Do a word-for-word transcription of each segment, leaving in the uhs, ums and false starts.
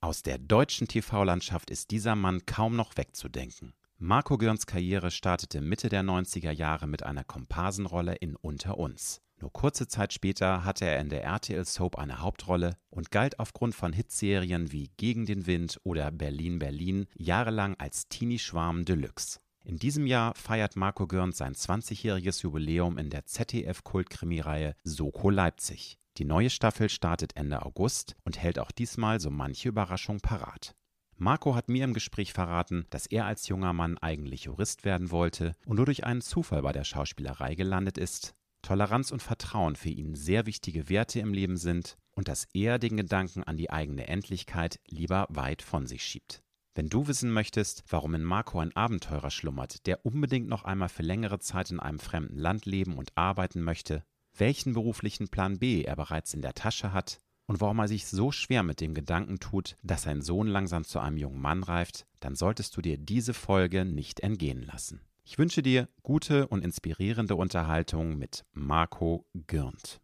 Aus der deutschen T V-Landschaft ist dieser Mann kaum noch wegzudenken. Marco Gürns Karriere startete Mitte der neunziger Jahre mit einer Komparsenrolle in Unter uns. Nur kurze Zeit später hatte er in der R T L-Soap eine Hauptrolle und galt aufgrund von Hitserien wie Gegen den Wind oder Berlin Berlin jahrelang als Teenie-Schwarm Deluxe. In diesem Jahr feiert Marco Gürns sein zwanzigjähriges Jubiläum in der Z D F-Kultkrimireihe Soko Leipzig. Die neue Staffel startet Ende August und hält auch diesmal so manche Überraschung parat. Marco hat mir im Gespräch verraten, dass er als junger Mann eigentlich Jurist werden wollte und nur durch einen Zufall bei der Schauspielerei gelandet ist. Toleranz und Vertrauen für ihn sehr wichtige Werte im Leben sind und dass er den Gedanken an die eigene Endlichkeit lieber weit von sich schiebt. Wenn du wissen möchtest, warum in Marco ein Abenteurer schlummert, der unbedingt noch einmal für längere Zeit in einem fremden Land leben und arbeiten möchte, welchen beruflichen Plan B er bereits in der Tasche hat und warum er sich so schwer mit dem Gedanken tut, dass sein Sohn langsam zu einem jungen Mann reift, dann solltest du dir diese Folge nicht entgehen lassen. Ich wünsche dir gute und inspirierende Unterhaltung mit Marco Gürnt.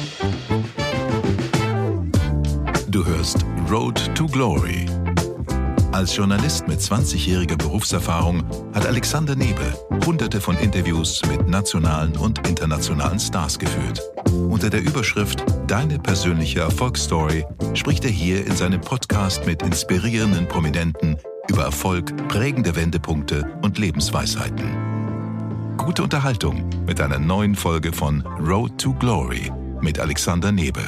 Du hörst Road to Glory. Als Journalist mit zwanzigjähriger Berufserfahrung hat Alexander Nebel hunderte von Interviews mit nationalen und internationalen Stars geführt. Unter der Überschrift Deine persönliche Erfolgsstory spricht er hier in seinem Podcast mit inspirierenden Prominenten über Erfolg, prägende Wendepunkte und Lebensweisheiten. Gute Unterhaltung mit einer neuen Folge von Road to Glory mit Alexander Nebel.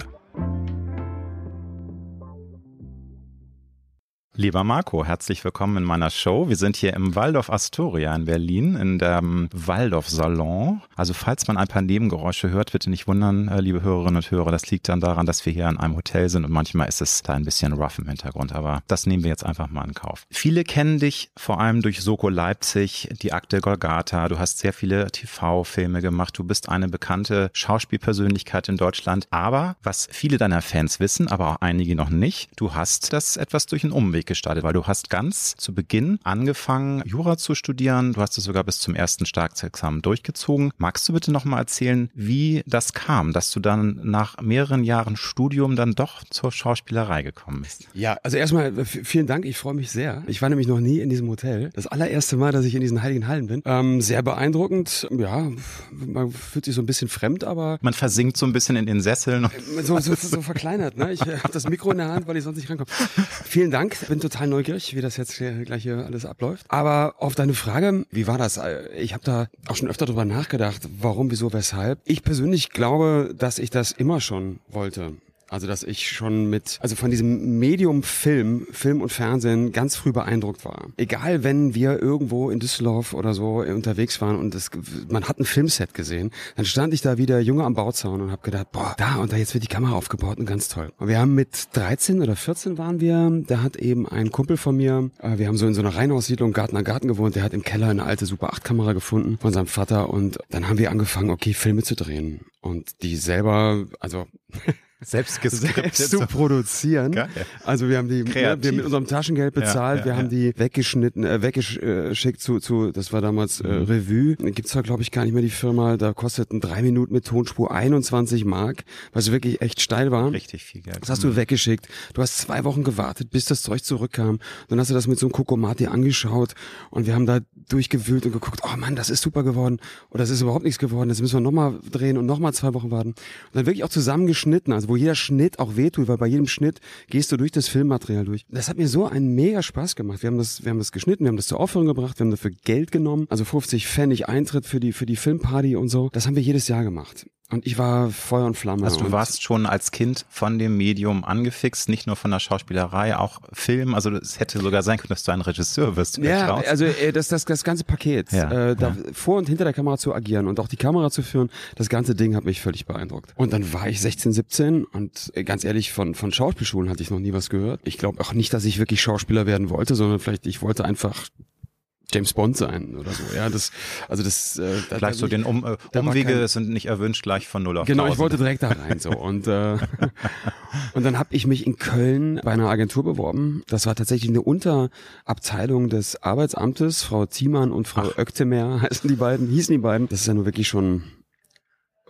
Lieber Marco, herzlich willkommen in meiner Show. Wir sind hier im Waldorf Astoria in Berlin, in dem Waldorf Salon. Also falls man ein paar Nebengeräusche hört, bitte nicht wundern, liebe Hörerinnen und Hörer. Das liegt dann daran, dass wir hier in einem Hotel sind und manchmal ist es da ein bisschen rough im Hintergrund. Aber das nehmen wir jetzt einfach mal in Kauf. Viele kennen dich vor allem durch Soko Leipzig, die Akte Golgatha. Du hast sehr viele T V-Filme gemacht. Du bist eine bekannte Schauspielpersönlichkeit in Deutschland. Aber was viele deiner Fans wissen, aber auch einige noch nicht, du hast das etwas durch einen Umweg gestartet, weil du hast ganz zu Beginn angefangen, Jura zu studieren. Du hast es sogar bis zum ersten Staatsexamen durchgezogen. Magst du bitte nochmal erzählen, wie das kam, dass du dann nach mehreren Jahren Studium dann doch zur Schauspielerei gekommen bist? Ja, also erstmal vielen Dank, ich freue mich sehr. Ich war nämlich noch nie in diesem Hotel. Das allererste Mal, dass ich in diesen heiligen Hallen bin. Ähm, sehr beeindruckend. Ja, man fühlt sich so ein bisschen fremd, aber... Man versinkt so ein bisschen in den Sesseln. So, so, so verkleinert, ne? Ich habe das Mikro in der Hand, weil ich sonst nicht rankomme. Vielen Dank. Bin total neugierig, wie das jetzt hier gleich hier alles abläuft. Aber auf deine Frage, wie war das? Ich habe da auch schon öfter drüber nachgedacht, warum, wieso, weshalb. Ich persönlich glaube, dass ich das immer schon wollte. Also, dass ich schon mit, also von diesem Medium Film, Film und Fernsehen ganz früh beeindruckt war. Egal, wenn wir irgendwo in Düsseldorf oder so unterwegs waren und es, man hat ein Filmset gesehen, dann stand ich da wie der Junge am Bauzaun und habe gedacht, boah, da und da jetzt wird die Kamera aufgebaut und ganz toll. Und wir haben mit dreizehn oder vierzehn waren wir, da hat eben ein Kumpel von mir, wir haben so in so einer Reihenhaussiedlung Garten an Garten gewohnt, der hat im Keller eine alte Super acht Kamera gefunden von seinem Vater und dann haben wir angefangen, okay, Filme zu drehen und die selber, also... Selbst selbst zu produzieren. Geil. Also wir haben die, Kreativ. wir mit unserem Taschengeld bezahlt, ja, ja, wir haben ja. die weggeschnitten, äh, weggeschickt zu, zu, das war damals äh, Revue. Gibt's zwar, glaube ich, gar nicht mehr die Firma. Da kosteten drei Minuten mit Tonspur einundzwanzig Mark, was wirklich echt steil war. Richtig viel Geld. Das hast du weggeschickt. Du hast zwei Wochen gewartet, bis das Zeug zurückkam. Dann hast du das mit so einem Kokomati angeschaut und wir haben da durchgewühlt und geguckt, oh Mann, das ist super geworden oder das ist überhaupt nichts geworden. Jetzt müssen wir nochmal drehen und nochmal zwei Wochen warten. Und dann wirklich auch zusammengeschnitten, also wo jeder Schnitt auch wehtut, weil bei jedem Schnitt gehst du durch das Filmmaterial durch. Das hat mir so einen mega Spaß gemacht. Wir haben das, wir haben das geschnitten, wir haben das zur Aufführung gebracht, wir haben dafür Geld genommen, also fünfzig Pfennig Eintritt für die, für die Filmparty und so. Das haben wir jedes Jahr gemacht. Und ich war Feuer und Flamme. Also du warst schon als Kind von dem Medium angefixt, nicht nur von der Schauspielerei, auch Film. Also es hätte sogar sein können, dass du ein Regisseur wirst. Ja, also äh, das, das, das ganze Paket, ja, äh, da ja. vor und hinter der Kamera zu agieren und auch die Kamera zu führen, das ganze Ding hat mich völlig beeindruckt. Und dann war ich sechzehn, siebzehn und äh, ganz ehrlich, von, von Schauspielschulen hatte ich noch nie was gehört. Ich glaube auch nicht, dass ich wirklich Schauspieler werden wollte, sondern vielleicht ich wollte einfach James Bond sein oder so, ja, das, also das, äh, gleich so den um, äh, Umwege kein, sind nicht erwünscht, gleich von null auf genau, tausend. Ich wollte direkt da rein, so, und, äh, und dann habe ich mich in Köln bei einer Agentur beworben, das war tatsächlich eine Unterabteilung des Arbeitsamtes, Frau Thiemann und Frau Ach. Öktemer heißen die beiden, hießen die beiden, das ist ja nur wirklich schon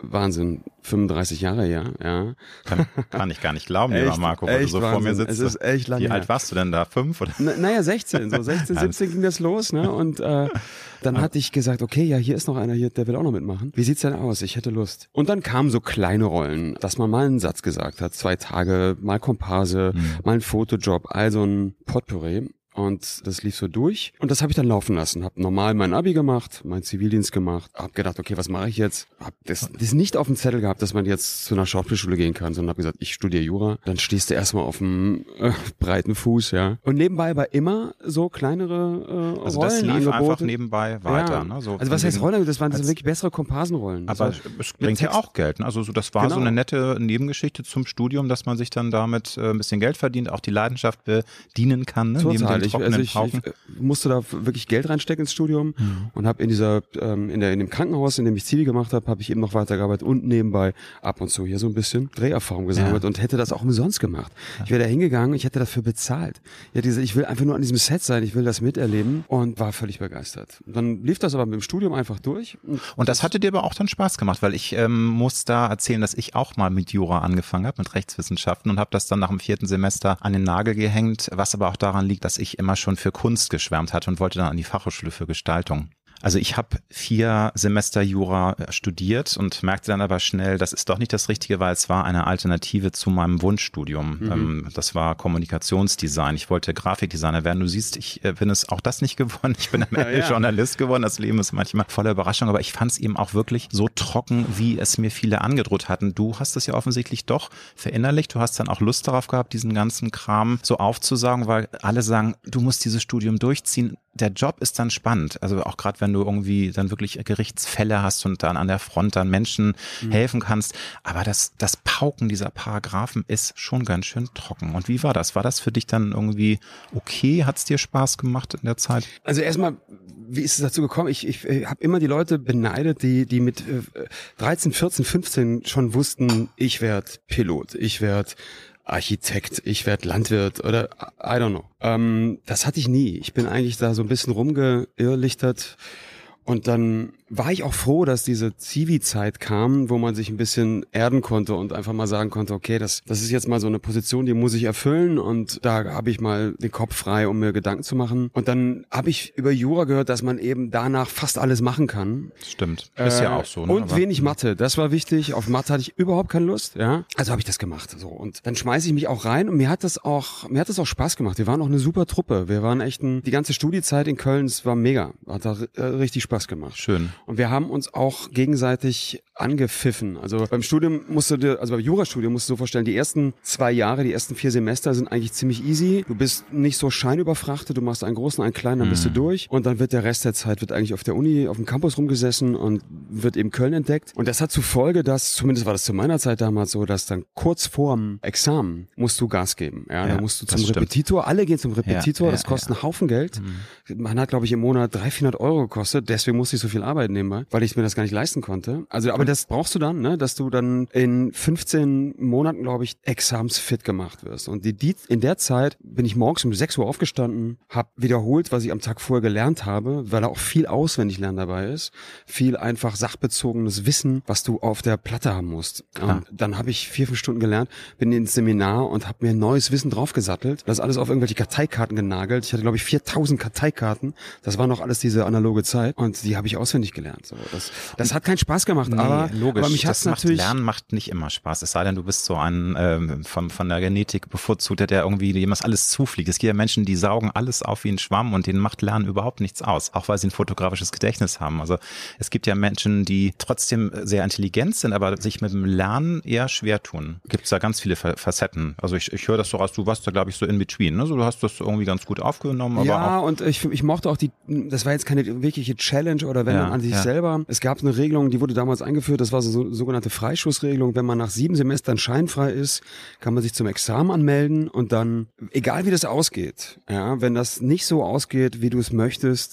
Wahnsinn, fünfunddreißig Jahre her, ja. Kann, kann ich gar nicht glauben, lieber Marco, weil du so Wahnsinn. vor mir sitzt. Es ist echt lange Wie her. alt warst du denn da? Fünf? Oder? Na, naja, sechzehn, so sechzehn, siebzehn ging das los, ne? Und äh, dann hatte ich gesagt, okay, ja, hier ist noch einer hier, der will auch noch mitmachen. Wie sieht's denn aus? Ich hätte Lust. Und dann kamen so kleine Rollen, dass man mal einen Satz gesagt hat, zwei Tage, mal Komparse, mhm. mal ein Fotojob, also ein Potpourri. Und das lief so durch und das habe ich dann laufen lassen. Hab normal mein Abi gemacht, meinen Zivildienst gemacht, hab gedacht, okay, was mache ich jetzt? Hab das, das nicht auf dem Zettel gehabt, dass man jetzt zu einer Schauspielschule gehen kann, sondern hab gesagt, ich studiere Jura. Dann stehst du erstmal auf dem äh, breiten Fuß, ja. Und nebenbei war immer so kleinere äh, also Rollen das lief angeboten. einfach nebenbei weiter. Ja. Ne? So also was heißt Rollen? Das waren als, so wirklich bessere Komparsenrollen. Aber war, es bringt ja auch Geld. Ne? Also so, das war genau. so eine nette Nebengeschichte zum Studium, dass man sich dann damit äh, ein bisschen Geld verdient, auch die Leidenschaft bedienen kann, ne? neben den trockenen ich, also ich, Ich musste da wirklich Geld reinstecken ins Studium mhm. und habe in dieser ähm, in der in dem Krankenhaus, in dem ich Zivi gemacht habe, habe ich eben noch weitergearbeitet und nebenbei ab und zu hier so ein bisschen Dreherfahrung gesammelt ja. und hätte das auch umsonst gemacht. Ja. Ich wäre da hingegangen, ich hätte dafür bezahlt. Ja, diese, ich will einfach nur an diesem Set sein, ich will das miterleben und war völlig begeistert. Und dann lief das aber mit dem Studium einfach durch. Und, und das hatte dir aber auch dann Spaß gemacht, weil ich ähm, muss da erzählen, dass ich auch mal mit Jura angefangen habe, mit Rechtswissenschaften und habe das dann nach dem vierten Semester an den Nagel gehängt, was aber auch daran liegt, dass ich immer schon für Kunst geschwärmt hatte und wollte dann an die Fachhochschule für Gestaltung. Also ich habe vier Semester Jura studiert und merkte dann aber schnell, das ist doch nicht das Richtige, weil es war eine Alternative zu meinem Wunschstudium. Mhm. Das war Kommunikationsdesign. Ich wollte Grafikdesigner werden. Du siehst, ich bin es auch das nicht geworden. Ich bin am Ende ja, ja. Journalist geworden. Das Leben ist manchmal voller Überraschung, aber ich fand es eben auch wirklich so trocken, wie es mir viele angedroht hatten. Du hast es ja offensichtlich doch verinnerlicht. Du hast dann auch Lust darauf gehabt, diesen ganzen Kram so aufzusagen, weil alle sagen, du musst dieses Studium durchziehen. Der Job ist dann spannend. Also auch gerade wenn du irgendwie dann wirklich Gerichtsfälle hast und dann an der Front dann Menschen mhm. helfen kannst. Aber das, das Pauken dieser Paragraphen ist schon ganz schön trocken. Und wie war das? War das für dich dann irgendwie okay? Hat es dir Spaß gemacht in der Zeit? Also erstmal, wie ist es dazu gekommen? Ich, ich, ich habe immer die Leute beneidet, die, die mit dreizehn, vierzehn, fünfzehn schon wussten, ich werde Pilot, ich werde Architekt, ich werde Landwirt oder I don't know. Ähm, das hatte ich nie. Ich bin eigentlich da so ein bisschen rumgeirrlichtert und dann war ich auch froh, dass diese Zivi-Zeit kam, wo man sich ein bisschen erden konnte und einfach mal sagen konnte, okay, das das ist jetzt mal so eine Position, die muss ich erfüllen und da habe ich mal den Kopf frei, um mir Gedanken zu machen. Und dann habe ich über Jura gehört, dass man eben danach fast alles machen kann. Stimmt, ist äh, ja auch so. Ne? Und Aber wenig Mathe, das war wichtig. Auf Mathe hatte ich überhaupt keine Lust, ja. Also habe ich das gemacht. So und dann schmeiße ich mich auch rein und mir hat das auch, mir hat das auch Spaß gemacht. Wir waren auch eine super Truppe. Wir waren echt ein, die ganze Studiezeit in Köln, es war mega, hat da äh, richtig Spaß gemacht. Schön. Und wir haben uns auch gegenseitig angepfiffen. Also beim Studium musst du dir, also beim Jurastudium musst du dir so vorstellen, die ersten zwei Jahre, die ersten vier Semester sind eigentlich ziemlich easy. Du bist nicht so scheinüberfrachtet, du machst einen großen, einen kleinen, dann bist du durch. Und dann wird der Rest der Zeit wird eigentlich auf der Uni, auf dem Campus rumgesessen und wird eben Köln entdeckt. Und das hat zur Folge, dass, zumindest war das zu meiner Zeit damals so, dass dann kurz vorm Examen musst du Gas geben. Ja, ja, da musst du zum Repetitor. Alle gehen zum Repetitor. Ja, ja, das kostet ja. einen Haufen Geld. Mhm. Man hat, glaube ich, im Monat dreihundert, vierhundert Euro gekostet. Deswegen musste ich so viel arbeiten nebenbei, weil ich mir das gar nicht leisten konnte. Also, aber das brauchst du dann, ne, dass du dann in fünfzehn Monaten, glaube ich, examsfit gemacht wirst. Und die, die, in der Zeit bin ich morgens um sechs Uhr aufgestanden, habe wiederholt, was ich am Tag vorher gelernt habe, weil da auch viel auswendig lernen dabei ist. Viel einfach sachbezogenes Wissen, was du auf der Platte haben musst. Klar. Und dann habe ich vier, fünf Stunden gelernt, bin ins Seminar und habe mir neues Wissen draufgesattelt. Das alles auf irgendwelche Karteikarten genagelt. Ich hatte, glaube ich, viertausend Karteikarten. Das war noch alles diese analoge Zeit. Und die habe ich auswendig gelernt. So, das, das hat keinen Spaß gemacht, nee, aber, logisch. aber mich hat's das macht, natürlich... Lernen macht nicht immer Spaß. Es sei denn, du bist so ein ähm, von, von der Genetik bevorzugter, der irgendwie jemals alles zufliegt. Es gibt ja Menschen, die saugen alles auf wie ein Schwamm und denen macht Lernen überhaupt nichts aus. Auch weil sie ein fotografisches Gedächtnis haben. Also es gibt ja Menschen, die trotzdem sehr intelligent sind, aber sich mit dem Lernen eher schwer tun. Gibt es da ganz viele Facetten. Also ich, ich höre das so raus, du warst da, glaube ich, so in between. Ne? So, du hast das irgendwie ganz gut aufgenommen. Aber ja, auch und ich, ich mochte auch die, das war jetzt keine wirkliche Challenge oder wenn ja, man an sich ja. selber. Es gab eine Regelung, die wurde damals eingeführt, das war so eine sogenannte Freischussregelung. Wenn man nach sieben Semestern scheinfrei ist, kann man sich zum Examen anmelden und dann, egal wie das ausgeht, ja, wenn das nicht so ausgeht, wie du es möchtest,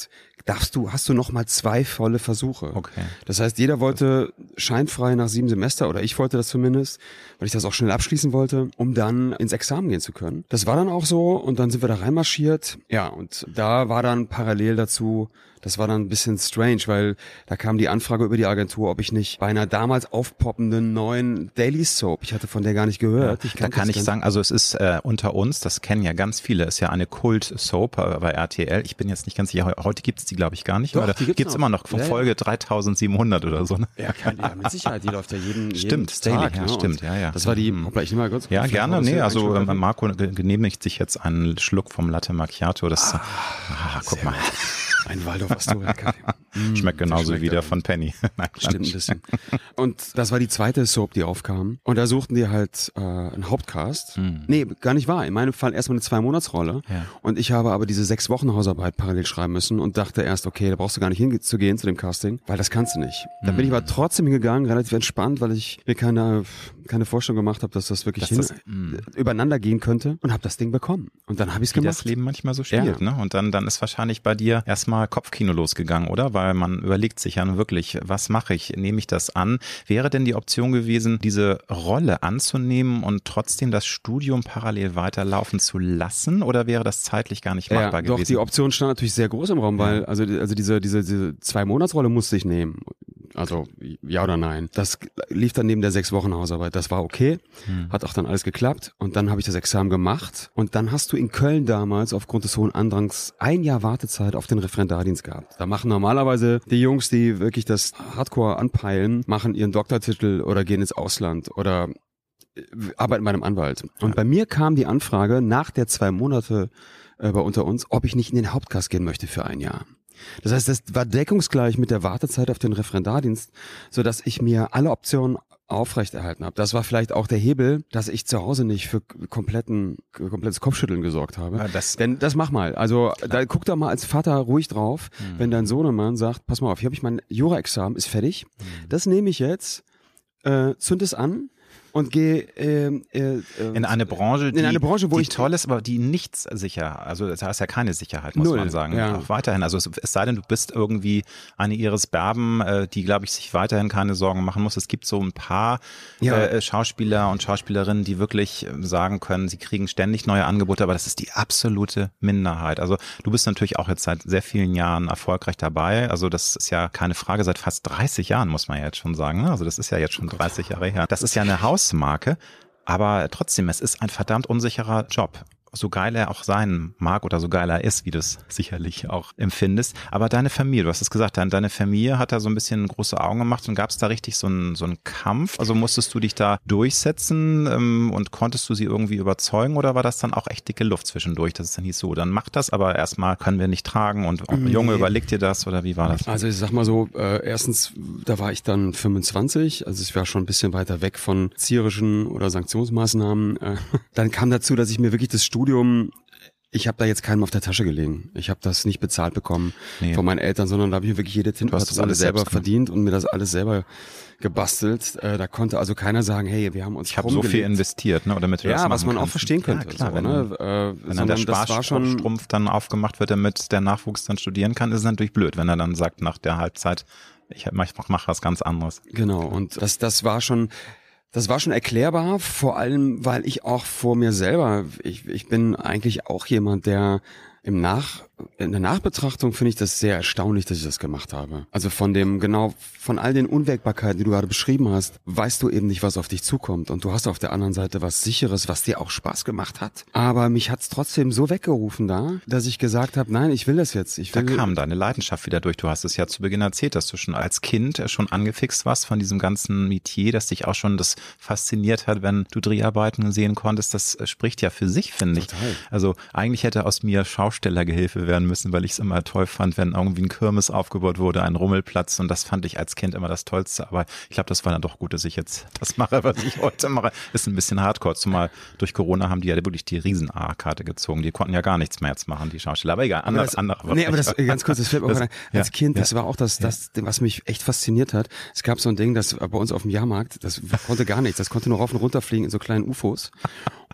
darfst du, hast du noch mal zwei volle Versuche. Okay. Das heißt, jeder wollte scheinfrei nach sieben Semester, oder ich wollte das zumindest, weil ich das auch schnell abschließen wollte, um dann ins Examen gehen zu können. Das war dann auch so und dann sind wir da reinmarschiert. Ja, und da war dann parallel dazu, das war dann ein bisschen strange, weil da kam die Anfrage über die Agentur, ob ich nicht bei einer damals aufpoppenden neuen Daily Soap, ich hatte von der gar nicht gehört. Ja, da kann ich sagen, also es ist äh, unter uns, das kennen ja ganz viele, ist ja eine Kult-Soap äh, bei R T L. Ich bin jetzt nicht ganz sicher, heute gibt es die glaube ich gar nicht, Doch, aber die gibt's, gibt's immer noch von ja, Folge ja. dreitausendsiebenhundert oder so. Ne? Ja, kann, ja, mit Sicherheit, die läuft ja jeden, stimmt, jeden Daily, Tag. Ja, ne? stimmt, ja, ja. Das war die, hoppla, ich nehme mal kurz. Ja, gerne, nee, also äh, schon Marco genehmigt sich jetzt einen Schluck vom Latte Macchiato, das, ah, ah, guck mal. Ein Waldorf Astoria Kaffee. Schmeckt genauso schmeckt wie der von Penny. Nein, stimmt ein bisschen. Und das war die zweite Soap, die aufkam. Und da suchten die halt äh, einen Hauptcast. Hm. Nee, gar nicht wahr. In meinem Fall erstmal eine Zwei-Monats-Rolle. Ja. Und ich habe aber diese sechs Wochen Hausarbeit parallel schreiben müssen und dachte erst, okay, da brauchst du gar nicht hinzugehen zu dem Casting, weil das kannst du nicht. Dann hm. bin ich aber trotzdem hingegangen, relativ entspannt, weil ich mir keine, keine Vorstellung gemacht habe, dass das wirklich dass hin, das, übereinander gehen könnte und habe das Ding bekommen. Und dann habe ich es gemacht. Wie das Leben manchmal so spielt, ja. ne? Und dann, dann ist wahrscheinlich bei dir erstmal Kopfkino losgegangen, oder? Weil man überlegt sich ja nun wirklich, was mache ich? Nehme ich das an? Wäre denn die Option gewesen, diese Rolle anzunehmen und trotzdem das Studium parallel weiterlaufen zu lassen? Oder wäre das zeitlich gar nicht machbar ja, gewesen? Doch, die Option stand natürlich sehr groß im Raum, weil also, also diese, diese, diese Zwei-Monats-Rolle musste ich nehmen. Also ja oder nein. Das lief dann neben der sechs Wochen Hausarbeit. Das war okay, hm. hat auch dann alles geklappt. Und dann habe ich das Examen gemacht. Und dann hast du in Köln damals aufgrund des hohen Andrangs ein Jahr Wartezeit auf den Referendardienst gehabt. Da machen normalerweise die Jungs, die wirklich das Hardcore anpeilen, machen ihren Doktortitel oder gehen ins Ausland oder arbeiten bei einem Anwalt. Und ja. bei mir kam die Anfrage nach der zwei Monate äh, bei unter uns, ob ich nicht in den Hauptcast gehen möchte für ein Jahr. Das heißt, das war deckungsgleich mit der Wartezeit auf den Referendardienst, so dass ich mir alle Optionen aufrechterhalten habe. Das war vielleicht auch der Hebel, dass ich zu Hause nicht für kompletten, komplettes Kopfschütteln gesorgt habe. Ja, das Denn das mach mal. Also da guck doch mal als Vater ruhig drauf, mhm. wenn dein Sohnemann sagt, pass mal auf, hier habe ich mein Jura-Examen, ist fertig. Mhm. Das nehme ich jetzt, äh, zünd es an. Und gehe äh, äh, in eine Branche, die, in eine Branche, wo die ich toll ist, aber die nichts sicher, also da ist ja keine Sicherheit, muss Null, man sagen, ja. auch weiterhin. Also es, es sei denn, du bist irgendwie eine Iris Berben, äh, die, glaube ich, sich weiterhin keine Sorgen machen muss. Es gibt so ein paar ja. äh, Schauspieler und Schauspielerinnen, die wirklich sagen können, sie kriegen ständig neue Angebote, aber das ist die absolute Minderheit. Also du bist natürlich auch jetzt seit sehr vielen Jahren erfolgreich dabei. Also das ist ja keine Frage, seit fast dreißig Jahren, muss man ja jetzt schon sagen. Also das ist ja jetzt schon dreißig Jahre her. Das ist ja eine Haus Marke, aber trotzdem, es ist ein verdammt unsicherer Job. So geil er auch sein mag oder so geil er ist, wie du es sicherlich auch empfindest. Aber deine Familie, du hast es gesagt, deine Familie hat da so ein bisschen große Augen gemacht und gab es da richtig so einen, so einen Kampf? Also musstest du dich da durchsetzen ähm, und konntest du sie irgendwie überzeugen oder war das dann auch echt dicke Luft zwischendurch, dass es dann hieß so, dann mach das, aber erstmal können wir nicht tragen und oh, Junge, nee. überleg dir das oder wie war das? Also ich sag mal so, äh, erstens, da war ich dann fünfundzwanzig, also ich war schon ein bisschen weiter weg von zierischen oder Sanktionsmaßnahmen. Äh, dann kam dazu, dass ich mir wirklich das Studium Studium, ich habe da jetzt keinem auf der Tasche gelegen. Ich habe das nicht bezahlt bekommen nee. von meinen Eltern, sondern da habe ich mir wirklich jede Tintenpatrone alles selber verdient und mir das alles selber gebastelt. Äh, da konnte also keiner sagen, hey, wir haben uns Ich habe so viel investiert, ne? Oder damit du ja, das machen was man kannst. auch verstehen könnte. Ja, klar, so, wenn, ne? äh, wenn dann der Sparstrumpf dann aufgemacht wird, damit der Nachwuchs dann studieren kann, ist es natürlich blöd, wenn er dann sagt nach der Halbzeit, ich mach, mach was ganz anderes. Genau, und das, das war schon... Das war schon erklärbar, vor allem, weil ich auch vor mir selber, ich, ich bin eigentlich auch jemand, der im Nach, in der Nachbetrachtung finde ich das sehr erstaunlich, dass ich das gemacht habe. Also von dem, genau, von all den Unwägbarkeiten, die du gerade beschrieben hast, weißt du eben nicht, was auf dich zukommt. Und du hast auf der anderen Seite was Sicheres, was dir auch Spaß gemacht hat. Aber mich hat's trotzdem so weggerufen da, dass ich gesagt habe, nein, ich will das jetzt. Ich will da kam deine Leidenschaft wieder durch. Du hast es ja zu Beginn erzählt, dass du schon als Kind schon angefixt warst von diesem ganzen Metier, dass dich auch schon das fasziniert hat, wenn du Dreharbeiten sehen konntest. Das spricht ja für sich, finde ich. Total. Also eigentlich hätte aus mir Schaustellergehilfe werden müssen, weil ich es immer toll fand, wenn irgendwie ein Kirmes aufgebaut wurde, ein Rummelplatz, und das fand ich als Kind immer das Tollste, aber ich glaube, das war dann doch gut, dass ich jetzt das mache, was ich heute mache. Ist ein bisschen hardcore, zumal durch Corona haben die ja wirklich die Riesen-A-Karte gezogen, die konnten ja gar nichts mehr jetzt machen, die Schauspieler, aber egal, andere, aber das, andere Nee, aber das, ganz kurz, das fällt mir auch rein, als ja, Kind, das ja, war auch das, das, was mich echt fasziniert hat. Es gab so ein Ding, das bei uns auf dem Jahrmarkt, das konnte gar nichts, das konnte nur rauf und runter fliegen in so kleinen U F Os.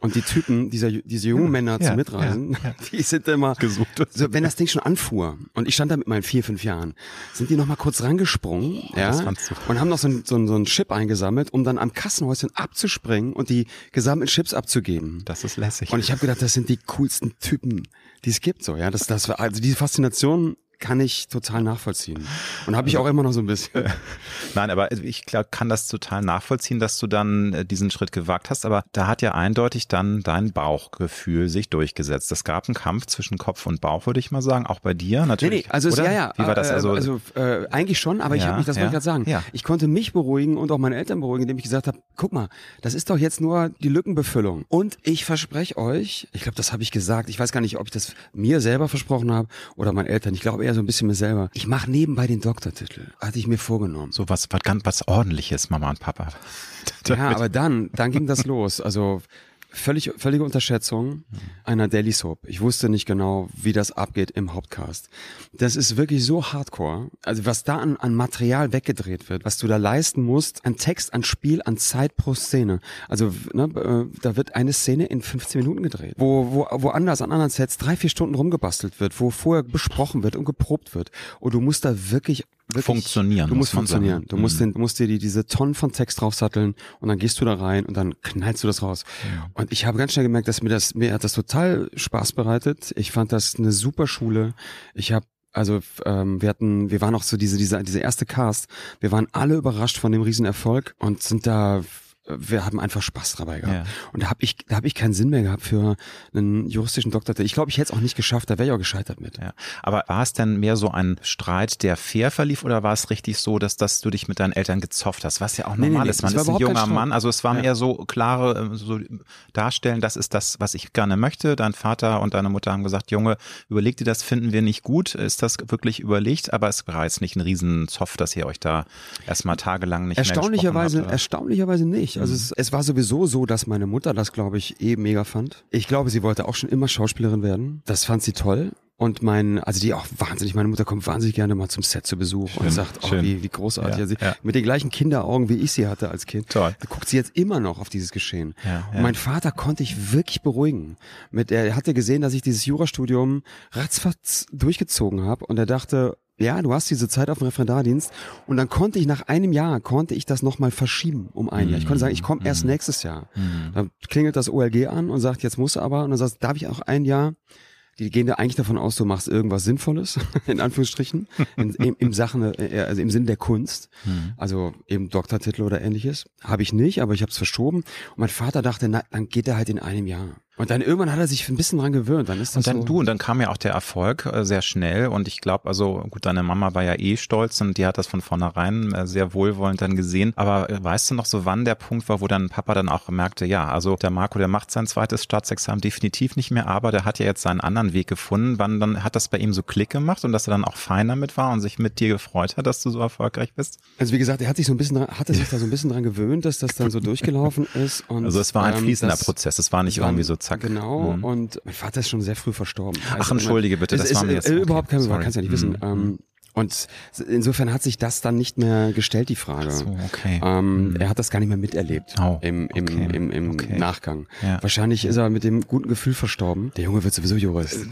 Und die Typen, dieser, diese jungen Männer ja, zum Mitreisen, ja, ja. die sind immer gesucht. So, wenn das Ding schon anfuhr und ich stand da mit meinen vier, fünf Jahren, sind die noch mal kurz rangesprungen, oh, ja, und haben noch so ein, so, ein, so ein Chip eingesammelt, um dann am Kassenhäuschen abzuspringen und die gesammelten Chips abzugeben. Das ist lässig. Und ich habe gedacht, das sind die coolsten Typen, die es gibt, so, ja. Das, das war, also diese Faszination kann ich total nachvollziehen. Und habe ich auch immer noch so ein bisschen. Nein, aber ich glaub, kann das total nachvollziehen, dass du dann äh, diesen Schritt gewagt hast. Aber da hat ja eindeutig dann dein Bauchgefühl sich durchgesetzt. Es gab einen Kampf zwischen Kopf und Bauch, würde ich mal sagen. Auch bei dir natürlich. Nee, nee, also es, ja, ja. Wie war das? Also, also äh, eigentlich schon, aber ja, ich habe mich, das ja, wollte ich gerade sagen. Ja. Ich konnte mich beruhigen und auch meine Eltern beruhigen, indem ich gesagt habe, guck mal, das ist doch jetzt nur die Lückenbefüllung. Und ich verspreche euch, ich glaube, das habe ich gesagt, ich weiß gar nicht, ob ich das mir selber versprochen habe oder meinen Eltern. Ich glaube eher so ein bisschen mir selber. Ich mache nebenbei den Doktortitel. Hatte ich mir vorgenommen. So was, was ganz was Ordentliches, Mama und Papa. Ja, aber dann, dann ging das los. Also völlig, völlige Unterschätzung einer Daily Soap. Ich wusste nicht genau, wie das abgeht im Hauptcast. Das ist wirklich so hardcore. Also was da an, an Material weggedreht wird, was du da leisten musst, an Text, an Spiel, an Zeit pro Szene. Also ne, äh, da wird eine Szene in fünfzehn Minuten gedreht. Wo, wo woanders an anderen Sets drei, vier Stunden rumgebastelt wird, wo vorher besprochen wird und geprobt wird. Und du musst da wirklich Wirklich, funktionieren. Du musst muss funktionieren. Sagen. Du musst, den, du musst dir die, diese Tonnen von Text draufsatteln und dann gehst du da rein und dann knallst du das raus. Ja. Und ich habe ganz schnell gemerkt, dass mir das, mir hat das total Spaß bereitet. Ich fand das eine super Schule. Ich habe Also ähm, wir hatten, wir waren auch so diese diese diese erste Cast. Wir waren alle überrascht von dem Riesenerfolg und sind da. Wir haben einfach Spaß dabei gehabt. Ja. Und da habe ich, da habe ich keinen Sinn mehr gehabt für einen juristischen Doktortitel. Ich glaube, ich hätte es auch nicht geschafft, da wäre ich auch gescheitert mit. Ja. Aber war es denn mehr so ein Streit, der fair verlief, oder war es richtig so, dass, dass du dich mit deinen Eltern gezofft hast? Was ja auch normal nee, nee, nee, ist. Man ist ein junger Mann, also es war ja. mehr so klare so Darstellen, das ist das, was ich gerne möchte. Dein Vater und deine Mutter haben gesagt, Junge, überleg dir das, finden wir nicht gut. Ist das wirklich überlegt? Aber es war jetzt nicht ein Riesenzoff, dass ihr euch da erstmal tagelang nicht erstaunlicherweise, mehr gesprochen habt. Erstaunlicherweise nicht. Also es, es war sowieso so, dass meine Mutter das, glaube ich, eh mega fand. Ich glaube, sie wollte auch schon immer Schauspielerin werden. Das fand sie toll. Und mein, also die auch wahnsinnig, meine Mutter kommt wahnsinnig gerne mal zum Set zu Besuch schön, und sagt, oh, wie, wie großartig. Ja, also ja. Mit den gleichen Kinderaugen, wie ich sie hatte als Kind. Toll. Da guckt sie jetzt immer noch auf dieses Geschehen. Ja, und ja. mein Vater konnte ich wirklich beruhigen. Mit, er hatte gesehen, dass ich dieses Jurastudium ratzfatz durchgezogen habe und er dachte, ja, du hast diese Zeit auf dem Referendardienst und dann konnte ich nach einem Jahr, konnte ich das nochmal verschieben um ein Jahr. Ich konnte sagen, ich komme erst nächstes Jahr. Mhm. Dann klingelt das O L G an und sagt, jetzt muss aber, und dann sagst, darf ich auch ein Jahr? Die gehen da eigentlich davon aus, du machst irgendwas Sinnvolles, in Anführungsstrichen, in, im, im Sachen, also im Sinne der Kunst, mhm. also eben Doktortitel oder ähnliches. Habe ich nicht, aber ich habe es verschoben. Und mein Vater dachte, na, dann geht er halt in einem Jahr. Und dann irgendwann hat er sich ein bisschen dran gewöhnt. Dann ist das und dann so. du, und dann kam ja auch der Erfolg äh, sehr schnell. Und ich glaube, also gut, deine Mama war ja eh stolz und die hat das von vornherein äh, sehr wohlwollend dann gesehen. Aber äh, weißt du noch so, wann der Punkt war, wo dein Papa dann auch merkte, ja, also der Marco, der macht sein zweites Staatsexamen definitiv nicht mehr, aber der hat ja jetzt seinen anderen Weg gefunden. Wann dann hat das bei ihm so Klick gemacht und dass er dann auch fein damit war und sich mit dir gefreut hat, dass du so erfolgreich bist? Also wie gesagt, er hat sich so ein bisschen, dran, hatte sich da so ein bisschen dran gewöhnt, dass das dann so durchgelaufen ist. Und, also es war ein fließender ähm, das, Prozess, es war nicht irgendwie so zack. Genau. Mhm. Und mein Vater ist schon sehr früh verstorben. Ach, also, entschuldige bitte, das ist, war mir ist, jetzt... Äh, überhaupt kein okay, kannst ja nicht mhm. wissen. Ähm, und insofern hat sich das dann nicht mehr gestellt, die Frage. So, okay. Ähm, mhm. Er hat das gar nicht mehr miterlebt oh, im, im, okay. im, im okay. Nachgang. Ja. Wahrscheinlich ist er mit dem guten Gefühl verstorben. Der Junge wird sowieso Jurist.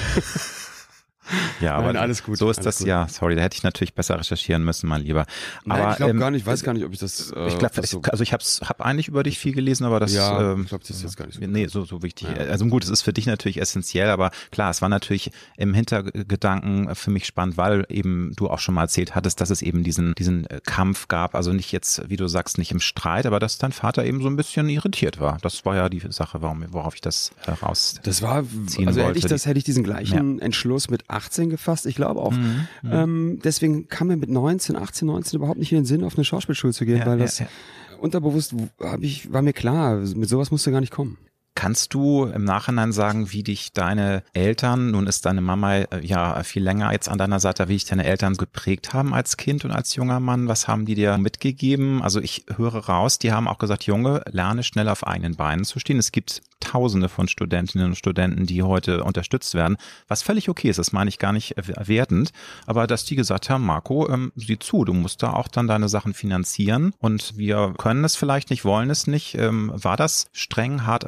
Ja, aber Nein, alles gut. So ist das, gut. ja, sorry, da hätte ich natürlich besser recherchieren müssen, mal lieber. Nein, aber ich glaube ähm, gar nicht, weiß gar nicht, ob ich das äh, ich glaube, so also ich hab's, hab eigentlich über dich viel gelesen, aber das ja, ähm, ich glaube, das ist jetzt gar nicht so nee, so so wichtig. Ja. Also gut, es ist für dich natürlich essentiell, aber klar, es war natürlich im Hintergedanken für mich spannend, weil eben du auch schon mal erzählt hattest, dass es eben diesen diesen Kampf gab, also nicht jetzt, wie du sagst, nicht im Streit, aber dass dein Vater eben so ein bisschen irritiert war. Das war ja die Sache, warum worauf ich das heraus Das war ziehen also wollte. hätte ich das hätte ich diesen gleichen ja. Entschluss mit achtzehn gefasst. Ich glaube auch. Mhm, ähm, deswegen kam mir mit neunzehn, achtzehn, neunzehn überhaupt nicht in den Sinn, auf eine Schauspielschule zu gehen, ja, weil das ja, ja. unterbewusst hab ich, war mir klar, mit sowas musste gar nicht kommen. Kannst du im Nachhinein sagen, wie dich deine Eltern, nun ist deine Mama ja viel länger jetzt an deiner Seite, wie dich deine Eltern geprägt haben als Kind und als junger Mann? Was haben die dir mitgegeben? Also ich höre raus, die haben auch gesagt, Junge, lerne schnell auf eigenen Beinen zu stehen. Es gibt Tausende von Studentinnen und Studenten, die heute unterstützt werden, was völlig okay ist, das meine ich gar nicht wertend, aber dass die gesagt haben, Marco, ähm, sieh zu, du musst da auch dann deine Sachen finanzieren und wir können es vielleicht nicht, wollen es nicht. Ähm, war das streng, hart, aber gerecht?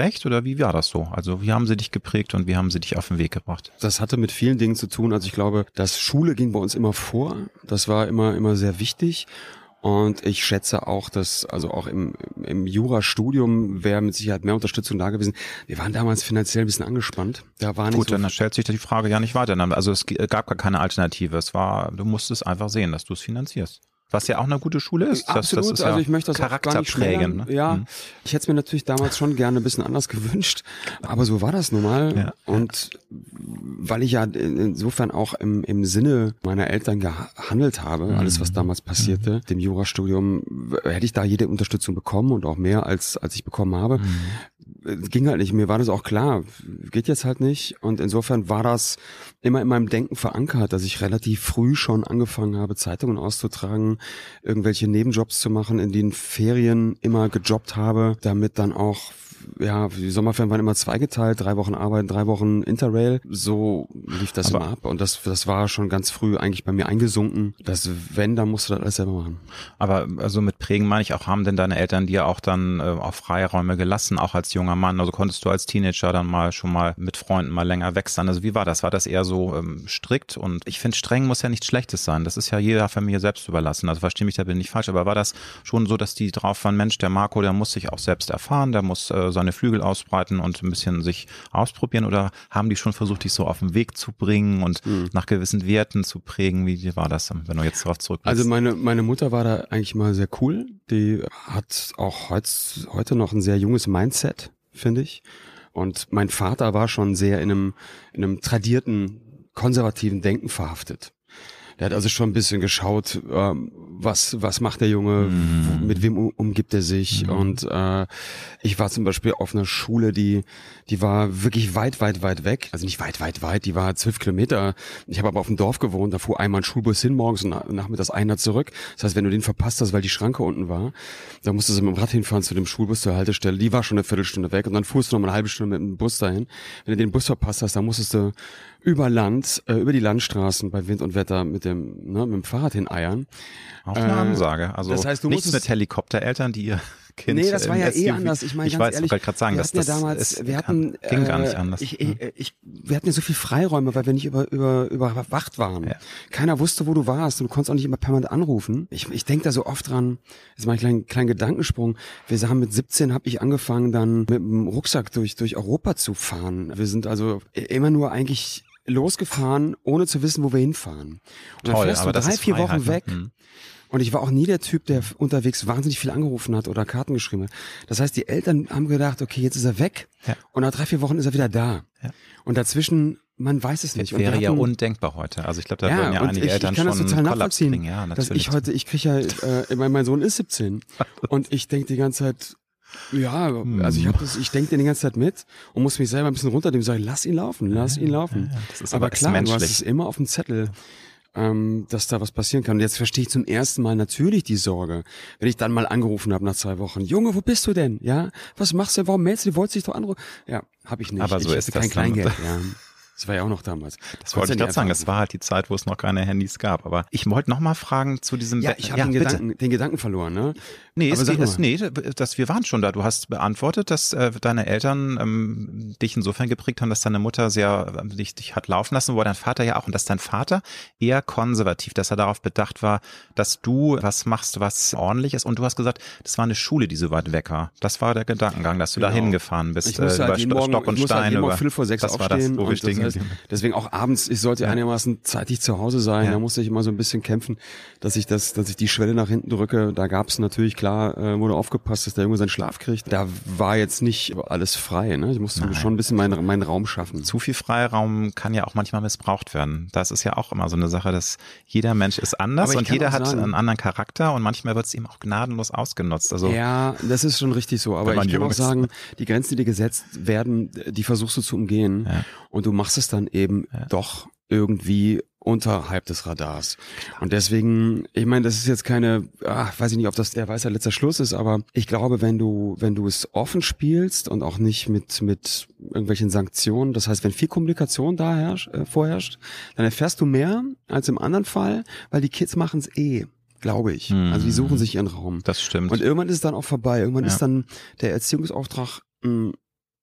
schlecht oder wie war das so? Also wie haben sie dich geprägt und wie haben sie dich auf den Weg gebracht? Das hatte mit vielen Dingen zu tun. Also ich glaube, dass Schule ging bei uns immer vor. Das war immer, immer sehr wichtig. Und ich schätze auch, dass, also auch im, im Jurastudium wäre mit Sicherheit mehr Unterstützung da gewesen. Wir waren damals finanziell ein bisschen angespannt. Da war nicht Gut, so dann stellt sich die Frage ja nicht weiter. Also es gab gar keine Alternative. Es war, du musstest einfach sehen, dass du es finanzierst. Was ja auch eine gute Schule ist. Absolut, das, das ist also ja ich möchte das auch gar nicht schmälern. Ne? Ja, mhm. Ich hätte es mir natürlich damals schon gerne ein bisschen anders gewünscht, aber so war das nun mal. Ja. Und weil ich ja insofern auch im, im Sinne meiner Eltern gehandelt habe, mhm. alles was damals passierte, mhm. dem Jurastudium, hätte ich da jede Unterstützung bekommen und auch mehr als als ich bekommen habe. Mhm. Es ging halt nicht, mir war das auch klar, geht jetzt halt nicht. Und insofern war das immer in meinem Denken verankert, dass ich relativ früh schon angefangen habe, Zeitungen auszutragen, irgendwelche Nebenjobs zu machen, in den Ferien immer gejobbt habe, damit dann auch, ja, die Sommerferien waren immer zweigeteilt, drei Wochen Arbeit, drei Wochen Interrail. So lief das Aber immer ab. Und das, das war schon ganz früh eigentlich bei mir eingesunken, dass wenn, dann musst du das alles selber machen. Aber also mit Prägen meine ich auch, haben denn deine Eltern dir auch dann äh, auch Freiräume gelassen, auch als junger Mann? Also konntest du als Teenager dann mal schon mal mit Freunden mal länger weg sein? Also wie war das? War das eher so ähm, strikt? Und ich finde, streng muss ja nichts Schlechtes sein. Das ist ja jeder Familie selbst überlassen. Also verstehe mich da bin ich falsch. Aber war das schon so, dass die drauf waren, Mensch, der Marco, der muss sich auch selbst erfahren, der muss äh, seine Flügel ausbreiten und ein bisschen sich ausprobieren? Oder haben die schon versucht, dich so auf den Weg zu bringen und mhm. nach gewissen Werten zu prägen? Wie war das, wenn du jetzt darauf zurückblickst? Also meine meine Mutter war da eigentlich mal sehr cool. Die hat auch heutz, heute noch ein sehr junges Mindset, finde ich. Und mein Vater war schon sehr in einem, in einem tradierten, konservativen Denken verhaftet. Der hat also schon ein bisschen geschaut, ähm, was was macht der Junge, mhm. mit wem um, umgibt er sich. Mhm. Und äh, ich war zum Beispiel auf einer Schule, die die war wirklich weit, weit, weit weg. Also nicht weit, weit, weit, die war zwölf Kilometer. Ich habe aber auf dem Dorf gewohnt, da fuhr einmal ein Schulbus hin morgens und nachmittags einer zurück. Das heißt, wenn du den verpasst hast, weil die Schranke unten war, dann musstest du mit dem Rad hinfahren zu dem Schulbus zur Haltestelle. Die war schon eine Viertelstunde weg und dann fuhrst du noch mal eine halbe Stunde mit dem Bus dahin. Wenn du den Bus verpasst hast, dann musstest du über Land, äh, über die Landstraßen bei Wind und Wetter mit dem, ne, mit dem Fahrrad hineiern. Auch eine äh, Ansage. Also das heißt, du nichts mit Helikoptereltern, die ihr Kind Nee, das war ja S U V. eh anders. Ich meine, ich ganz weiß, ehrlich, ich wollte gerade sagen, wir dass hatten ja das damals, ist, wir hatten, ging äh, gar nicht anders. Ich, ich, ich, wir hatten ja so viel Freiräume, weil wir nicht über, über, überwacht waren. Ja. Keiner wusste, wo du warst und du konntest auch nicht immer permanent anrufen. Ich, ich denke da so oft dran, jetzt mal einen kleinen, kleinen Gedankensprung. Wir haben mit siebzehn habe ich angefangen, dann mit dem Rucksack durch, durch Europa zu fahren. Wir sind also immer nur eigentlich losgefahren, ohne zu wissen, wo wir hinfahren. Und Toll, dann fährst aber du drei, das ist vier Freiheit, Wochen weg. Ne? Und ich war auch nie der Typ, der unterwegs wahnsinnig viel angerufen hat oder Karten geschrieben hat. Das heißt, die Eltern haben gedacht, okay, jetzt ist er weg. Ja. Und nach drei, vier Wochen ist er wieder da. Ja. Und dazwischen, man weiß es nicht. Das wäre und ja hatten, undenkbar heute. Also ich glaube, da ja, würden ja einige ich, Eltern ich kann schon das total Kollaps nachvollziehen, kriegen. Ja, dass ich heute, ich kriege ja, äh, mein, mein Sohn ist siebzehn und ich denke die ganze Zeit, ja, also ich habe das, ich denke den die ganze Zeit mit und muss mich selber ein bisschen runternehmen und sagen, lass ihn laufen, lass ihn laufen. Ja, das ist aber, aber klar, menschlich. du hast es immer auf dem Zettel, ähm, dass da was passieren kann. Und jetzt verstehe ich zum ersten Mal natürlich die Sorge, wenn ich dann mal angerufen habe nach zwei Wochen. Junge, wo bist du denn? Ja, was machst du? Warum meldest du? Du wolltest dich doch anrufen. Ja, habe ich nicht. Aber so ich ist hatte das kein dann. Kleingeld. Ja. Das war ja auch noch damals. Das wollte ich gerade sagen. Es war halt die Zeit, wo es noch keine Handys gab. Aber ich wollte noch mal fragen zu diesem... Ja, ich habe ja, den, Gedanken, den Gedanken verloren. Ne? Nee, es, es, nee das, wir waren schon da. Du hast beantwortet, dass äh, deine Eltern ähm, dich insofern geprägt haben, dass deine Mutter sehr äh, dich, dich hat laufen lassen, wo dein Vater ja auch. Und dass dein Vater eher konservativ, dass er darauf bedacht war, dass du was machst, was ordentlich ist. Und du hast gesagt, das war eine Schule, die so weit weg war. Das war der Gedankengang, dass du genau. da hingefahren bist. Ich musste äh, halt über Morgen, Stock und ich musste Stein. Halt über, Viertel vor sechs das aufstehen. War das, wo wir das heißt, deswegen auch abends, ich sollte ja. einigermaßen zeitig zu Hause sein. Ja. Da musste ich immer so ein bisschen kämpfen, dass ich das, dass ich die Schwelle nach hinten drücke. Da gab es natürlich, klar, äh, wurde aufgepasst, dass der Junge seinen Schlaf kriegt. Da war jetzt nicht alles frei. Ne? Ich musste Nein. schon ein bisschen meinen, meinen Raum schaffen. Zu viel Freiraum kann ja auch manchmal missbraucht werden. Das ist ja auch immer so eine Sache, dass jeder Mensch ist anders und jeder hat sagen, einen anderen Charakter und manchmal wird es ihm auch gnadenlos ausgenutzt. Also ja, das ist schon richtig so. Aber ich kann auch sagen, die Grenzen, die dir gesetzt werden, die versuchst du zu umgehen. Ja. Und du machst es dann eben ja. doch irgendwie unterhalb des Radars. Und deswegen, ich meine, das ist jetzt keine, ach, weiß ich nicht, ob das der Weisheit letzter Schluss ist, aber ich glaube, wenn du, wenn du es offen spielst und auch nicht mit, mit irgendwelchen Sanktionen, das heißt, wenn viel Kommunikation da herrscht, äh, vorherrscht, dann erfährst du mehr als im anderen Fall, weil die Kids machen es eh. Glaube ich. Hm. Also die suchen sich ihren Raum. Das stimmt. Und irgendwann ist es dann auch vorbei. Irgendwann ja. ist dann der Erziehungsauftrag mh,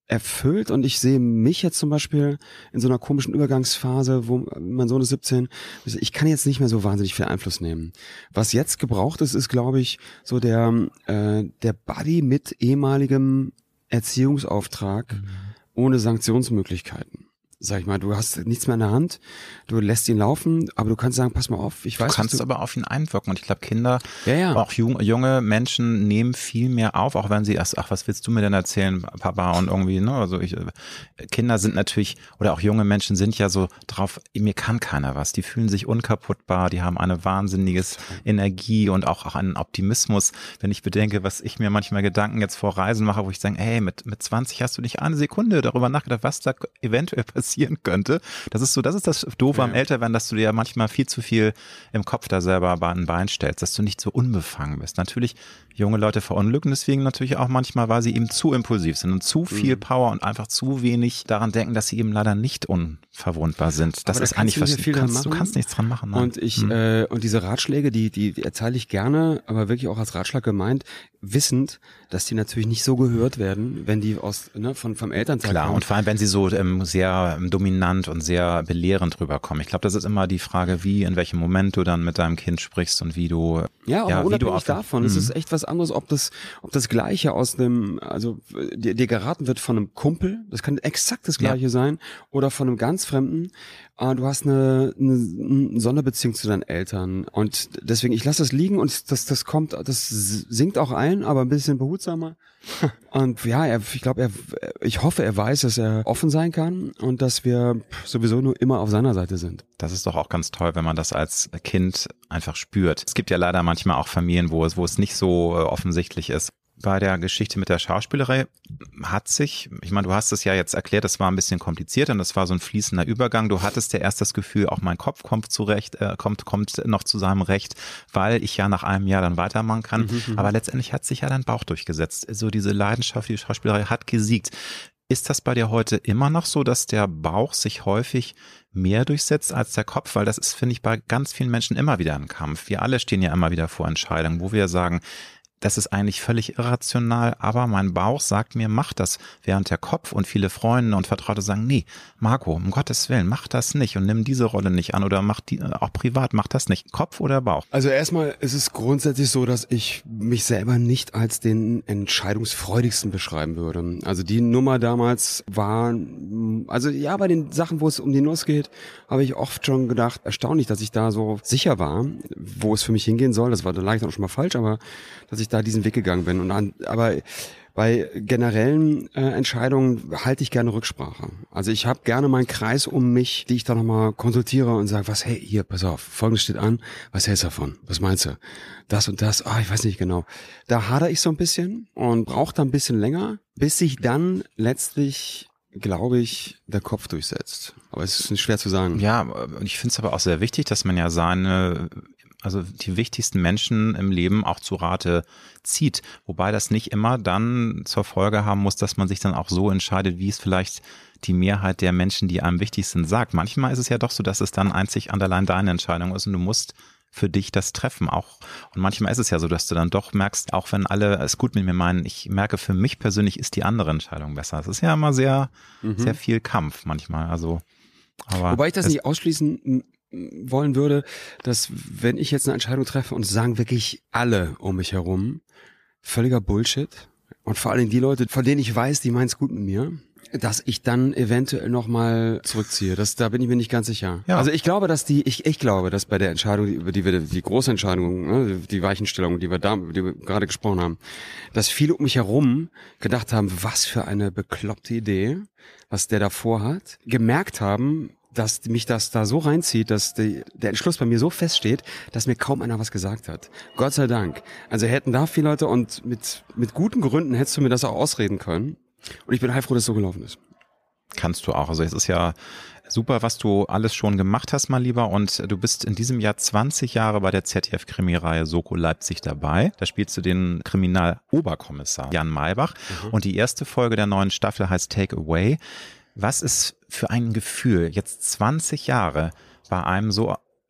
erfüllt und ich sehe mich jetzt zum Beispiel in so einer komischen Übergangsphase, wo mein Sohn ist siebzehn, ich kann jetzt nicht mehr so wahnsinnig viel Einfluss nehmen. Was jetzt gebraucht ist, ist glaube ich so der äh, der Buddy mit ehemaligem Erziehungsauftrag mhm. ohne Sanktionsmöglichkeiten. Sag ich mal, du hast nichts mehr in der Hand, du lässt ihn laufen, aber du kannst sagen, pass mal auf, ich weiß. Du kannst du aber auf ihn einwirken und ich glaube, Kinder, ja, ja. auch jung, junge Menschen nehmen viel mehr auf, auch wenn sie erst, ach, was willst du mir denn erzählen, Papa, und irgendwie, ne, also ich, Kinder sind natürlich, oder auch junge Menschen sind ja so drauf, mir kann keiner was, die fühlen sich unkaputtbar, die haben eine wahnsinniges Energie und auch, auch einen Optimismus, wenn ich bedenke, was ich mir manchmal Gedanken jetzt vor Reisen mache, wo ich sage, hey, mit, mit zwanzig hast du nicht eine Sekunde darüber nachgedacht, was da eventuell passiert passieren könnte. Das ist so, das ist das Doofe ja. am Älterwerden, dass du dir ja manchmal viel zu viel im Kopf da selber ein Bein stellst, dass du nicht so unbefangen bist. Natürlich, junge Leute verunglücken deswegen natürlich auch manchmal, weil sie eben zu impulsiv sind und zu viel mhm. Power und einfach zu wenig daran denken, dass sie eben leider nicht unverwundbar sind. Das aber ist da eigentlich was, viel du kannst, machen. du kannst nichts dran machen. Nein. Und ich, mhm. äh, und diese Ratschläge, die, die, die erteile ich gerne, aber wirklich auch als Ratschlag gemeint, wissend, dass die natürlich nicht so gehört werden, wenn die aus, ne, von, vom Elternteil Klar, kommen. und vor allem, wenn sie so ähm, sehr ähm, dominant und sehr belehrend rüberkommen. Ich glaube, das ist immer die Frage, wie, in welchem Moment du dann mit deinem Kind sprichst und wie du, ja, aber ja, unabhängig wie du auf, davon, mhm. es ist echt was anderes, ob das, ob das Gleiche aus einem, also dir, dir geraten wird von einem Kumpel, das kann exakt das Gleiche ja. sein, oder von einem ganz Fremden. Du hast eine, eine Sonderbeziehung zu deinen Eltern und deswegen, ich lasse das liegen und das, das kommt, das sinkt auch ein, aber ein bisschen behutsamer. Und ja, er, ich glaube, er, ich hoffe, er weiß, dass er offen sein kann und dass wir sowieso nur immer auf seiner Seite sind. Das ist doch auch ganz toll, wenn man das als Kind einfach spürt. Es gibt ja leider manchmal auch Familien, wo es, wo es nicht so offensichtlich ist. Bei der Geschichte mit der Schauspielerei hat sich, ich meine, du hast es ja jetzt erklärt, das war ein bisschen kompliziert und das war so ein fließender Übergang. Du hattest ja erst das Gefühl, auch mein Kopf kommt zurecht, äh, kommt, kommt noch zu seinem Recht, weil ich ja nach einem Jahr dann weitermachen kann. Mhm, aber letztendlich hat sich ja dein Bauch durchgesetzt. So diese Leidenschaft für die Schauspielerei hat gesiegt. Ist das bei dir heute immer noch so, dass der Bauch sich häufig mehr durchsetzt als der Kopf? Weil das ist, finde ich, bei ganz vielen Menschen immer wieder ein Kampf. Wir alle stehen ja immer wieder vor Entscheidungen, wo wir sagen, das ist eigentlich völlig irrational, aber mein Bauch sagt mir, mach das, während der Kopf und viele Freunde und Vertraute sagen, nee, Marco, um Gottes Willen, mach das nicht und nimm diese Rolle nicht an oder mach die, auch privat, mach das nicht. Kopf oder Bauch? Also erstmal ist es grundsätzlich so, dass ich mich selber nicht als den entscheidungsfreudigsten beschreiben würde. Also die Nummer damals war, also ja, bei den Sachen, wo es um die Nuss geht, habe ich oft schon gedacht, erstaunlich, dass ich da so sicher war, wo es für mich hingehen soll. Das war dann leicht auch schon mal falsch, aber dass ich da diesen Weg gegangen bin. Und an, aber bei generellen äh, Entscheidungen halte ich gerne Rücksprache. Also ich habe gerne meinen Kreis um mich, die ich da nochmal konsultiere und sage, was, hey, hier, pass auf, Folgendes steht an, was hältst du davon? Was meinst du? Das und das, ah, ich weiß nicht genau. Da hadere ich so ein bisschen und brauche da ein bisschen länger, bis sich dann letztlich, glaube ich, der Kopf durchsetzt. Aber es ist schwer zu sagen. Ja, und ich finde es aber auch sehr wichtig, dass man ja seine, also die wichtigsten Menschen im Leben auch zu Rate zieht. Wobei das nicht immer dann zur Folge haben muss, dass man sich dann auch so entscheidet, wie es vielleicht die Mehrheit der Menschen, die einem wichtig sind, sagt. Manchmal ist es ja doch so, dass es dann einzig und allein deine Entscheidung ist und du musst für dich das treffen auch. Und manchmal ist es ja so, dass du dann doch merkst, auch wenn alle es gut mit mir meinen, ich merke, für mich persönlich ist die andere Entscheidung besser. Es ist ja immer sehr, mhm. sehr viel Kampf manchmal. Also, aber wobei ich das nicht ausschließen wollen würde, dass wenn ich jetzt eine Entscheidung treffe und sagen wirklich alle um mich herum, völliger Bullshit und vor allem die Leute, von denen ich weiß, die meinen es gut mit mir, dass ich dann eventuell nochmal zurückziehe. Das, da bin ich mir nicht ganz sicher. Ja. Also ich glaube, dass die, ich, ich glaube, dass bei der Entscheidung, über die wir, die große Entscheidung, ne, die Weichenstellung, die wir da, die wir gerade gesprochen haben, dass viele um mich herum gedacht haben, was für eine bekloppte Idee, was der da vorhat, gemerkt haben, dass mich das da so reinzieht, dass die, der Entschluss bei mir so feststeht, dass mir kaum einer was gesagt hat. Gott sei Dank. Also hätten da viele Leute und mit, mit guten Gründen hättest du mir das auch ausreden können. Und ich bin heilfroh, dass es so gelaufen ist. Kannst du auch. Also es ist ja super, was du alles schon gemacht hast, mein Lieber. Und du bist in diesem Jahr zwanzig Jahre bei der Z D F-Krimireihe Soko Leipzig dabei. Da spielst du den Kriminaloberkommissar Jan Maybach. Mhm. Und die erste Folge der neuen Staffel heißt Take Away. Was ist für ein Gefühl, jetzt zwanzig Jahre bei einem so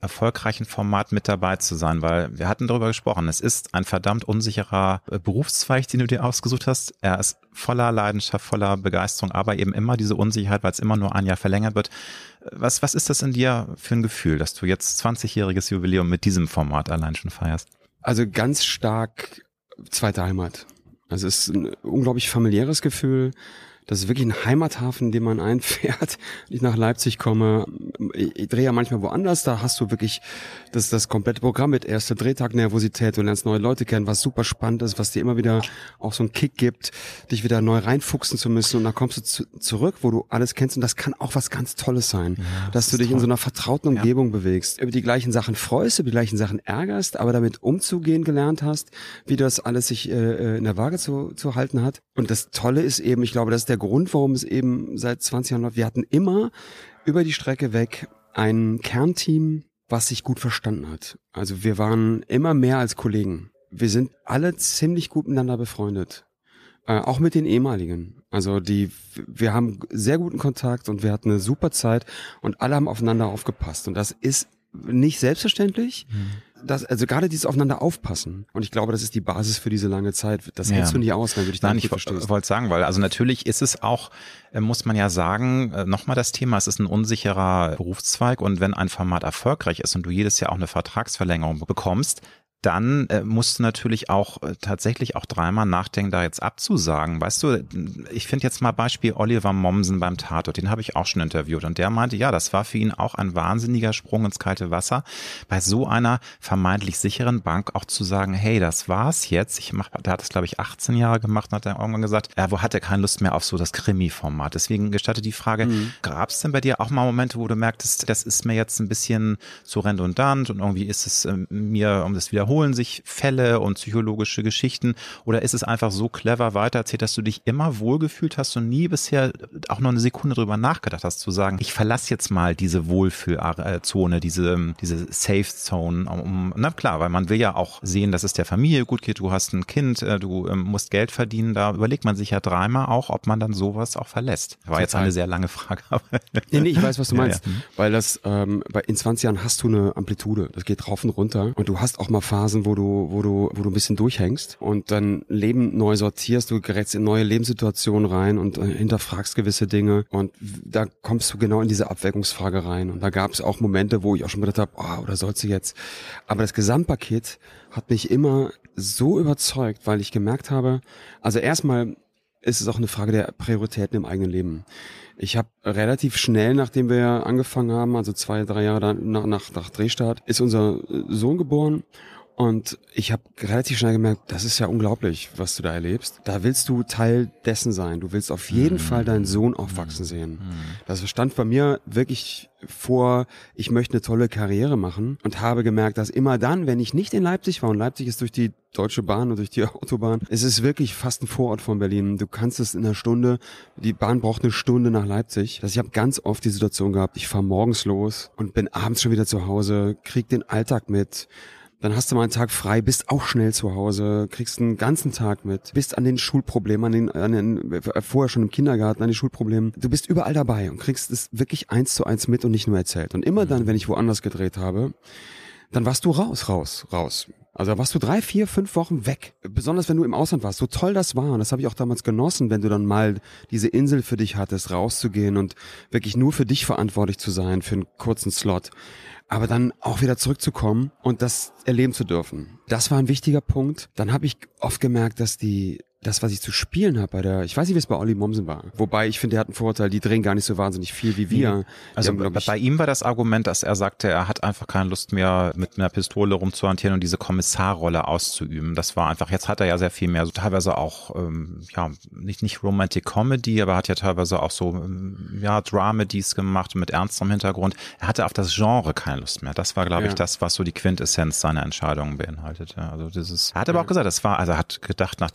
erfolgreichen Format mit dabei zu sein, weil wir hatten darüber gesprochen, es ist ein verdammt unsicherer Berufszweig, den du dir ausgesucht hast. Er ist voller Leidenschaft, voller Begeisterung, aber eben immer diese Unsicherheit, weil es immer nur ein Jahr verlängert wird. Was, was ist das in dir für ein Gefühl, dass du jetzt zwanzigjähriges Jubiläum mit diesem Format allein schon feierst? Also ganz stark zweite Heimat. Also es ist ein unglaublich familiäres Gefühl. Das ist wirklich ein Heimathafen, in den man einfährt. Wenn ich nach Leipzig komme, ich, ich drehe ja manchmal woanders, da hast du wirklich das, das komplette Programm mit erster Drehtag Nervosität, du lernst neue Leute kennen, was super spannend ist, was dir immer wieder auch so einen Kick gibt, dich wieder neu reinfuchsen zu müssen und dann kommst du zu, zurück, wo du alles kennst und das kann auch was ganz Tolles sein, ja, dass das du dich toll. in so einer vertrauten Umgebung ja. bewegst, über die gleichen Sachen freust, über die gleichen Sachen ärgerst, aber damit umzugehen gelernt hast, wie das alles sich äh, in der Waage zu, zu halten hat. Und das Tolle ist eben, ich glaube, das ist der Grund, warum es eben seit zwanzig Jahren läuft. Wir hatten immer über die Strecke weg ein Kernteam, was sich gut verstanden hat. Also wir waren immer mehr als Kollegen. Wir sind alle ziemlich gut miteinander befreundet. Äh, auch mit den ehemaligen. Also die, wir haben sehr guten Kontakt und wir hatten eine super Zeit und alle haben aufeinander aufgepasst. Und das ist nicht selbstverständlich. Mhm. Das, also gerade dieses Aufeinander aufpassen. Und ich glaube, das ist die Basis für diese lange Zeit. Das hältst ja. du nie aus, wenn du dich da nicht verstehst. Ich wollte sagen, weil also natürlich ist es auch, muss man ja sagen, nochmal das Thema, es ist ein unsicherer Berufszweig und wenn ein Format erfolgreich ist und du jedes Jahr auch eine Vertragsverlängerung bekommst, dann äh, musst du natürlich auch äh, tatsächlich auch dreimal nachdenken, da jetzt abzusagen. Weißt du, ich finde jetzt mal Beispiel Oliver Mommsen beim Tatort, den habe ich auch schon interviewt und der meinte, ja, das war für ihn auch ein wahnsinniger Sprung ins kalte Wasser, bei so einer vermeintlich sicheren Bank auch zu sagen, hey, das war's jetzt. Ich mach, der hat das, glaube ich, achtzehn Jahre gemacht und hat er irgendwann gesagt, er wo hat er keine Lust mehr auf so das Krimi-Format. Deswegen gestattet die Frage, mhm. gab es denn bei dir auch mal Momente, wo du merktest, das ist mir jetzt ein bisschen zu redundant und irgendwie ist es äh, mir, um das wiederholen sich Fälle und psychologische Geschichten oder ist es einfach so clever weitererzählt, dass du dich immer wohlgefühlt hast und nie bisher auch noch eine Sekunde drüber nachgedacht hast, zu sagen, ich verlasse jetzt mal diese Wohlfühlzone, diese, diese Safe Zone, um, na klar, weil man will ja auch sehen, dass es der Familie gut geht, du hast ein Kind, du ähm, musst Geld verdienen, da überlegt man sich ja dreimal auch, ob man dann sowas auch verlässt. War Total. Jetzt eine sehr lange Frage. nee, nee, ich weiß, was du meinst, ja, ja. weil das, ähm, in zwanzig Jahren hast du eine Amplitude, das geht rauf und runter und du hast auch mal Phasen, wo du, wo du, wo du ein bisschen durchhängst und dann Leben neu sortierst, du gerätst in neue Lebenssituationen rein und äh, hinterfragst gewisse Dinge und da kommst du genau in diese Abwägungsfrage rein und da gab es auch Momente, wo ich auch schon gedacht habe, oh, oder sollst du jetzt, aber das Gesamtpaket hat mich immer so überzeugt, weil ich gemerkt habe, also erstmal ist es auch eine Frage der Prioritäten im eigenen Leben. Ich habe relativ schnell, nachdem wir angefangen haben, also zwei, drei Jahre nach, nach, nach Drehstart, ist unser Sohn geboren. Und ich habe relativ schnell gemerkt, das ist ja unglaublich, was du da erlebst. Da willst du Teil dessen sein. Du willst auf jeden mm. Fall deinen Sohn aufwachsen sehen. Mm. Das stand bei mir wirklich vor, ich möchte eine tolle Karriere machen und habe gemerkt, dass immer dann, wenn ich nicht in Leipzig war, und Leipzig ist durch die Deutsche Bahn und durch die Autobahn, es ist wirklich fast ein Vorort von Berlin. Du kannst es in einer Stunde, die Bahn braucht eine Stunde nach Leipzig. Also ich habe ganz oft die Situation gehabt, ich fahre morgens los und bin abends schon wieder zu Hause, krieg den Alltag mit. Dann hast du mal einen Tag frei, bist auch schnell zu Hause, kriegst einen ganzen Tag mit, bist an den Schulproblemen, an den, an den vorher schon im Kindergarten, an den Schulproblemen. Du bist überall dabei und kriegst es wirklich eins zu eins mit und nicht nur erzählt. Und immer dann, wenn ich woanders gedreht habe, dann warst du raus, raus, raus. Also da warst du drei, vier, fünf Wochen weg. Besonders wenn du im Ausland warst. So toll das war. Und das habe ich auch damals genossen, wenn du dann mal diese Insel für dich hattest, rauszugehen und wirklich nur für dich verantwortlich zu sein, für einen kurzen Slot. Aber dann auch wieder zurückzukommen und das erleben zu dürfen. Das war ein wichtiger Punkt. Dann habe ich oft gemerkt, dass die das, was ich zu spielen habe bei der, ich weiß nicht, wie es bei Olli Mommsen war. Wobei ich finde, der hat einen Vorteil, die drehen gar nicht so wahnsinnig viel wie wir. Also haben, bei, bei ihm war das Argument, dass er sagte, er hat einfach keine Lust mehr, mit einer Pistole rumzuhantieren und diese Kommissarrolle auszuüben. Das war einfach, jetzt hat er ja sehr viel mehr, so teilweise auch, ähm, ja, nicht, nicht Romantic Comedy, aber hat ja teilweise auch so, ähm, ja, Dramedies gemacht mit ernstem Hintergrund. Er hatte auf das Genre keine Lust mehr. Das war, glaube ja. ich, das, was so die Quintessenz seiner Entscheidungen beinhaltete. Also dieses, er hat aber auch gesagt, das war, also er hat gedacht, nachdem er dann mal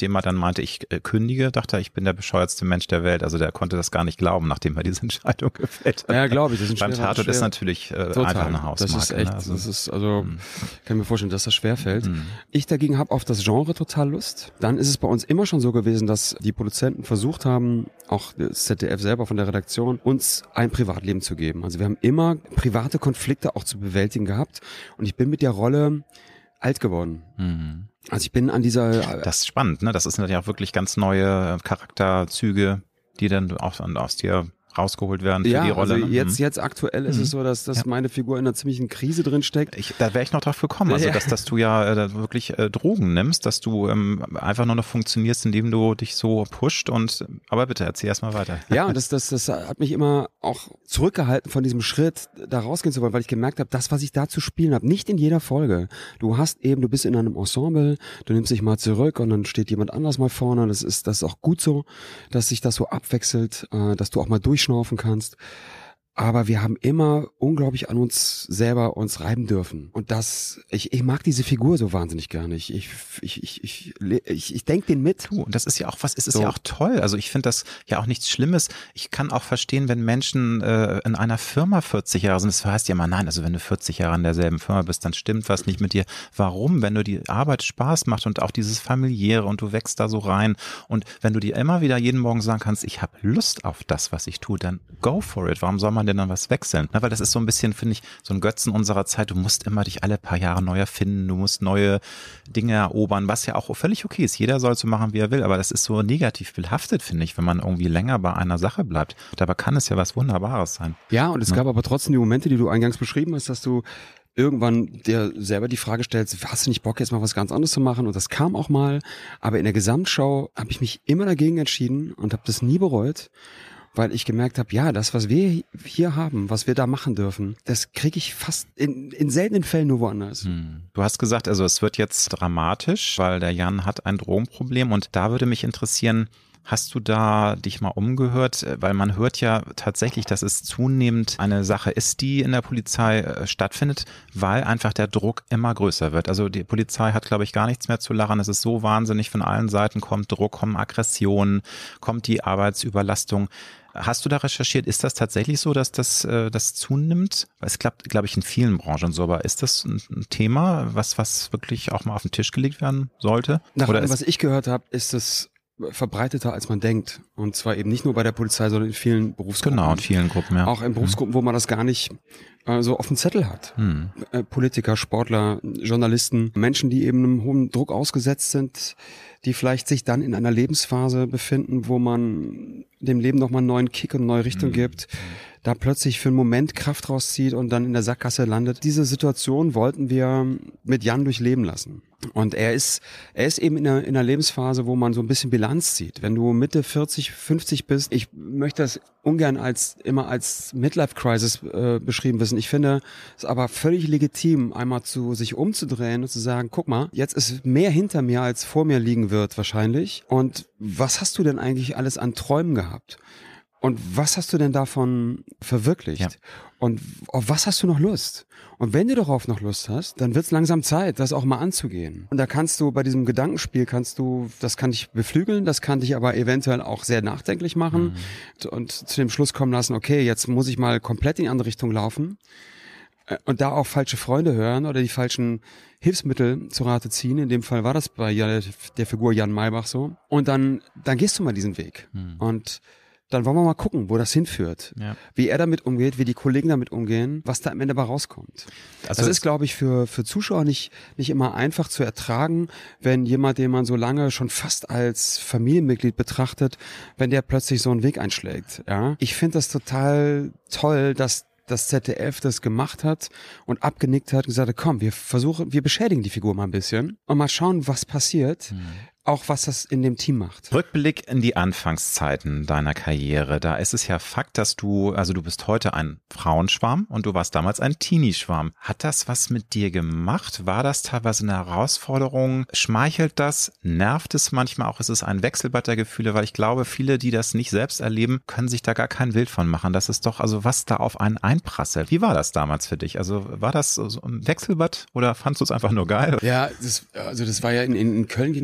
meinte, ich äh, kündige, dachte er, ich bin der bescheuertste Mensch der Welt. Also der konnte das gar nicht glauben, nachdem er diese Entscheidung gefällt hat. Ja, glaube ich. Das ist ein Beim schwerer, Tatort schwerer, ist natürlich äh, total. einfach eine Hausmarke. Das ist echt, ne? also, das ist, also mh. kann mir vorstellen, dass das schwerfällt. Mhm. Ich dagegen habe auf das Genre total Lust. Dann ist es bei uns immer schon so gewesen, dass die Produzenten versucht haben, auch das Z D F selber von der Redaktion, uns ein Privatleben zu geben. Also wir haben immer private Konflikte auch zu bewältigen gehabt und ich bin mit der Rolle alt geworden. Mhm. Also ich bin an dieser... Das ist spannend, ne? Das sind ja auch wirklich ganz neue Charakterzüge, die dann auch aus dir rausgeholt werden für ja, die Rolle. Also ne? jetzt, jetzt aktuell ist mhm. es so, dass, dass ja. meine Figur in einer ziemlichen Krise drin steckt. Ich, da wäre ich noch drauf gekommen, also ja. dass, dass du ja äh, wirklich äh, Drogen nimmst, dass du ähm, einfach nur noch funktionierst, indem du dich so pusht und, aber bitte, erzähl erst mal weiter. Ja, und das, das, das hat mich immer auch zurückgehalten von diesem Schritt, da rausgehen zu wollen, weil ich gemerkt habe, das, was ich da zu spielen habe, nicht in jeder Folge. Du hast eben, du bist in einem Ensemble, du nimmst dich mal zurück und dann steht jemand anders mal vorne, das ist, das ist auch gut so, dass sich das so abwechselt, äh, dass du auch mal durchschnaufen kannst. Aber wir haben immer unglaublich an uns selber uns reiben dürfen. Und das, ich, ich mag diese Figur so wahnsinnig gerne. Ich, ich, ich, ich, ich, ich, ich denke den mit. Du, und das ist ja auch was, es ist so. ja auch toll. Also ich finde das ja auch nichts Schlimmes. Ich kann auch verstehen, wenn Menschen äh, in einer Firma vierzig Jahre sind. Das heißt ja immer, nein, also wenn du vierzig Jahre in derselben Firma bist, dann stimmt was nicht mit dir. Warum? Wenn du die Arbeit Spaß macht und auch dieses Familiäre und du wächst da so rein und wenn du dir immer wieder jeden Morgen sagen kannst, ich habe Lust auf das, was ich tue, dann go for it. Warum soll man denn dann was wechseln? Na, weil das ist so ein bisschen, finde ich, so ein Götzen unserer Zeit. Du musst immer dich alle paar Jahre neu erfinden, du musst neue Dinge erobern, was ja auch völlig okay ist. Jeder soll so machen, wie er will, aber das ist so negativ behaftet, finde ich, wenn man irgendwie länger bei einer Sache bleibt. Dabei kann es ja was Wunderbares sein. Ja, und es ja. gab aber trotzdem die Momente, die du eingangs beschrieben hast, dass du irgendwann dir selber die Frage stellst, hast du nicht Bock, jetzt mal was ganz anderes zu machen? Und das kam auch mal, aber in der Gesamtschau habe ich mich immer dagegen entschieden und habe das nie bereut, weil ich gemerkt habe, ja, das, was wir hier haben, was wir da machen dürfen, das kriege ich fast in, in seltenen Fällen nur woanders. Hm. Du hast gesagt, also es wird jetzt dramatisch, weil der Jan hat ein Drogenproblem und da würde mich interessieren, hast du da dich mal umgehört? Weil man hört ja tatsächlich, dass es zunehmend eine Sache ist, die in der Polizei äh, stattfindet, weil einfach der Druck immer größer wird. Also die Polizei hat, glaube ich, gar nichts mehr zu lachen. Es ist so wahnsinnig, von allen Seiten kommt Druck, kommen Aggressionen, kommt die Arbeitsüberlastung. Hast du da recherchiert? Ist das tatsächlich so, dass das, äh, das zunimmt? Es klappt, glaube ich, in vielen Branchen so, aber ist das ein, ein Thema, was, was wirklich auch mal auf den Tisch gelegt werden sollte? Nach Oder allem, ist was ich gehört habe, ist es verbreiteter, als man denkt. Und zwar eben nicht nur bei der Polizei, sondern in vielen Berufsgruppen. Genau, in vielen Gruppen, ja. Auch in Berufsgruppen, wo man das gar nicht äh, so auf dem Zettel hat. Hm. Äh, Politiker, Sportler, Journalisten, Menschen, die eben einem hohen Druck ausgesetzt sind, die vielleicht sich dann in einer Lebensphase befinden, wo man dem Leben nochmal einen neuen Kick und eine neue Richtung hm. gibt, da plötzlich für einen Moment Kraft rauszieht und dann in der Sackgasse landet. Diese Situation wollten wir mit Jan durchleben lassen. Und er ist, er ist eben in einer, in einer Lebensphase, wo man so ein bisschen Bilanz zieht. Wenn du Mitte vierzig, fünfzig bist, ich möchte das ungern als, immer als Midlife-Crisis äh, beschrieben wissen. Ich finde es aber völlig legitim, einmal zu sich umzudrehen und zu sagen, guck mal, jetzt ist mehr hinter mir, als vor mir liegen wird wahrscheinlich. Und was hast du denn eigentlich alles an Träumen gehabt? Und was hast du denn davon verwirklicht? Ja. Und auf was hast du noch Lust? Und wenn du darauf noch Lust hast, dann wird's langsam Zeit, das auch mal anzugehen. Und da kannst du bei diesem Gedankenspiel, kannst du, das kann dich beflügeln, das kann dich aber eventuell auch sehr nachdenklich machen mhm. und zu dem Schluss kommen lassen, okay, jetzt muss ich mal komplett in die andere Richtung laufen und da auch falsche Freunde hören oder die falschen Hilfsmittel zu Rate ziehen. In dem Fall war das bei der, der Figur Jan Maybach so. Und dann, dann gehst du mal diesen Weg. Mhm. Und dann wollen wir mal gucken, wo das hinführt. Ja. Wie er damit umgeht, wie die Kollegen damit umgehen, was da am Ende bei rauskommt. Also das ist, glaube ich, für für Zuschauer nicht nicht immer einfach zu ertragen, wenn jemand, den man so lange schon fast als Familienmitglied betrachtet, wenn der plötzlich so einen Weg einschlägt. Ja, ich finde das total toll, dass das Z D F das gemacht hat und abgenickt hat und gesagt hat, komm, wir versuchen, wir beschädigen die Figur mal ein bisschen und mal schauen, was passiert. Hm. Auch was das in dem Team macht. Rückblick in die Anfangszeiten deiner Karriere. Da ist es ja Fakt, dass du, also du bist heute ein Frauenschwarm und du warst damals ein Teenie-Schwarm. Hat das was mit dir gemacht? War das teilweise eine Herausforderung? Schmeichelt das? Nervt es manchmal auch? Ist es ein Wechselbad der Gefühle? Weil ich glaube, viele, die das nicht selbst erleben, können sich da gar kein Bild von machen. Das ist doch, also was da auf einen einprasselt. Wie war das damals für dich? Also war das so ein Wechselbad oder fandst du es einfach nur geil? Ja, das, also das war ja in, in Köln ging, äh,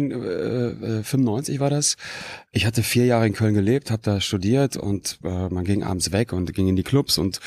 äh, fünfundneunzig war das. Ich hatte vier Jahre in Köln gelebt, habe da studiert und äh, man ging abends weg und ging in die Clubs und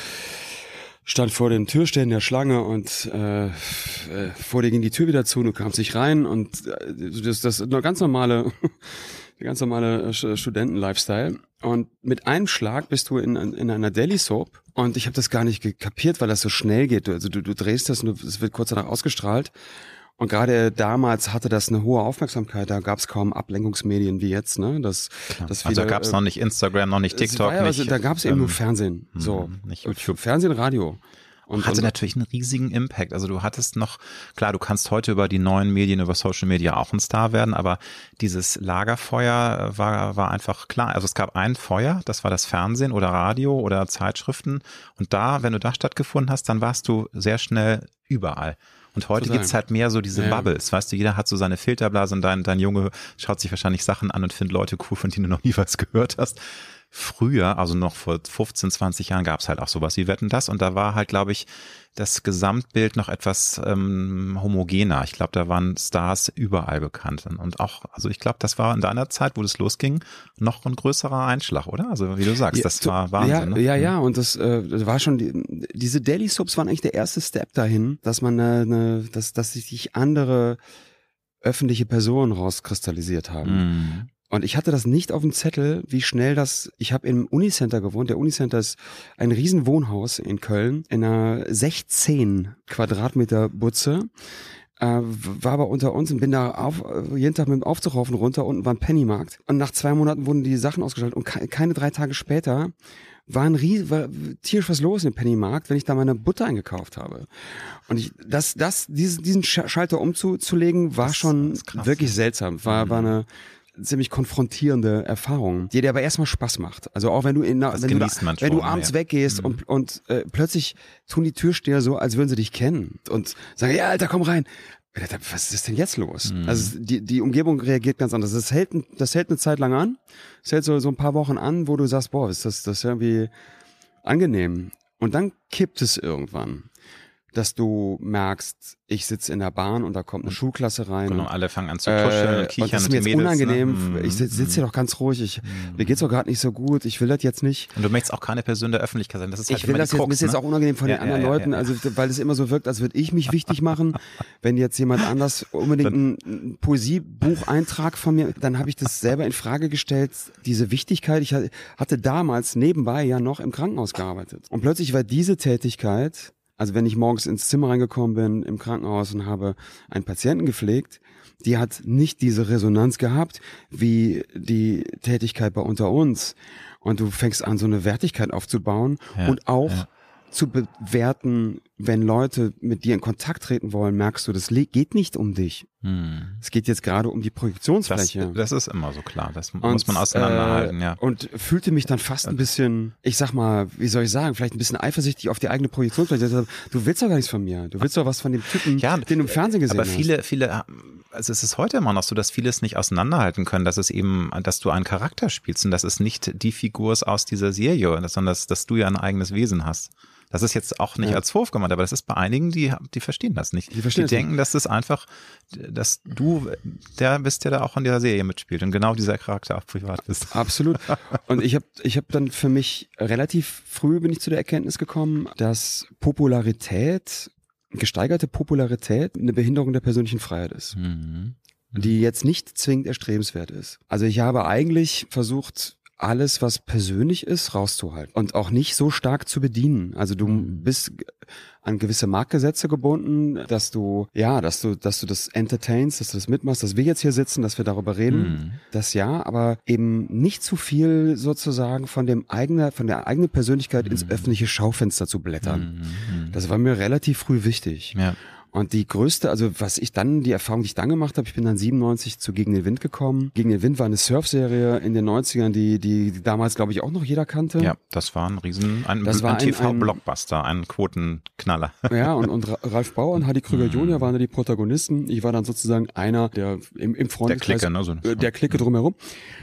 stand vor den Türstellen der Schlange und äh, äh, vor dir ging die Tür wieder zu, du kamst nicht rein und äh, das, das ist eine ganz normale, der ganz normale Studenten-Lifestyle. Und mit einem Schlag bist du in, in einer Daily Soap und ich habe das gar nicht kapiert, weil das so schnell geht. Also du, du drehst das und es wird kurz danach ausgestrahlt. Und gerade damals hatte das eine hohe Aufmerksamkeit. Da gab es kaum Ablenkungsmedien wie jetzt. Ne? Das, das also viele, da gab es noch nicht Instagram, noch nicht TikTok. Ja, nicht, also da gab es eben ähm, nur Fernsehen. So. Nicht YouTube. Fernsehen, Radio. Und, hatte und, natürlich einen riesigen Impact. Also du hattest noch, klar, du kannst heute über die neuen Medien, über Social Media auch ein Star werden, aber dieses Lagerfeuer war, war einfach klar. Also es gab ein Feuer, das war das Fernsehen oder Radio oder Zeitschriften. Und da, wenn du da stattgefunden hast, dann warst du sehr schnell überall. Und heute Total. gibt's halt mehr so diese Ja. Bubbles, weißt du, jeder hat so seine Filterblase und dein, dein Junge schaut sich wahrscheinlich Sachen an und findet Leute cool, von denen du noch nie was gehört hast. Früher, also noch vor fünfzehn, zwanzig Jahren gab's halt auch sowas wie Wetten, das und da war halt, glaube ich, das Gesamtbild noch etwas ähm, homogener. Ich glaube, da waren Stars überall bekannt und auch, also ich glaube, das war in deiner Zeit, wo das losging, noch ein größerer Einschlag, oder? Also wie du sagst, das war Wahnsinn. Ja, ne? ja, ja, und das, äh, das war schon, die, diese Daily Soaps waren eigentlich der erste Step dahin, dass man eine, eine dass, dass sich andere öffentliche Personen rauskristallisiert haben. Mhm. Und ich hatte das nicht auf dem Zettel, wie schnell das, ich habe im Unicenter gewohnt, der Unicenter ist ein riesen Wohnhaus in Köln, in einer sechzehn Quadratmeter Butze, äh, war aber unter uns und bin da auf, jeden Tag mit dem Aufzug rauf und runter, unten war ein Pennymarkt. Und nach zwei Monaten wurden die Sachen ausgeschaltet und ke- keine drei Tage später war ein ries, war tierisch was los im Pennymarkt, wenn ich da meine Butter eingekauft habe. Und ich, das, das, diesen, diesen Schalter umzulegen, war Das schon ist krass, wirklich ja. seltsam, war, Mhm. war eine ziemlich konfrontierende Erfahrung, die dir aber erstmal Spaß macht. Also auch wenn du in, Das wenn du, da, genießt man wenn du schon, abends ja. weggehst Mhm. und und äh, plötzlich tun die Türsteher so, als würden sie dich kennen und sagen, ja Alter, komm rein. Was ist denn jetzt los? Mhm. Also die die Umgebung reagiert ganz anders. Das hält das hält eine Zeit lang an. Das hält so so ein paar Wochen an, wo du sagst, boah, ist das das ist irgendwie angenehm. Und dann kippt es irgendwann, dass du merkst, ich sitze in der Bahn und da kommt eine Schulklasse rein. Genau, und, alle fangen an zu kuscheln äh, und kichern und das ist und mir die jetzt Mädels, unangenehm. ne? Ich sitze sitz hier doch ganz ruhig. Ich, Mhm. Mir geht's doch gerade nicht so gut. Ich will das jetzt nicht. Und du möchtest auch keine Person der Öffentlichkeit sein. Das ist halt Ich will immer das die jetzt, mir Krux, ist jetzt ne? auch unangenehm von Ja, den anderen ja, ja, Leuten, ja. also weil es immer so wirkt, als würde ich mich wichtig machen. Wenn jetzt jemand anders unbedingt ein, ein Poesiebucheintrag von mir, dann habe ich das selber in Frage gestellt, diese Wichtigkeit. Ich hatte damals nebenbei ja noch im Krankenhaus gearbeitet. Und plötzlich war diese Tätigkeit, also wenn ich morgens ins Zimmer reingekommen bin im Krankenhaus und habe einen Patienten gepflegt, die hat nicht diese Resonanz gehabt wie die Tätigkeit bei Unter uns. Und du fängst an, so eine Wertigkeit aufzubauen Ja, und auch ja. zu bewerten, wenn Leute mit dir in Kontakt treten wollen, merkst du, das le- geht nicht um dich. Hm. Es geht jetzt gerade um die Das, Projektionsfläche. das ist immer so klar. Das Und, muss man auseinanderhalten, äh, ja. Und fühlte mich dann fast ein bisschen, ich sag mal, wie soll ich sagen, vielleicht ein bisschen eifersüchtig auf die eigene Projektionsfläche. Du willst doch gar nichts von mir. Du willst doch was von dem Typen, Ja, den du im Fernsehen gesehen aber hast. viele, viele, also es ist heute immer noch so, dass viele es nicht auseinanderhalten können, dass es eben, dass du einen Charakter spielst und dass es nicht die Figur ist aus dieser Serie, sondern dass, dass du ja ein eigenes Wesen hast. Das ist jetzt auch nicht Ja. als Vorwurf gemeint, aber das ist bei einigen, die, die verstehen das nicht. Die verstehen die das denken, dass das einfach, dass du der bist, der da auch in dieser Serie mitspielt und genau dieser Charakter auch privat bist. Absolut. Und ich habe ich hab dann für mich relativ früh bin ich zu der Erkenntnis gekommen, dass Popularität, gesteigerte Popularität eine Behinderung der persönlichen Freiheit ist, Mhm. die jetzt nicht zwingend erstrebenswert ist. Also ich habe eigentlich versucht, alles, was persönlich ist, rauszuhalten und auch nicht so stark zu bedienen. Also du bist an gewisse Marktgesetze gebunden, dass du, ja, dass du, dass du das entertainst, dass du das mitmachst, dass wir jetzt hier sitzen, dass wir darüber reden. Mhm. Das ja, aber eben nicht zu viel sozusagen von dem eigenen, von der eigenen Persönlichkeit ins öffentliche Schaufenster zu blättern. Mhm. Das war mir relativ früh wichtig. Ja. Und die größte, also was ich dann, die Erfahrung, die ich dann gemacht habe, ich bin dann siebenundneunzig zu Gegen den Wind gekommen. Gegen den Wind war eine Surfserie in den neunzigern, die, die, die damals, glaube ich, auch noch jeder kannte. Ja, das war ein riesen, ein, Das war ein ein- T V-Blockbuster, ein Quotenknaller. Ja, und, und Ra- Ralf Bauer und Hadi Krüger Junior waren da die Protagonisten. Ich war dann sozusagen einer der im, im Freundeskreis, Der Clique, ne, so- äh, der Clique drumherum.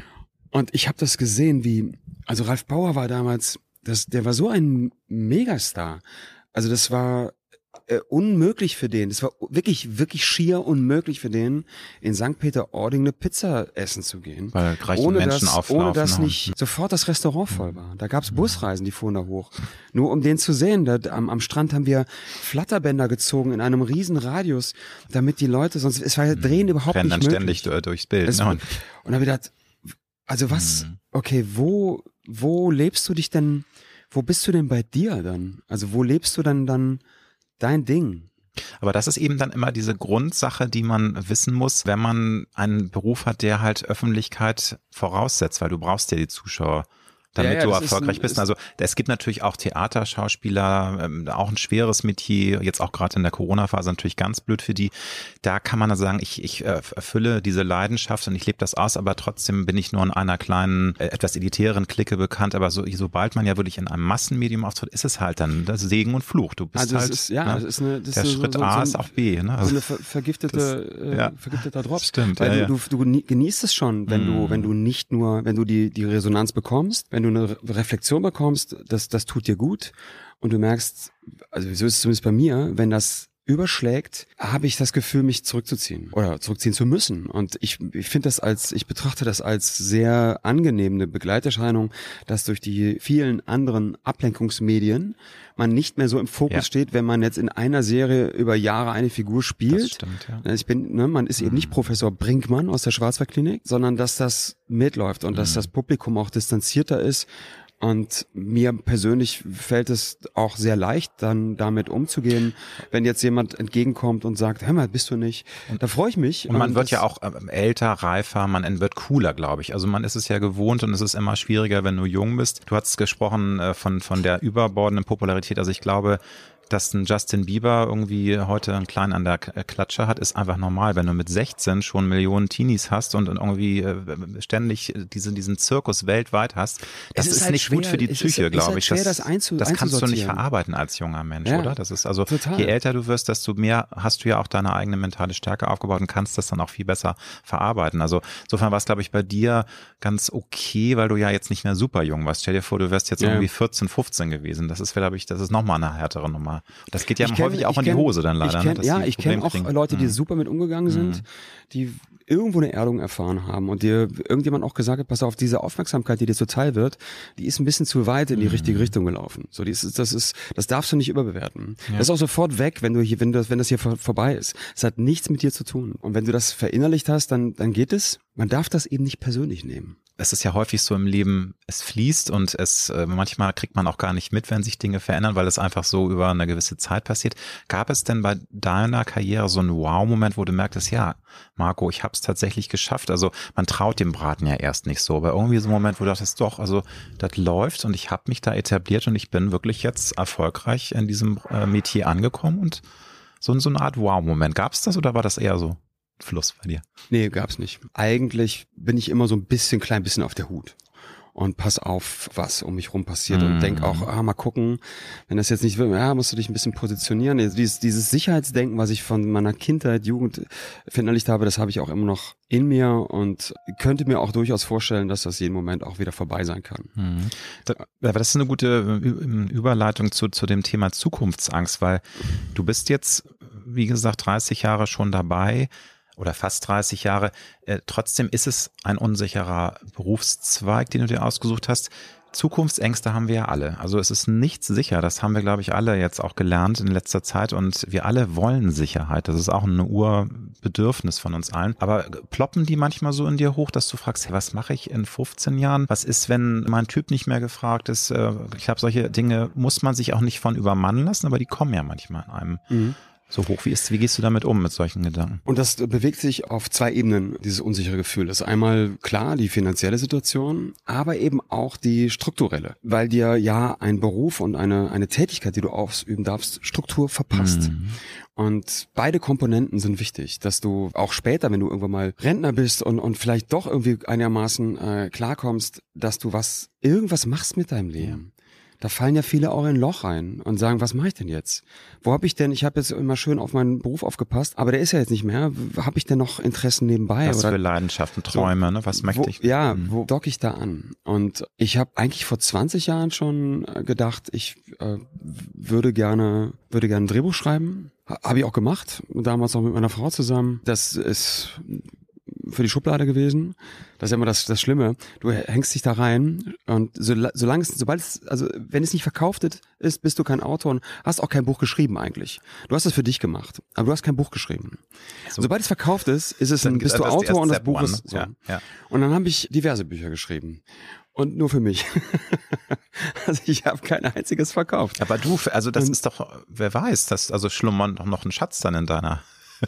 Und ich habe das gesehen, wie, also Ralf Bauer war damals, das, der war so ein Megastar. Also das war, äh, unmöglich für den, es war wirklich, wirklich schier unmöglich für den, in Sankt Peter-Ording eine Pizza essen zu gehen. Weil reiche ohne Menschen dass, auflaufen. ohne dass haben. nicht sofort das Restaurant voll war. Da gab's Busreisen, die fuhren da hoch. Nur um den zu sehen, da, am, am Strand haben wir Flatterbänder gezogen in einem riesen Radius, damit die Leute, sonst, es war ja Drehen überhaupt Rennen nicht dann möglich. ständig durchs Bild. Es, Ne? und dann habe ich gedacht, also was, okay, wo, wo lebst du dich denn, wo bist du denn bei dir dann? Also wo lebst du dann dann dein Ding? Aber das ist eben dann immer diese Grundsache, die man wissen muss, wenn man einen Beruf hat, der halt Öffentlichkeit voraussetzt, weil du brauchst ja die Zuschauer, damit Ja, ja, du das ist erfolgreich ein- bist. ist- Also es gibt natürlich auch Theaterschauspieler, ähm, auch ein schweres Metier, jetzt auch gerade in der Corona-Phase natürlich ganz blöd für die. Da kann man dann sagen, ich, ich äh, erfülle diese Leidenschaft und ich lebe das aus, aber trotzdem bin ich nur in einer kleinen, äh, etwas elitären Clique bekannt. Aber so, sobald man ja wirklich in einem Massenmedium auftritt, ist es halt dann das Segen und Fluch. Du bist Also es halt, ist, ja, ne? es ist eine, das Der ist so, Schritt so, A so, ist ein- auch B. Ne? so Also, eine ver vergiftete, das- äh, ja. vergifteter Drops. Stimmt, Weil ja, du, du, du genießt es schon, wenn Mm. du, wenn du nicht nur, wenn du die, die Resonanz bekommst, wenn du eine Re- Reflexion bekommst, das, das tut dir gut und du merkst, also so ist es zumindest bei mir, wenn das überschlägt, habe ich das Gefühl, mich zurückzuziehen oder zurückziehen zu müssen. Und ich, ich finde das als, ich betrachte das als sehr angenehme Begleiterscheinung, dass durch die vielen anderen Ablenkungsmedien man nicht mehr so im Fokus Ja. steht, wenn man jetzt in einer Serie über Jahre eine Figur spielt. das stimmt, ja. Ich bin, ne, man ist eben nicht Professor Brinkmann aus der Schwarzwaldklinik, sondern dass das mitläuft und dass das Publikum auch distanzierter ist. Und mir persönlich fällt es auch sehr leicht, dann damit umzugehen, wenn jetzt jemand entgegenkommt und sagt, hör mal, bist du nicht? Da freue ich mich. Und man wird das- ja auch ähm, älter, reifer, man wird cooler, glaube ich. Also man ist es ja gewohnt und es ist immer schwieriger, wenn du jung bist. Du hast gesprochen äh, von von der überbordenden Popularität. Also ich glaube, dass ein Justin Bieber irgendwie heute einen kleinen an der K- Klatsche hat, ist einfach normal. Wenn du mit sechzehn schon Millionen Teenies hast und und irgendwie äh, ständig diese, diesen Zirkus weltweit hast, das Es ist ist, halt nicht schwer, gut für die es ist- Psyche, ist glaube halt ich. schwer, das einzu- das kannst du nicht einzusortieren. verarbeiten als junger Mensch, Ja, oder? Das ist also, total. je älter du wirst, desto mehr hast du ja auch deine eigene mentale Stärke aufgebaut und kannst das dann auch viel besser verarbeiten. Also insofern war es, glaube ich, bei dir ganz okay, weil du ja jetzt nicht mehr super jung warst. Stell dir vor, du wärst jetzt Ja. irgendwie vierzehn, fünfzehn gewesen. Das ist, glaube ich, das ist nochmal eine härtere Nummer. Das geht ja Ich kenn- häufig auch ich in die kenn- Hose dann leider. Ich kenn, ne, dass ja, die ich kenne Probleme auch kriegen. Leute, die Mhm. super mit umgegangen sind, die irgendwo eine Erdung erfahren haben und dir irgendjemand auch gesagt hat, pass auf, diese Aufmerksamkeit, die dir zuteil wird, die ist ein bisschen zu weit in die richtige Richtung gelaufen. So, die ist, das ist, das darfst du nicht überbewerten. Das ist auch sofort weg, wenn du hier, wenn das, wenn das hier vor, vorbei ist. Es hat nichts mit dir zu tun. Und wenn du das verinnerlicht hast, dann, dann geht es. Man darf das eben nicht persönlich nehmen. Es ist ja häufig so im Leben, es fließt und es äh, manchmal kriegt man auch gar nicht mit, wenn sich Dinge verändern, weil es einfach so über eine gewisse Zeit passiert. Gab es denn bei deiner Karriere so einen Wow-Moment, wo du merktest, ja, Marco, ich habe es tatsächlich geschafft. Also man traut dem Braten ja erst nicht so, aber irgendwie so ein Moment, wo du dachtest, doch, also das läuft und ich habe mich da etabliert und ich bin wirklich jetzt erfolgreich in diesem äh, Metier angekommen und so, so eine Art Wow-Moment. Gab es das oder war das eher so Fluss bei dir? Nee, gab's nicht. Eigentlich bin ich immer so ein bisschen, klein bisschen auf der Hut. Und pass auf, was um mich rum passiert. Und denk auch, ah, mal gucken, wenn das jetzt nicht will, ja, musst du dich ein bisschen positionieren. Also dieses, dieses Sicherheitsdenken, was ich von meiner Kindheit, Jugend verinnerlicht habe, das habe ich auch immer noch in mir und könnte mir auch durchaus vorstellen, dass das jeden Moment auch wieder vorbei sein kann. Mhm. Da, aber das ist eine gute Ü- Überleitung zu, zu dem Thema Zukunftsangst, weil du bist jetzt, wie gesagt, dreißig Jahre schon dabei oder fast dreißig Jahre. Äh, trotzdem ist es ein unsicherer Berufszweig, den du dir ausgesucht hast. Zukunftsängste haben wir ja alle. Also es ist nichts sicher. Das haben wir, glaube ich, alle jetzt auch gelernt in letzter Zeit. Und wir alle wollen Sicherheit. Das ist auch ein Urbedürfnis von uns allen. Aber ploppen die manchmal so in dir hoch, dass du fragst, hey, was mache ich in fünfzehn Jahren? Was ist, wenn mein Typ nicht mehr gefragt ist? Ich glaube, solche Dinge muss man sich auch nicht von übermannen lassen, aber die kommen ja manchmal in einem. Mhm. So hoch. Wie ist, wie gehst du damit um, mit solchen Gedanken? Und das bewegt sich auf zwei Ebenen, dieses unsichere Gefühl. Das ist einmal klar die finanzielle Situation, aber eben auch die strukturelle. Weil dir ja ein Beruf und eine, eine Tätigkeit, die du ausüben darfst, Struktur verpasst. Mhm. Und beide Komponenten sind wichtig, dass du auch später, wenn du irgendwann mal Rentner bist und, und vielleicht doch irgendwie einigermaßen äh, klarkommst, dass du was, irgendwas machst mit deinem Leben. da fallen ja viele auch in ein Loch rein und sagen, was mache ich denn jetzt? Wo habe ich denn, ich habe jetzt immer schön auf meinen Beruf aufgepasst, aber der ist ja jetzt nicht mehr. Habe ich denn noch Interessen nebenbei? Was oder für Leidenschaften, Träume, so, ne? Was möchte wo, ich? Ja, mhm. wo docke ich da an? Und ich habe eigentlich vor zwanzig Jahren schon gedacht, ich äh, würde gerne, würde gerne ein Drehbuch schreiben. Habe ich auch gemacht, damals auch mit meiner Frau zusammen. Das ist für die Schublade gewesen. Das ist ja immer das, das Schlimme. Du hängst dich da rein und so, solange es, sobald es, also wenn es nicht verkauft ist, bist du kein Autor und hast auch kein Buch geschrieben eigentlich. Du hast es für dich gemacht, aber du hast kein Buch geschrieben. So. Sobald es verkauft ist, ist es ein, bist du Autor und das Buch ist so. Ja, ja. Und dann habe ich diverse Bücher geschrieben. Und nur für mich. Also ich habe kein einziges verkauft. Aber du, also das und, ist doch, wer weiß, das, also schlummert doch noch ein Schatz dann in deiner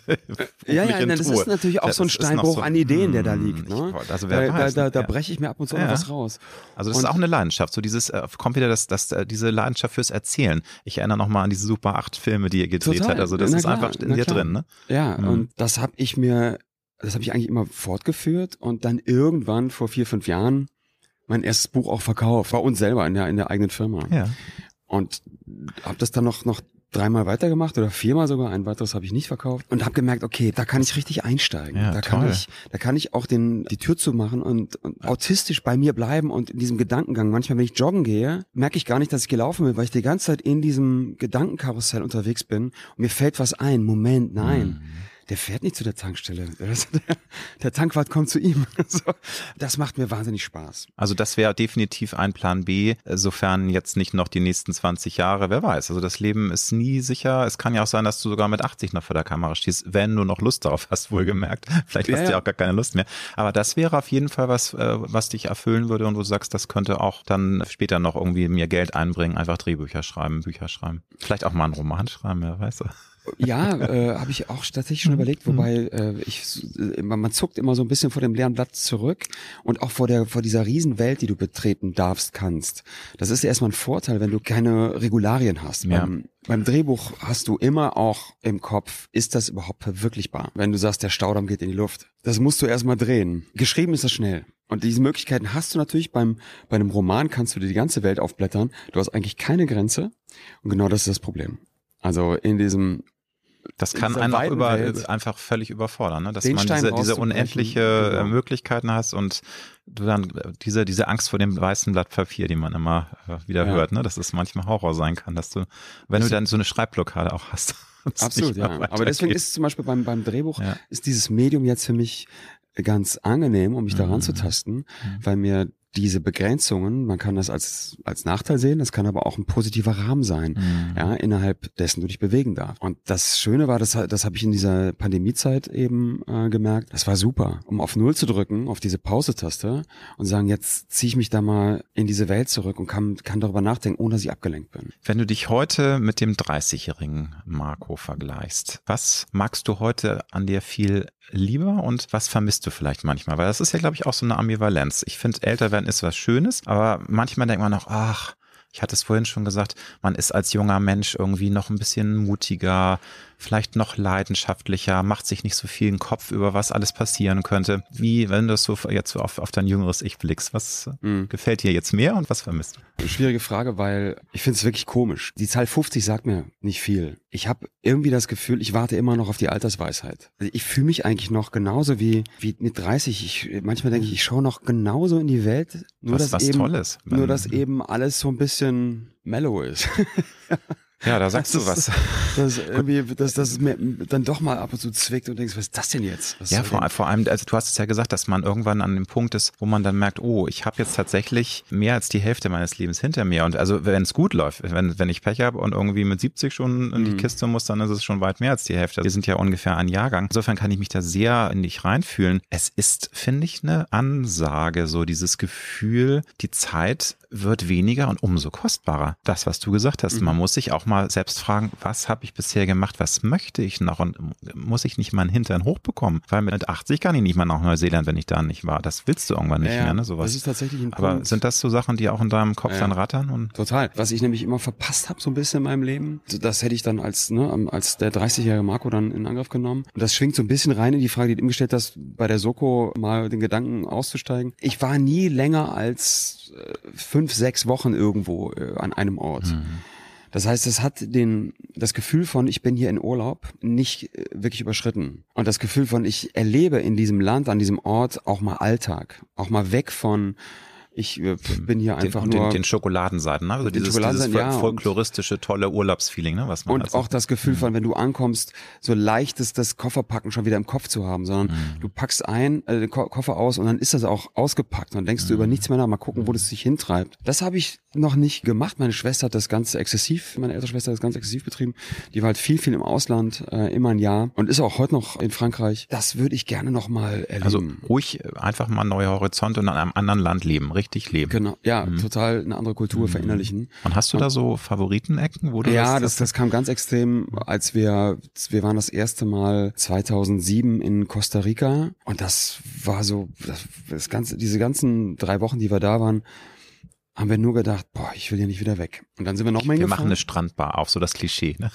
ja, ja, nein, das ist natürlich auch das so ein Steinbruch so, an Ideen, der da liegt. Ne? Ich, also wer da weiß, da, da, ja. da breche ich mir ab und zu ja. noch was raus. Also das und ist auch eine Leidenschaft. So dieses, äh, kommt wieder das, das, äh, diese Leidenschaft fürs Erzählen. Ich erinnere nochmal an diese Super acht Filme, die ihr gedreht total. habt. Also das na ist klar, einfach in dir drin, ne? Ja, mhm. und das habe ich mir, das habe ich eigentlich immer fortgeführt und dann irgendwann vor vier, fünf Jahren mein erstes Buch auch verkauft. Bei uns selber in der, in der eigenen Firma. Ja. Und habe das dann noch, noch dreimal weitergemacht oder viermal sogar, ein weiteres habe ich nicht verkauft und habe gemerkt, okay, da kann ich richtig einsteigen. Ja, da toll. kann ich, da kann ich auch den die Tür zumachen und, und autistisch bei mir bleiben und in diesem Gedankengang. Manchmal, wenn ich joggen gehe, merke ich gar nicht, dass ich gelaufen bin, weil ich die ganze Zeit in diesem Gedankenkarussell unterwegs bin und mir fällt was ein. Moment, nein. Mhm. Der fährt nicht zu der Tankstelle. Der, der Tankwart kommt zu ihm. Das macht mir wahnsinnig Spaß. Also das wäre definitiv ein Plan B, sofern jetzt nicht noch die nächsten zwanzig Jahre, wer weiß. Also das Leben ist nie sicher. Es kann ja auch sein, dass du sogar mit achtzig noch vor der Kamera stehst, wenn du noch Lust darauf hast, wohlgemerkt. Vielleicht hast ja, du ja auch gar keine Lust mehr. Aber das wäre auf jeden Fall was, was dich erfüllen würde und wo du sagst, das könnte auch dann später noch irgendwie mir Geld einbringen, einfach Drehbücher schreiben, Bücher schreiben. Vielleicht auch mal einen Roman schreiben, wer weiß. Ja, äh, habe ich auch tatsächlich schon überlegt, wobei äh, ich äh, man zuckt immer so ein bisschen vor dem leeren Blatt zurück und auch vor der vor dieser Riesenwelt, die du betreten darfst, kannst. Das ist erstmal ein Vorteil, wenn du keine Regularien hast. Ja. Beim, beim Drehbuch hast du immer auch im Kopf, ist das überhaupt verwirklichbar? Wenn du sagst, der Staudamm geht in die Luft. Das musst du erstmal drehen. Geschrieben ist das schnell. Und diese Möglichkeiten hast du natürlich beim bei einem Roman, kannst du dir die ganze Welt aufblättern. Du hast eigentlich keine Grenze und genau das ist das Problem. Also in diesem Das kann einen auch über, einfach völlig überfordern, ne? Dass man diese, diese unendliche genau. Möglichkeiten hast und du dann diese, diese Angst vor dem weißen Blatt Papier, die man immer wieder ja. hört, ne? Dass es manchmal Horror sein kann, dass du, wenn das du dann so eine Schreibblockade auch hast. Absolut, ja. Aber deswegen ist zum Beispiel beim, beim Drehbuch, ja. ist dieses Medium jetzt für mich ganz angenehm, um mich da ranzutasten, mhm. weil mir diese Begrenzungen, man kann das als als Nachteil sehen, das kann aber auch ein positiver Rahmen sein, mhm. ja, innerhalb dessen du dich bewegen darfst. Und das Schöne war, das das habe ich in dieser Pandemiezeit eben äh, gemerkt, das war super, um auf Null zu drücken, auf diese Pause-Taste und sagen, jetzt ziehe ich mich da mal in diese Welt zurück und kann kann darüber nachdenken, ohne dass ich abgelenkt bin. Wenn du dich heute mit dem dreißigjährigen Marco vergleichst, was magst du heute an dir viel lieber und was vermisst du vielleicht manchmal? Weil das ist ja, glaube ich, auch so eine Ambivalenz. Ich finde, älter werden ist was Schönes, aber manchmal denkt man auch, ach, ich hatte es vorhin schon gesagt, man ist als junger Mensch irgendwie noch ein bisschen mutiger, vielleicht noch leidenschaftlicher, macht sich nicht so viel in den Kopf über was alles passieren könnte. Wie, wenn du so jetzt auf, auf dein jüngeres Ich blickst, was mhm. gefällt dir jetzt mehr und was vermisst du? Schwierige Frage, weil ich finde es wirklich komisch. Die Zahl fünfzig sagt mir nicht viel. Ich habe irgendwie das Gefühl, ich warte immer noch auf die Altersweisheit. Also ich fühle mich eigentlich noch genauso wie wie mit dreißig. Ich, manchmal denke ich, ich schaue noch genauso in die Welt. Nur was dass was eben, Tolles. Nur dass eben alles so ein bisschen mellow ist. Ja, da sagst das, du was. Das irgendwie, dass das mir dann doch mal ab und zu zwickt und denkst, was ist das denn jetzt? Was ja, vor, vor allem, also du hast es ja gesagt, dass man irgendwann an dem Punkt ist, wo man dann merkt, oh, ich habe jetzt tatsächlich mehr als die Hälfte meines Lebens hinter mir. Und also wenn es gut läuft, wenn wenn ich Pech habe und irgendwie mit siebzig schon in die mhm. Kiste muss, dann ist es schon weit mehr als die Hälfte. Wir sind ja ungefähr ein Jahrgang. Insofern kann ich mich da sehr in dich reinfühlen. Es ist, finde ich, eine Ansage, so dieses Gefühl, die Zeit wird weniger und umso kostbarer. Das, was du gesagt hast, mhm. man muss sich auch mal selbst fragen, was habe ich bisher gemacht, was möchte ich noch und muss ich nicht meinen Hintern hochbekommen? Weil mit achtzig kann ich nicht mal nach Neuseeland, wenn ich da nicht war. Das willst du irgendwann nicht ja, mehr, ne? Sowas. Das ist tatsächlich ein Aber Punkt. sind das so Sachen, die auch in deinem Kopf ja. dann rattern? Und total. Was ich nämlich immer verpasst habe, so ein bisschen in meinem Leben, das hätte ich dann als ne, als der dreißigjährige Marco dann in Angriff genommen. Und das schwingt so ein bisschen rein in die Frage, die du ihm gestellt hast, bei der Soko mal den Gedanken auszusteigen. Ich war nie länger als äh, fünf fünf, sechs Wochen irgendwo äh, an einem Ort. Mhm. Das heißt, es hat den, das Gefühl von, ich bin hier in Urlaub, nicht äh, wirklich überschritten. Und das Gefühl von, ich erlebe in diesem Land, an diesem Ort auch mal Alltag. Auch mal weg von, ich äh, bin hier einfach den, nur... Den, den Schokoladenseiten, ne? Also dieses, dieses ja, folkloristische, tolle Urlaubsfeeling, ne? Was man Und also, auch das Gefühl von, wenn du ankommst, so leicht ist das Kofferpacken schon wieder im Kopf zu haben, sondern mhm. du packst ein, äh, den Ko- Koffer aus und dann ist das auch ausgepackt. Dann denkst mhm. du über nichts mehr nach, mal gucken, wo das sich hintreibt. Das habe ich noch nicht gemacht. Meine Schwester hat das ganz exzessiv, meine ältere Schwester hat das ganz exzessiv betrieben. Die war halt viel, viel im Ausland, äh, immer ein Jahr und ist auch heute noch in Frankreich. Das würde ich gerne noch mal erleben. Also ruhig einfach mal neue Horizonte und in einem anderen Land leben, richtig leben. Genau, ja, mhm. total eine andere Kultur mhm. verinnerlichen. Und hast du und, da so Favoritenecken? Wo du ja, das, das, das kam ganz extrem, als wir, wir waren das erste Mal zweitausendsieben in Costa Rica und das war so, das, das ganze, diese ganzen drei Wochen, die wir da waren, haben wir nur gedacht, boah, ich will hier nicht wieder weg. Und dann sind wir nochmal hingefahren. Wir machen eine Strandbar auf, so das Klischee, ne?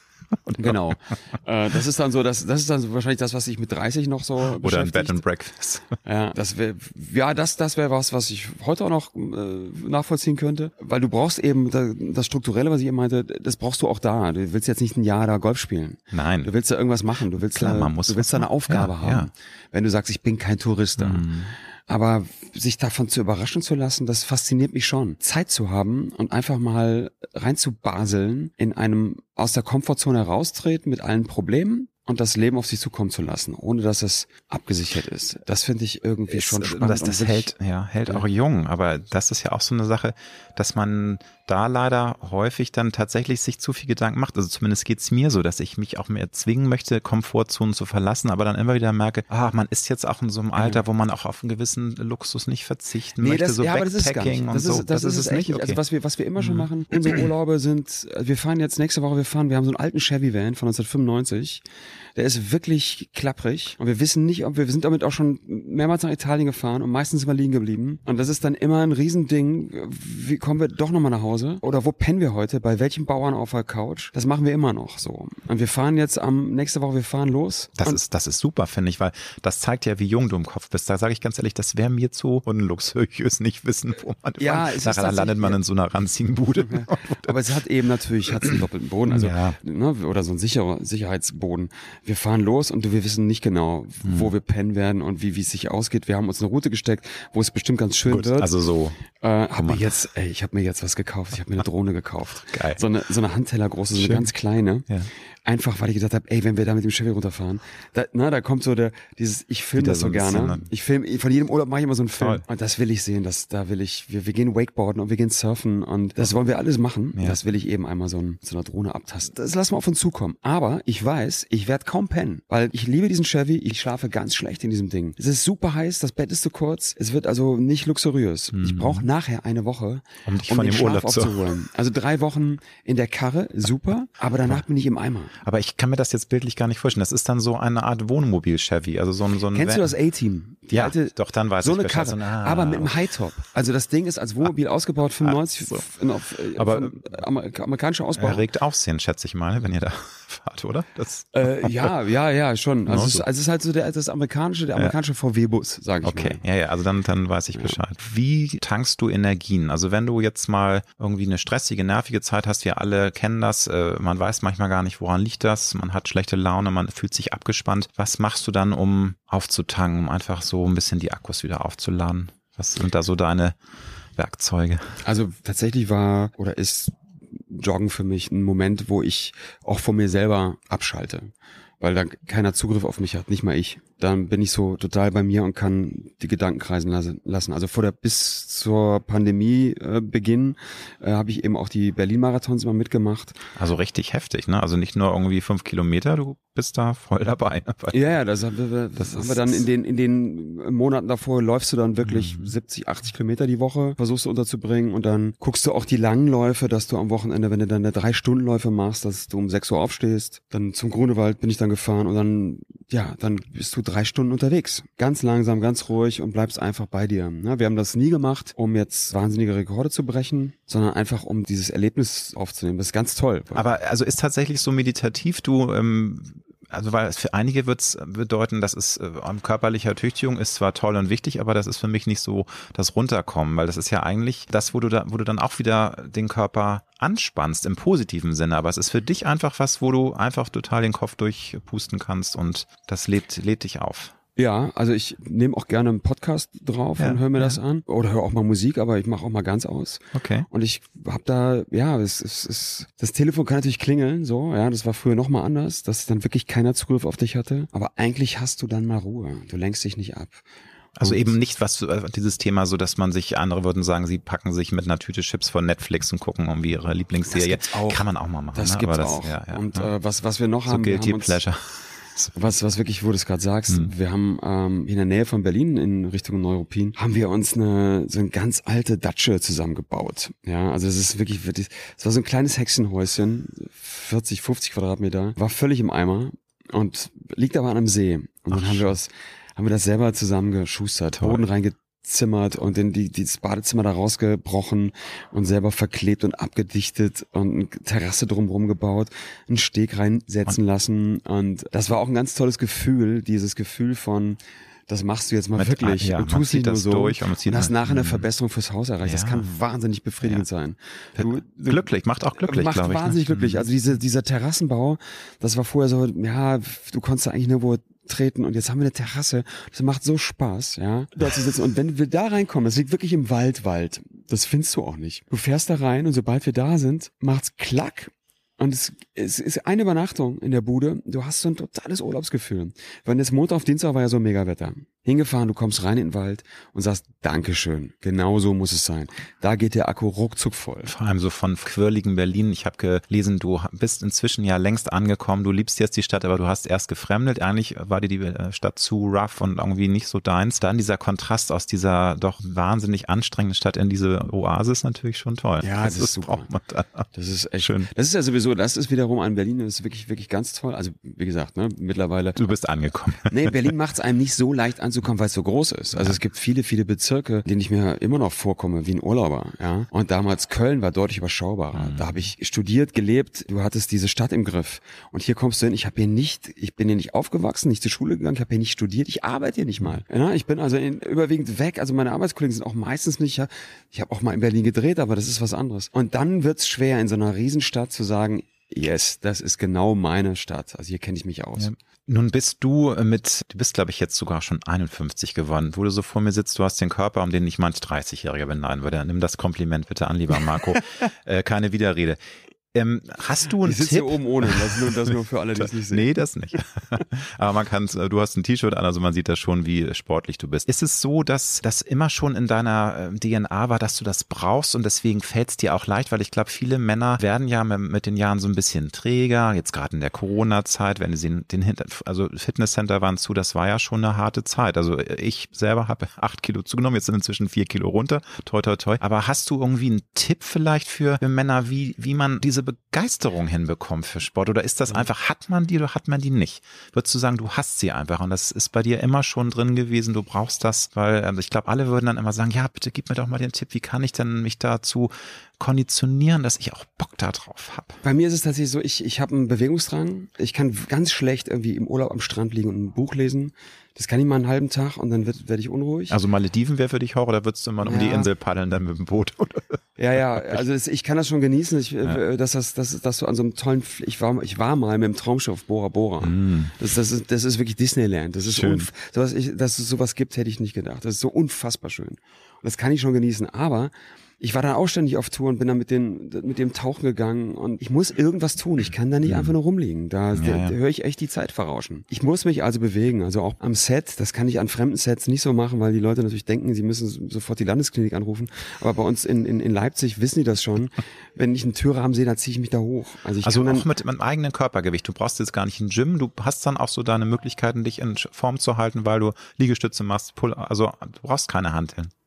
Genau. äh, das ist dann so, das, das ist dann so wahrscheinlich das, was ich mit dreißig noch so Oder beschäftigt. ein Bed and Breakfast. Ja, das wäre, ja, das, das wäre was, was ich heute auch noch äh, nachvollziehen könnte, weil du brauchst eben das, das Strukturelle, was ich eben meinte, das brauchst du auch da. Du willst jetzt nicht ein Jahr da Golf spielen. Nein. Du willst da irgendwas machen. Du willst Klar, da, man muss du willst da eine Aufgabe ja, haben. Ja. Wenn du sagst, ich bin kein Tourist da. Mhm. Aber sich davon zu überraschen zu lassen, das fasziniert mich schon. Zeit zu haben und einfach mal reinzubaseln, in einem aus der Komfortzone heraustreten mit allen Problemen und das Leben auf sich zukommen zu lassen, ohne dass es abgesichert ist. Das finde ich irgendwie ist, schon spannend. Das, das und hält, ja, hält ja. auch jung, aber das ist ja auch so eine Sache, dass man da leider häufig dann tatsächlich sich zu viel Gedanken macht. Also zumindest geht's mir so, dass ich mich auch mehr zwingen möchte, Komfortzonen zu verlassen, aber dann immer wieder merke, ah, man ist jetzt auch in so einem Alter, wo man auch auf einen gewissen Luxus nicht verzichten nee, möchte, das, so ja, Backpacking das und so. Ist, das, das ist es nicht. Okay. Also was wir, was wir immer schon machen, unsere Urlaube sind, wir fahren jetzt nächste Woche, wir fahren, wir haben so einen alten Chevy-Van von neunzehnhundertfünfundneunzig. Der ist wirklich klapprig und wir wissen nicht, ob wir, wir sind damit auch schon mehrmals nach Italien gefahren und meistens sind wir liegen geblieben. Und das ist dann immer ein Riesending. Wie kommen wir doch nochmal nach Hause? Oder wo pennen wir heute? Bei welchem Bauern auf der Couch? Das machen wir immer noch so. Und wir fahren jetzt am, nächste Woche, wir fahren los. Das ist, das ist super, finde ich, weil das zeigt ja, wie jung du im Kopf bist. Da sage ich ganz ehrlich, das wäre mir zu unluxuriös, nicht wissen, wo man ja, ist. Nachher landet man in so einer ranzigen Bude. Okay. Aber es hat eben natürlich, hat einen doppelten Boden, also, ja. ne, oder so einen sicherer Sicherheitsboden. Wir fahren los und wir wissen nicht genau, wo hm. wir pennen werden und wie wie es sich ausgeht. Wir haben uns eine Route gesteckt, wo es bestimmt ganz schön Gut, wird. Also so. Äh, hab mir jetzt, ey, ich habe mir jetzt was gekauft. Ich habe mir eine Drohne gekauft. Geil. So eine so eine Handtellergroße, so eine ganz kleine. Ja. Einfach, weil ich gedacht habe, ey, wenn wir da mit dem Chevy runterfahren, da, na, da kommt so der, dieses, ich filme das so, so gerne. Bisschen, ich filme, von jedem Urlaub mache ich immer so einen Film. Toll. Und das will ich sehen, das, da will ich, wir, wir gehen Wakeboarden und wir gehen surfen und das wollen wir alles machen. Ja. Das will ich eben einmal so, ein, so einer Drohne abtasten. Das lassen wir auf uns zukommen. Aber ich weiß, ich werde kaum pennen, weil ich liebe diesen Chevy, ich schlafe ganz schlecht in diesem Ding. Es ist super heiß, das Bett ist zu kurz, es wird also nicht luxuriös. Mhm. Ich brauche nachher eine Woche, um, dich um von den dem Schlaf Urlaub aufzuholen. Also drei Wochen in der Karre, super, aber danach bin ich im Eimer. Aber ich kann mir das jetzt bildlich gar nicht vorstellen. Das ist dann so eine Art Wohnmobil-Chevy, also so ein, so ein Kennst Van. Du das A-Team? Die ja, alte, doch, dann weiß so ich eine Karre, so, ah, aber mit einem Hightop. Also das Ding ist als Wohnmobil ah, ausgebaut, fünfundneunzig, ah, so. in, auf, aber amerikanischer Ausbau. Erregt Aufsehen, schätze ich mal, wenn ihr da fahrt, oder? Das äh, ja, ja, ja, schon. Also, no, es, so. also es ist halt so der, das amerikanische, der amerikanische ja. V W-Bus, sage ich okay. mal. Okay, ja, ja, also dann, dann weiß ich ja. Bescheid. Wie tankst du Energien? Also wenn du jetzt mal irgendwie eine stressige, nervige Zeit hast, wir alle kennen das, äh, man weiß manchmal gar nicht, woran liegt das, man hat schlechte Laune, man fühlt sich abgespannt. Was machst du dann, um aufzutanken, um einfach so ein bisschen die Akkus wieder aufzuladen? Was sind da so deine Werkzeuge? Also tatsächlich war oder ist Joggen für mich ein Moment, wo ich auch von mir selber abschalte, weil da keiner Zugriff auf mich hat, nicht mal ich. Dann bin ich so total bei mir und kann die Gedanken kreisen lassen. Also vor der bis zur Pandemie äh, Beginn äh, habe ich eben auch die Berlin-Marathons immer mitgemacht. Also richtig heftig, ne? Also nicht nur irgendwie fünf Kilometer, du bist da voll dabei. Ja, ja, das haben wir, das, das haben wir dann in den in den Monaten davor läufst du dann wirklich mhm. siebzig, achtzig Kilometer die Woche, versuchst du unterzubringen und dann guckst du auch die langen Läufe, dass du am Wochenende, wenn du dann eine drei Stunden Läufe machst, dass du um sechs Uhr aufstehst. Dann zum Grunewald bin ich dann gefahren und dann ja, dann bist du drei Stunden unterwegs. Ganz langsam, ganz ruhig und bleibst einfach bei dir. Wir haben das nie gemacht, um jetzt wahnsinnige Rekorde zu brechen, sondern einfach um dieses Erlebnis aufzunehmen. Das ist ganz toll. Aber also ist tatsächlich so meditativ, du ähm also weil es für einige wird es bedeuten, dass es äh, körperlicher Tüchtigung ist zwar toll und wichtig, aber das ist für mich nicht so das Runterkommen, weil das ist ja eigentlich das, wo du da, wo du dann auch wieder den Körper anspannst im positiven Sinne, aber es ist für dich einfach was, wo du einfach total den Kopf durchpusten kannst und das lebt, lädt dich auf. Ja, also ich nehme auch gerne einen Podcast drauf ja, und höre mir ja. das an. Oder höre auch mal Musik, aber ich mache auch mal ganz aus. Okay. Und ich habe da, ja, es ist, es, das Telefon kann natürlich klingeln, so, ja, das war früher noch mal anders, dass dann wirklich keiner Zugriff auf dich hatte. Aber eigentlich hast du dann mal Ruhe. Du lenkst dich nicht ab. Also und eben nicht, was dieses Thema so, dass man sich, andere würden sagen, sie packen sich mit einer Tüte Chips von Netflix und gucken irgendwie ihre Lieblingsserie. Das gibt's auch. Kann man auch mal machen. Das ne? gibt's Aber das, auch. Ja, ja, und ja. Äh, was, was wir noch so haben, Guilty wir haben uns, Pleasure. Was, was wirklich, wo du es gerade sagst, Hm. wir haben ähm, in der Nähe von Berlin in Richtung Neuruppin, haben wir uns eine so eine ganz alte Datsche zusammengebaut. Ja, also es ist wirklich, wirklich, es war so ein kleines Hexenhäuschen, vierzig, fünfzig Quadratmeter, war völlig im Eimer und liegt aber an einem See. Und dann Ach, haben wir uns, haben wir das selber zusammengeschustert, Toll. Boden reingezimmert und in die, die das Badezimmer da rausgebrochen und selber verklebt und abgedichtet und eine Terrasse drumherum gebaut, einen Steg reinsetzen lassen und das war auch ein ganz tolles Gefühl, dieses Gefühl von, das machst du jetzt mal Mit- wirklich ja, und man tust zieht nicht nur das so durch und man und zieht hast mal- nachher eine Mhm. Verbesserung fürs Haus erreicht. Das Ja. kann wahnsinnig befriedigend Ja. sein. Du, du, Glücklich, macht auch glücklich, macht glaube ich. wahnsinnig ne? glücklich. Also diese, dieser Terrassenbau, das war vorher so, ja, du konntest da eigentlich nirgendwo treten und jetzt haben wir eine Terrasse. Das macht so Spaß, ja, da zu sitzen. Und wenn wir da reinkommen, das liegt wirklich im Wald, Wald. Das findest du auch nicht. Du fährst da rein und sobald wir da sind, macht's klack. Und es, es ist eine Übernachtung in der Bude. Du hast so ein totales Urlaubsgefühl. Wenn das Montag auf Dienstag war ja so mega Wetter. Hingefahren, du kommst rein in den Wald und sagst, Dankeschön, genau so muss es sein. Da geht der Akku ruckzuck voll. Vor allem so von quirligen Berlin. Ich habe gelesen, du bist inzwischen ja längst angekommen. Du liebst jetzt die Stadt, aber du hast erst gefremdet. Eigentlich war dir die Stadt zu rough und irgendwie nicht so deins. Dann dieser Kontrast aus dieser doch wahnsinnig anstrengenden Stadt in diese Oasis natürlich schon toll. Ja, das, das ist super. Braucht man da. Das ist echt Schön. Das ist ja sowieso, das ist wiederum an Berlin, das ist wirklich, wirklich ganz toll. Also wie gesagt, ne, mittlerweile. Du bist angekommen. Nee, Berlin macht es einem nicht so leicht anzukommen, weil es so groß ist. Also ja. Es gibt viele, viele Bezirke, denen ich mir immer noch vorkomme wie ein Urlauber. Ja. Und damals Köln war deutlich überschaubarer. Mhm. Da habe ich studiert, gelebt. Du hattest diese Stadt im Griff. Und hier kommst du hin. Ich habe hier nicht, ich bin hier nicht aufgewachsen, nicht zur Schule gegangen. Ich habe hier nicht studiert. Ich arbeite hier nicht mal. Ja, ich bin also in, überwiegend weg. Also meine Arbeitskollegen sind auch meistens nicht. Ich habe auch mal in Berlin gedreht, aber das ist was anderes. Und dann wird's schwer in so einer Riesenstadt zu sagen, yes, das ist genau meine Stadt. Also hier kenne ich mich aus. Ja. Nun bist du mit, du bist glaube ich jetzt sogar schon einundfünfzig geworden. Wo du so vor mir sitzt, du hast den Körper, um den ich manch dreißigjähriger beneiden würde. Nimm das Kompliment bitte an, lieber Marco. äh, keine Widerrede. Ähm, hast du einen ich sitze Tipp? hier oben ohne, das nur, das nur für alle, die es nicht sehen. Nee, das nicht. Aber man kann, du hast ein T-Shirt an, also man sieht das schon, wie sportlich du bist. Ist es so, dass das immer schon in deiner D N A war, dass du das brauchst und deswegen fällt es dir auch leicht? Weil ich glaube, viele Männer werden ja mit den Jahren so ein bisschen träger, jetzt gerade in der Corona-Zeit, wenn sie den Hinter, also Fitnesscenter waren zu, das war ja schon eine harte Zeit. Also ich selber habe acht Kilo zugenommen, jetzt sind inzwischen vier Kilo runter, toi toi toi. Aber hast du irgendwie einen Tipp vielleicht für Männer, wie, wie man diese Begeisterung hinbekommt für Sport? Oder ist das einfach, hat man die oder hat man die nicht? Würdest du sagen, du hast sie einfach und das ist bei dir immer schon drin gewesen, du brauchst das, weil also ich glaube, alle würden dann immer sagen, ja, bitte gib mir doch mal den Tipp, wie kann ich denn mich dazu konditionieren, dass ich auch Bock da drauf habe? Bei mir ist es tatsächlich so, ich, ich habe einen Bewegungsdrang. Ich kann ganz schlecht irgendwie im Urlaub am Strand liegen und ein Buch lesen. Das kann ich mal einen halben Tag und dann werde werd ich unruhig. Also Malediven wäre für dich Horror oder würdest du mal ja. um die Insel paddeln dann mit dem Boot? Oder? Ja, ja, also das, ich kann das schon genießen, ich, ja. dass, das, dass, dass du an so einem tollen, ich war, ich war mal mit dem Traumschiff Bora Bora. Mm. Das, das, ist, das ist wirklich Disneyland. Das ist schön. Unf- sowas, ich, dass es sowas gibt, hätte ich nicht gedacht. Das ist so unfassbar schön. Und das kann ich schon genießen, aber ich war dann auch ständig auf Tour und bin dann mit, den, mit dem Tauchen gegangen und ich muss irgendwas tun. Ich kann da nicht mhm. einfach nur rumliegen. Da, ja, da, da höre ich echt die Zeit verrauschen. Ich muss mich also bewegen. Also auch am Set, das kann ich an fremden Sets nicht so machen, weil die Leute natürlich denken, sie müssen sofort die Landesklinik anrufen. Aber bei uns in, in, in Leipzig wissen die das schon. Wenn ich einen Türrahmen sehe, dann ziehe ich mich da hoch. Also, ich also kann auch mit meinem eigenen Körpergewicht. Du brauchst jetzt gar nicht ein Gym. Du hast dann auch so deine Möglichkeiten, dich in Form zu halten, weil du Liegestütze machst. Pull, also du brauchst keine Hanteln.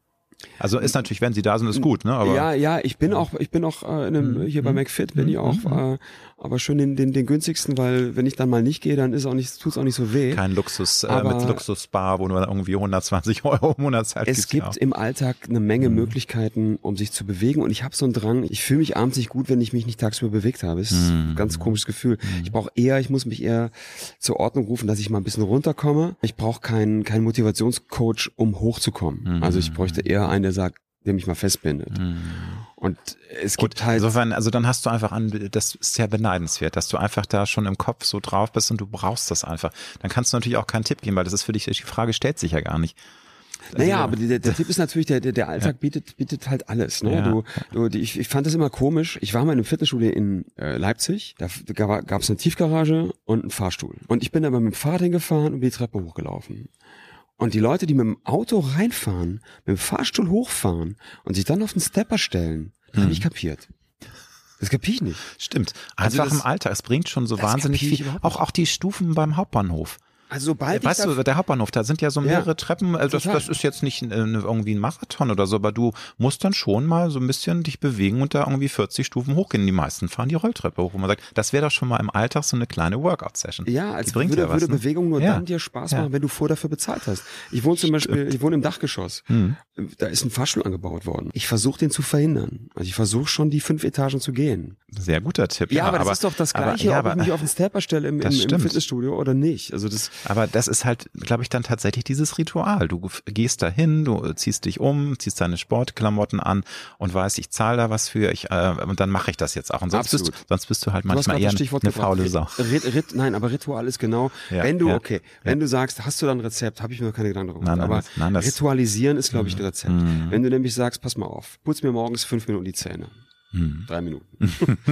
Also ist natürlich, wenn sie da sind, ist gut, ne? Aber ja, ja, ich bin auch, ich bin auch äh, in einem, hier bei McFit bin ich auch, äh, aber schön den, den, den günstigsten, weil wenn ich dann mal nicht gehe, dann ist auch nicht, tut's auch nicht so weh. Kein Luxus, äh, Aber mit Luxus-Spa, wo du irgendwie hundertzwanzig Euro im Monat zahlst. Es gibt im Alltag eine Menge mhm. Möglichkeiten, um sich zu bewegen und ich habe so einen Drang, ich fühle mich abends nicht gut, wenn ich mich nicht tagsüber bewegt habe. Das ist mhm. ein ganz komisches Gefühl. Mhm. Ich brauche eher, ich muss mich eher zur Ordnung rufen, dass ich mal ein bisschen runterkomme. Ich brauche keinen keinen Motivationscoach, um hochzukommen. Mhm. Also ich bräuchte eher einen, der sagt, der mich mal festbindet. Mhm. Und es gibt Gut, halt... Insofern, also dann hast du einfach an, das ist sehr beneidenswert, dass du einfach da schon im Kopf so drauf bist und du brauchst das einfach. Dann kannst du natürlich auch keinen Tipp geben, weil das ist für dich, die Frage stellt sich ja gar nicht. Naja, aber der, der Tipp ist natürlich, der, der, der Alltag ja. bietet, bietet halt alles. Ne? Ja. Du, du, die, ich, ich fand das immer komisch. Ich war mal in einem Fitnessstudio in äh, Leipzig. Da gab es eine Tiefgarage und einen Fahrstuhl. Und ich bin da mal mit dem Fahrrad hingefahren und bin die Treppe hochgelaufen. Und die Leute, die mit dem Auto reinfahren, mit dem Fahrstuhl hochfahren und sich dann auf den Stepper stellen, das hm. habe ich kapiert. Das kapier ich nicht. Stimmt. Einfach also das, im Alltag. Es bringt schon so wahnsinnig viel. Auch, auch die Stufen beim Hauptbahnhof. Also sobald weißt ich du, der Hauptbahnhof, da sind ja so mehrere ja, Treppen, also das, das ist jetzt nicht äh, irgendwie ein Marathon oder so, aber du musst dann schon mal so ein bisschen dich bewegen und da irgendwie vierzig Stufen hochgehen. Die meisten fahren die Rolltreppe hoch, wo man sagt, das wäre doch schon mal im Alltag so eine kleine Workout-Session. Ja, als würde, ja würde Bewegung nur ja. dann dir Spaß machen, ja. wenn du vorher dafür bezahlt hast. Ich wohne zum Stimmt. Beispiel, ich wohne im Dachgeschoss. Hm. Da ist ein Fahrstuhl angebaut worden. Ich versuche den zu verhindern. Also ich versuche schon die fünf Etagen zu gehen. Sehr guter Tipp. Ja, ja aber das aber, ist doch das Gleiche, aber, ja, ob ich mich auf den Stepper stelle im, im, im Fitnessstudio oder nicht. Also das. Aber das ist halt, glaube ich, dann tatsächlich dieses Ritual. Du gehst dahin, du ziehst dich um, ziehst deine Sportklamotten an und weißt, ich zahle da was für, ich äh, und dann mache ich das jetzt auch. Und sonst bist, sonst bist du halt manchmal eher eine faule Sau. Rit, Rit, nein, aber Ritual ist genau, ja, wenn du, ja, okay, ja. wenn du sagst, hast du dann ein Rezept, habe ich mir keine Gedanken darüber gemacht. Aber nein, das, ritualisieren ist, glaube ich, ein Rezept. Mhm. Wenn du nämlich sagst, pass mal auf, putz mir morgens fünf Minuten die Zähne. Hm. Drei Minuten.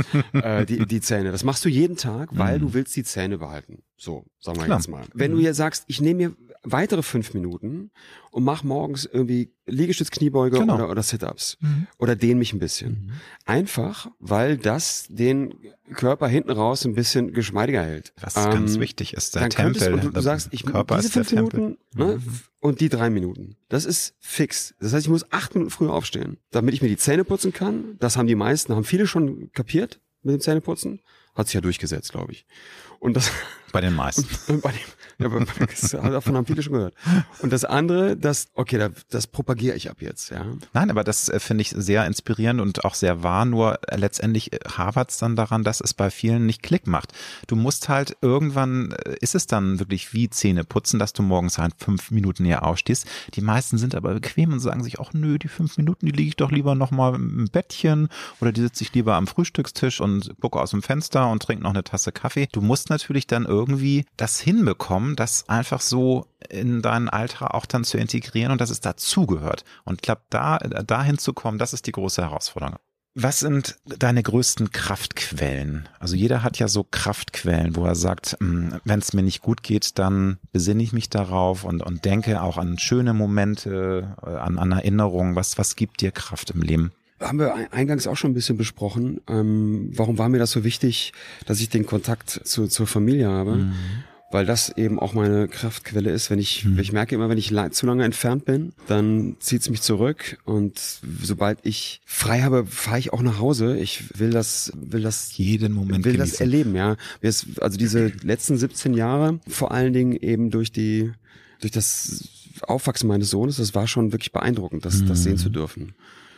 äh, die, die Zähne. Das machst du jeden Tag, weil hm. du willst die Zähne behalten. So, sagen wir Klar. jetzt mal. Wenn hm. du jetzt sagst, ich nehme mir weitere fünf Minuten und mach morgens irgendwie Liegestütz, Kniebeuge genau. oder, oder Sit-Ups. Mhm. Oder dehn mich ein bisschen. Mhm. Einfach, weil das den Körper hinten raus ein bisschen geschmeidiger hält. Was ähm, ganz wichtig ist, der dann Tempel. Und du, du sagst, ich Körper diese fünf Minuten ne, mhm. und die drei Minuten. Das ist fix. Das heißt, ich muss acht Minuten früher aufstehen, damit ich mir die Zähne putzen kann. Das haben die meisten, haben viele schon kapiert mit dem Zähneputzen. Hat sich ja durchgesetzt, glaube ich. Und das bei den meisten. Und bei dem, ja, aber davon haben viele schon gehört. Und das andere, das, okay, das, das propagiere ich ab jetzt, ja. Nein, aber das äh, finde ich sehr inspirierend und auch sehr wahr. Nur äh, letztendlich hapert es dann daran, dass es bei vielen nicht Klick macht. Du musst halt irgendwann, äh, ist es dann wirklich wie Zähne putzen, dass du morgens halt fünf Minuten näher aufstehst. Die meisten sind aber bequem und sagen sich, ach nö, die fünf Minuten, die liege ich doch lieber nochmal im Bettchen oder die sitze ich lieber am Frühstückstisch und gucke aus dem Fenster und trinke noch eine Tasse Kaffee. Du musst natürlich dann irgendwie das hinbekommen, das einfach so in deinen Alltag auch dann zu integrieren und dass es dazugehört. Und ich glaube, da dahin zu kommen, das ist die große Herausforderung. Was sind deine größten Kraftquellen? Also jeder hat ja so Kraftquellen, wo er sagt, wenn es mir nicht gut geht, dann besinne ich mich darauf und, und denke auch an schöne Momente, an, an Erinnerungen. Was, was gibt dir Kraft im Leben? Haben wir eingangs auch schon ein bisschen besprochen. Ähm, warum war mir das so wichtig, dass ich den Kontakt zu, zur Familie habe? Mhm. Weil das eben auch meine Kraftquelle ist. Wenn ich, mhm. ich merke immer, wenn ich la- zu lange entfernt bin, dann zieht es mich zurück und sobald ich frei habe, fahre ich auch nach Hause. Ich will das, will das jeden Moment will genießen. Das erleben, ja. Also diese letzten siebzehn Jahre, vor allen Dingen eben durch die, durch das Aufwachsen meines Sohnes, das war schon wirklich beeindruckend, das, mhm. das sehen zu dürfen.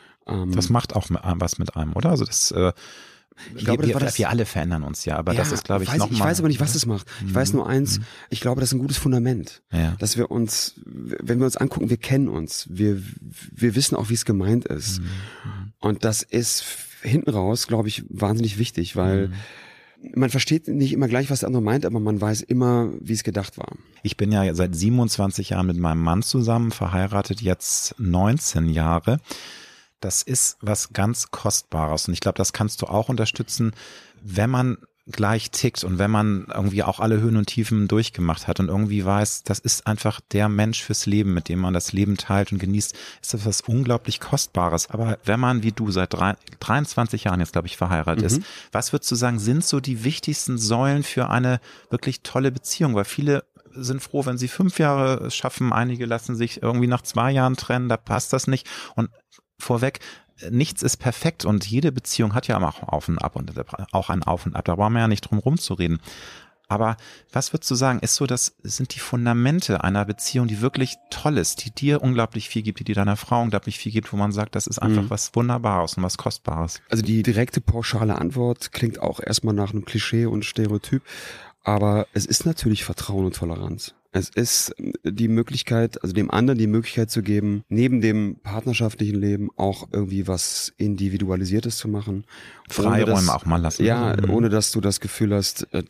Das macht auch was mit einem, oder? Also das, äh, ich glaube, wir, das, wir alle verändern uns ja, aber ja, das ist, glaube ich, weiß, nochmal. Ich weiß aber nicht, was es macht. Ich mhm. weiß nur eins, ich glaube, das ist ein gutes Fundament, ja. dass wir uns, wenn wir uns angucken, wir kennen uns, wir, wir wissen auch, wie es gemeint ist. Mhm. Und das ist hinten raus, glaube ich, wahnsinnig wichtig, weil mhm. man versteht nicht immer gleich, was der andere meint, aber man weiß immer, wie es gedacht war. Ich bin ja seit siebenundzwanzig Jahren mit meinem Mann zusammen, verheiratet jetzt neunzehn Jahre. Das ist was ganz Kostbares und ich glaube, das kannst du auch unterstützen, wenn man gleich tickt und wenn man irgendwie auch alle Höhen und Tiefen durchgemacht hat und irgendwie weiß, das ist einfach der Mensch fürs Leben, mit dem man das Leben teilt und genießt, ist das was unglaublich Kostbares. Aber wenn man wie du seit dreiundzwanzig Jahren jetzt, glaube ich, verheiratet mhm. ist, was würdest du sagen, sind so die wichtigsten Säulen für eine wirklich tolle Beziehung? Weil viele sind froh, wenn sie fünf Jahre schaffen. Einige lassen sich irgendwie nach zwei Jahren trennen, da passt das nicht. Und vorweg, nichts ist perfekt und jede Beziehung hat ja auch Auf und Ab und auch ein Auf und Ab. Da brauchen wir ja nicht drum rumzureden. Aber was würdest du sagen, ist so, das sind die Fundamente einer Beziehung, die wirklich toll ist, die dir unglaublich viel gibt, die dir deiner Frau unglaublich viel gibt, wo man sagt, das ist einfach mhm. was Wunderbares und was Kostbares? Also die direkte pauschale Antwort klingt auch erstmal nach einem Klischee und Stereotyp, aber es ist natürlich Vertrauen und Toleranz. Es ist die Möglichkeit, also dem anderen die Möglichkeit zu geben, neben dem partnerschaftlichen Leben auch irgendwie was Individualisiertes zu machen. Freiräume auch mal lassen. Ja, mhm. ohne dass du das Gefühl hast, äh,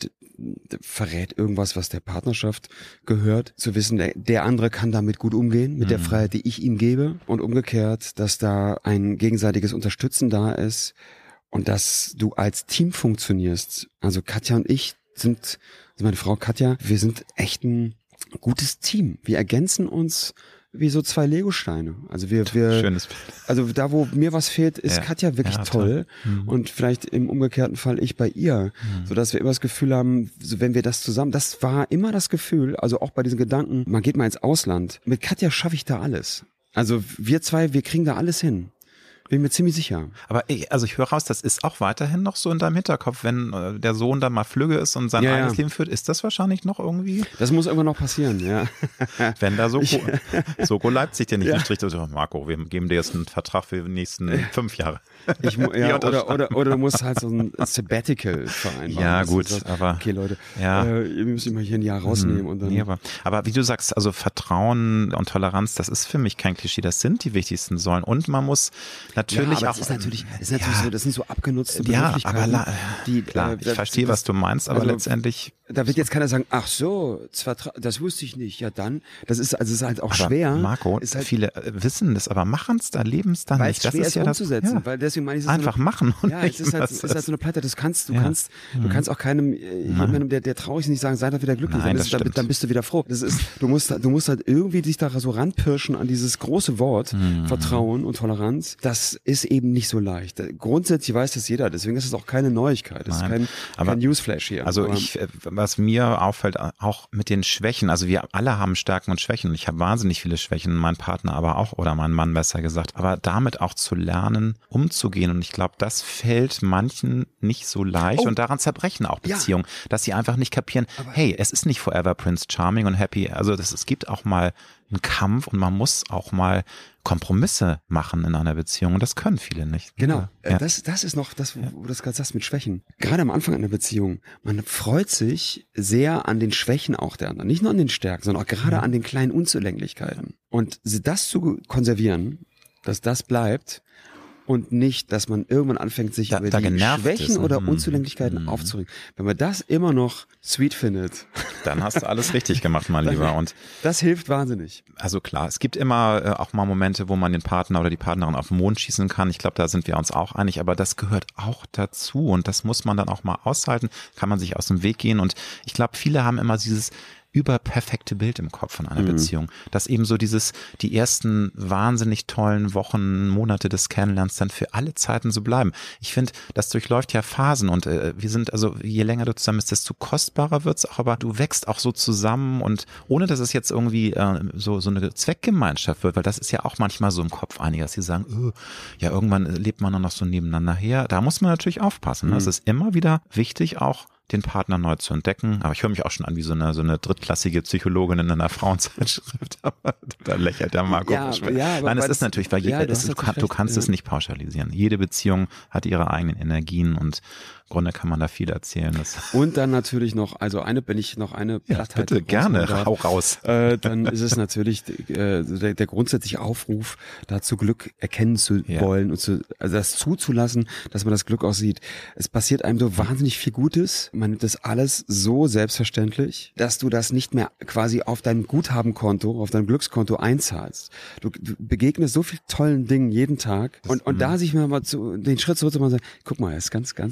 verrät irgendwas, was der Partnerschaft gehört. Zu wissen, der, der andere kann damit gut umgehen, mit mhm. der Freiheit, die ich ihm gebe. Und umgekehrt, dass da ein gegenseitiges Unterstützen da ist und dass du als Team funktionierst. Also Katja und ich sind, also meine Frau Katja, wir sind echt ein gutes Team. Wir ergänzen uns wie so zwei Legosteine. Also wir, wir, Schönes Bild. Also da, wo mir was fehlt, ist ja. Katja wirklich ja, toll. toll. Mhm. Und vielleicht im umgekehrten Fall ich bei ihr. Mhm. Sodass wir immer das Gefühl haben, so wenn wir das zusammen, das war immer das Gefühl, also auch bei diesen Gedanken, man geht mal ins Ausland. Mit Katja schaffe ich da alles. Also wir zwei, wir kriegen da alles hin. Bin mir ziemlich sicher. Aber ich, also ich höre raus, das ist auch weiterhin noch so in deinem Hinterkopf, wenn äh, der Sohn dann mal flügge ist und sein ja, eigenes ja. Leben führt, ist das wahrscheinlich noch irgendwie? Das muss irgendwann noch passieren, ja. Wenn da Soko, Soko Leipzig dir nicht ja. stricht, also Marco, wir geben dir jetzt einen Vertrag für die nächsten fünf Jahre. Ich, ja, oder, oder, oder du musst halt so ein Sabbatical vereinbaren. Ja, gut, sagst, aber. Okay, Leute, ja. äh, ihr müsst immer hier ein Jahr rausnehmen. Und dann nee, aber, aber wie du sagst, also Vertrauen und Toleranz, das ist für mich kein Klischee, das sind die wichtigsten Säulen. Und man muss natürlich ja, auch. Das ist natürlich, das ist natürlich ja, so, das sind so abgenutzte ja, Begrifflichkeiten. aber la, die, klar, äh, ich verstehe, was du meinst, aber also, letztendlich. Da wird jetzt keiner sagen, ach so, das wusste ich nicht. Ja dann, das ist also es ist halt auch aber schwer. Marco, ist halt, viele wissen das, aber machen es da, leben es dann weil nicht. Es das schwer ist ist ja umzusetzen, das, ja. weil deswegen meine ich, es ist einfach so eine, machen. Und ja, es ist halt, es ist halt so eine Platte. Das kannst, du ja. kannst, du kannst auch keinem, jemandem, der, der traurig ist, nicht sagen, sei doch wieder glücklich. Nein, dann, ist, dann, dann bist du wieder froh. Das ist, du musst, du musst halt irgendwie dich da so ranpirschen an dieses große Wort mhm. Vertrauen und Toleranz. Das ist eben nicht so leicht. Grundsätzlich weiß das jeder. Deswegen ist es auch keine Neuigkeit. Das Nein. ist kein, kein Newsflash hier. Also aber ich, was mir auffällt, auch mit den Schwächen, also wir alle haben Stärken und Schwächen. Ich habe wahnsinnig viele Schwächen, mein Partner aber auch, oder mein Mann besser gesagt. Aber damit auch zu lernen, umzugehen. Und ich glaube, das fällt manchen nicht so leicht. Oh. Und daran zerbrechen auch Beziehungen, ja. dass sie einfach nicht kapieren, aber hey, es ist nicht forever Prince Charming und happy. Also das, es gibt auch mal einen Kampf und man muss auch mal Kompromisse machen in einer Beziehung. Und das können viele nicht. Genau. Ja. Das, das ist noch das, wo du das gerade sagst mit Schwächen. Gerade am Anfang einer Beziehung, man freut sich sehr an den Schwächen auch der anderen. Nicht nur an den Stärken, sondern auch gerade mhm. an den kleinen Unzulänglichkeiten. Und das zu konservieren, dass das bleibt, und nicht, dass man irgendwann anfängt, sich da, über da die Schwächen ist. oder mhm. Unzulänglichkeiten mhm. aufzuregen. Wenn man das immer noch sweet findet, dann hast du alles richtig gemacht, mein Lieber. Und das hilft wahnsinnig. Also klar, es gibt immer äh, auch mal Momente, wo man den Partner oder die Partnerin auf den Mond schießen kann. Ich glaube, da sind wir uns auch einig, aber das gehört auch dazu und das muss man dann auch mal aushalten, kann man sich aus dem Weg gehen. Und ich glaube, viele haben immer dieses überperfekte Bild im Kopf von einer mhm. Beziehung, dass eben so dieses, die ersten wahnsinnig tollen Wochen, Monate des Kennenlernens dann für alle Zeiten so bleiben. Ich finde, das durchläuft ja Phasen und äh, wir sind, also je länger du zusammen bist, desto kostbarer wird's auch, aber du wächst auch so zusammen und ohne, dass es jetzt irgendwie äh, so so eine Zweckgemeinschaft wird, weil das ist ja auch manchmal so im Kopf einiger, dass sie sagen, oh, ja irgendwann lebt man dann noch so nebeneinander her. Da muss man natürlich aufpassen. Ne? Mhm. Es ist immer wieder wichtig, auch den Partner neu zu entdecken. Aber ich höre mich auch schon an wie so eine, so eine drittklassige Psychologin in einer Frauenzeitschrift. Aber da lächelt der Marco. Ja, ja, aber Nein, es das, ist natürlich, weil ja, jeder, du, es, hast du, kann, du kannst ja. es nicht pauschalisieren. Jede Beziehung hat ihre eigenen Energien und im Grunde kann man da viel erzählen. Das und dann natürlich noch, also eine, wenn ich noch eine ja, Plattheit bitte, gerne, darf, hau raus. Äh, dann ist es natürlich äh, der, der grundsätzliche Aufruf, dazu Glück erkennen zu ja. wollen und zu, also das zuzulassen, dass man das Glück auch sieht. Es passiert einem so wahnsinnig viel Gutes. Man nimmt das alles so selbstverständlich, dass du das nicht mehr quasi auf dein Guthabenkonto, auf dein Glückskonto einzahlst. Du, du begegnest so viel tollen Dingen jeden Tag und, und da sich mal zu, den Schritt zurück zu machen und sagen, guck mal, ist ganz, ganz cool hier.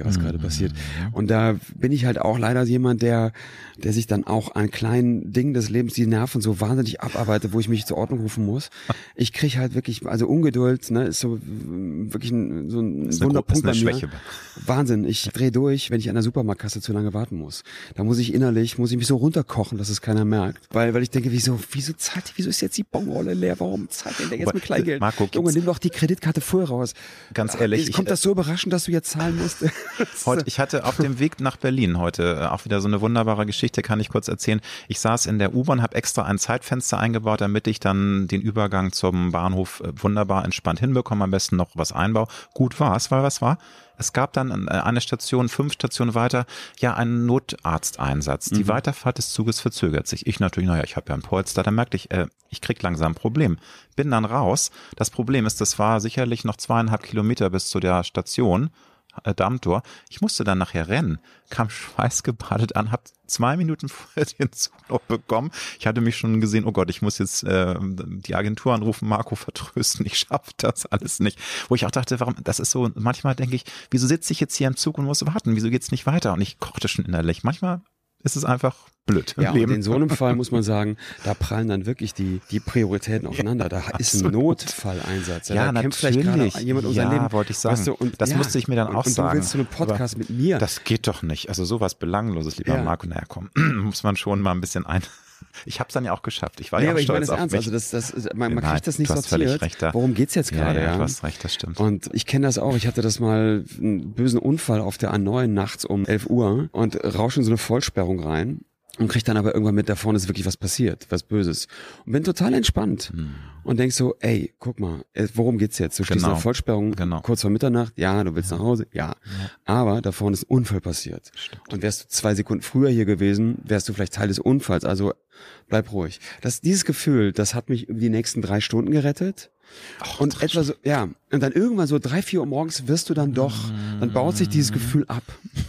was mhm. gerade passiert. Und da bin ich halt auch leider jemand, der, der sich dann auch an kleinen Dingen des Lebens die Nerven so wahnsinnig abarbeitet, wo ich mich zur Ordnung rufen muss. Ich kriege halt wirklich, also Ungeduld, ne, ist so wirklich ein, so ein Wunderpunkt bei mir. Schwäche. Wahnsinn, ich drehe durch, wenn ich an der Supermarktkasse zu lange warten muss. Da muss ich innerlich, muss ich mich so runterkochen, dass es keiner merkt. Weil, weil ich denke, wieso, wieso zahlt, wieso ist jetzt die Bonrolle leer? Warum zahlt denn der jetzt mit Kleingeld? Marco, Junge, nimm doch die Kreditkarte vorher raus. Ganz ehrlich. Kommt das so überraschend, dass du jetzt zahlen musst? Heute, ich hatte auf dem Weg nach Berlin heute auch wieder so eine wunderbare Geschichte, kann ich kurz erzählen. Ich saß in der U-Bahn, habe extra ein Zeitfenster eingebaut, damit ich dann den Übergang zum Bahnhof wunderbar entspannt hinbekomme, am besten noch was einbaue. Gut war es, weil was war? Es gab dann eine Station, fünf Stationen weiter, ja, einen Notarzteinsatz. Die mhm. Weiterfahrt des Zuges verzögert sich. Ich natürlich, naja, ich habe ja ein Polster. Da merkte ich, äh, ich krieg langsam ein Problem. Bin dann raus. Das Problem ist, das war sicherlich noch zweieinhalb Kilometer bis zu der Station. Dammtor. Ich musste dann nachher rennen, kam schweißgebadet an, hab zwei Minuten vorher den Zug noch bekommen. Ich hatte mich schon gesehen, oh Gott, ich muss jetzt äh, die Agentur anrufen, Marco vertrösten, ich schaffe das alles nicht. Wo ich auch dachte, warum, das ist so, manchmal denke ich, wieso sitze ich jetzt hier im Zug und muss warten, wieso geht's nicht weiter? Und ich kochte schon innerlich. Manchmal ist es einfach blöd im ja, Leben. Und in so einem Fall muss man sagen, da prallen dann wirklich die, die Prioritäten aufeinander. Da ist ein Notfalleinsatz. Ja, ja da natürlich. kämpft vielleicht gerade jemand um ja, sein Leben. wollte ich sagen. Weißt du, und, das ja, musste ich mir dann auch und, sagen. Und du willst so einen Podcast Aber mit mir. Das geht doch nicht. Also sowas Belangloses, lieber ja. Marco. Naja, komm, muss man schon mal ein bisschen ein... Ich habe es dann ja auch geschafft. Ich war nee, ja auch aber stolz ich meine auf das mich. ernst. Also das, das, man, man Nein, kriegt das nicht du hast völlig sortiert. recht da. Worum geht's jetzt gerade? Ja, ja, ja, du hast recht, das stimmt. Und ich kenne das auch. Ich hatte das mal, einen bösen Unfall auf der A neun nachts um elf Uhr und rausche in so eine Vollsperrung rein. Und krieg dann aber irgendwann mit, da vorne ist wirklich was passiert, was Böses. Und bin total entspannt. Hm. Und denk so, ey, guck mal, worum geht's jetzt? Du stehst genau. in der Vollsperrung, genau. kurz vor Mitternacht, ja, du willst nach Hause, ja. ja. Aber da vorne ist ein Unfall passiert. Stimmt. Und wärst du zwei Sekunden früher hier gewesen, wärst du vielleicht Teil des Unfalls. Also bleib ruhig. Das, dieses Gefühl, das hat mich über die nächsten drei Stunden gerettet. Ach, und etwa so, ja, und dann irgendwann so drei, vier Uhr morgens wirst du dann doch, dann baut sich dieses Gefühl ab.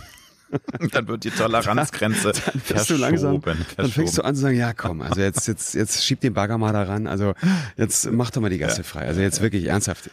Dann wird die Toleranzgrenze dann verschoben, du langsam, verschoben. Dann fängst du an zu sagen, ja komm, also jetzt jetzt jetzt schieb den Bagger mal da ran, also jetzt mach doch mal die Gasse ja. frei, also jetzt wirklich ernsthaft.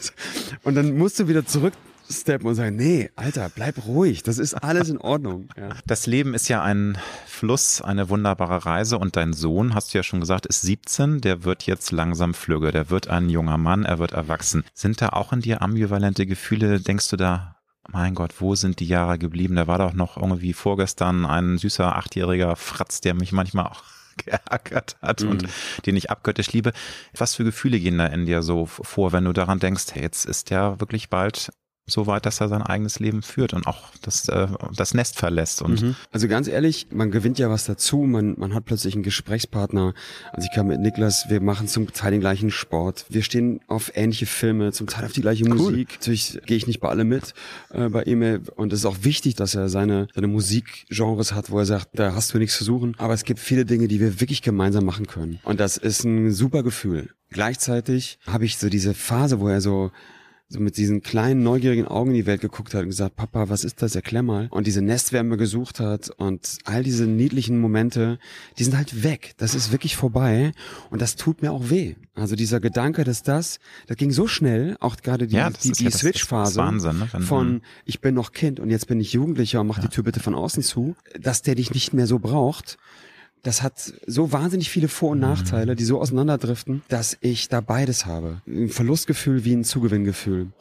Und dann musst du wieder zurücksteppen und sagen, nee, Alter, bleib ruhig, das ist alles in Ordnung. Ja. Das Leben ist ja ein Fluss, eine wunderbare Reise und dein Sohn, hast du ja schon gesagt, ist siebzehn, der wird jetzt langsam flügge, der wird ein junger Mann, er wird erwachsen. Sind da auch in dir ambivalente Gefühle, denkst du da, mein Gott, wo sind die Jahre geblieben? Da war doch noch irgendwie vorgestern ein süßer achtjähriger Fratz, der mich manchmal auch geärgert hat mhm. und den ich abgöttisch liebe. Was für Gefühle gehen da in dir so vor, wenn du daran denkst, hey, jetzt ist der wirklich bald so weit, dass er sein eigenes Leben führt und auch das, äh, das Nest verlässt. Und mhm. Also ganz ehrlich, man gewinnt ja was dazu, man, man hat plötzlich einen Gesprächspartner. Also ich kam mit Niklas, wir machen zum Teil den gleichen Sport, wir stehen auf ähnliche Filme, zum Teil auf die gleiche cool. Musik. Natürlich gehe ich nicht bei alle mit äh, bei ihm und es ist auch wichtig, dass er seine, seine Musikgenres hat, wo er sagt, da hast du nichts zu suchen, aber es gibt viele Dinge, die wir wirklich gemeinsam machen können und das ist ein super Gefühl. Gleichzeitig habe ich so diese Phase, wo er so so mit diesen kleinen, neugierigen Augen in die Welt geguckt hat und gesagt, Papa, was ist das, erklär mal. Und diese Nestwärme gesucht hat und all diese niedlichen Momente, die sind halt weg. Das ist wirklich vorbei und das tut mir auch weh. Also dieser Gedanke, dass das, das ging so schnell, auch gerade die, ja, die, die ja, Switch-Phase Wahnsinn, ne? Wenn, von ich bin noch Kind und jetzt bin ich Jugendlicher und mach ja. die Tür bitte von außen zu, dass der dich nicht mehr so braucht. Das hat so wahnsinnig viele Vor- und Nachteile, die so auseinanderdriften, dass ich da beides habe. Ein Verlustgefühl wie ein Zugewinngefühl.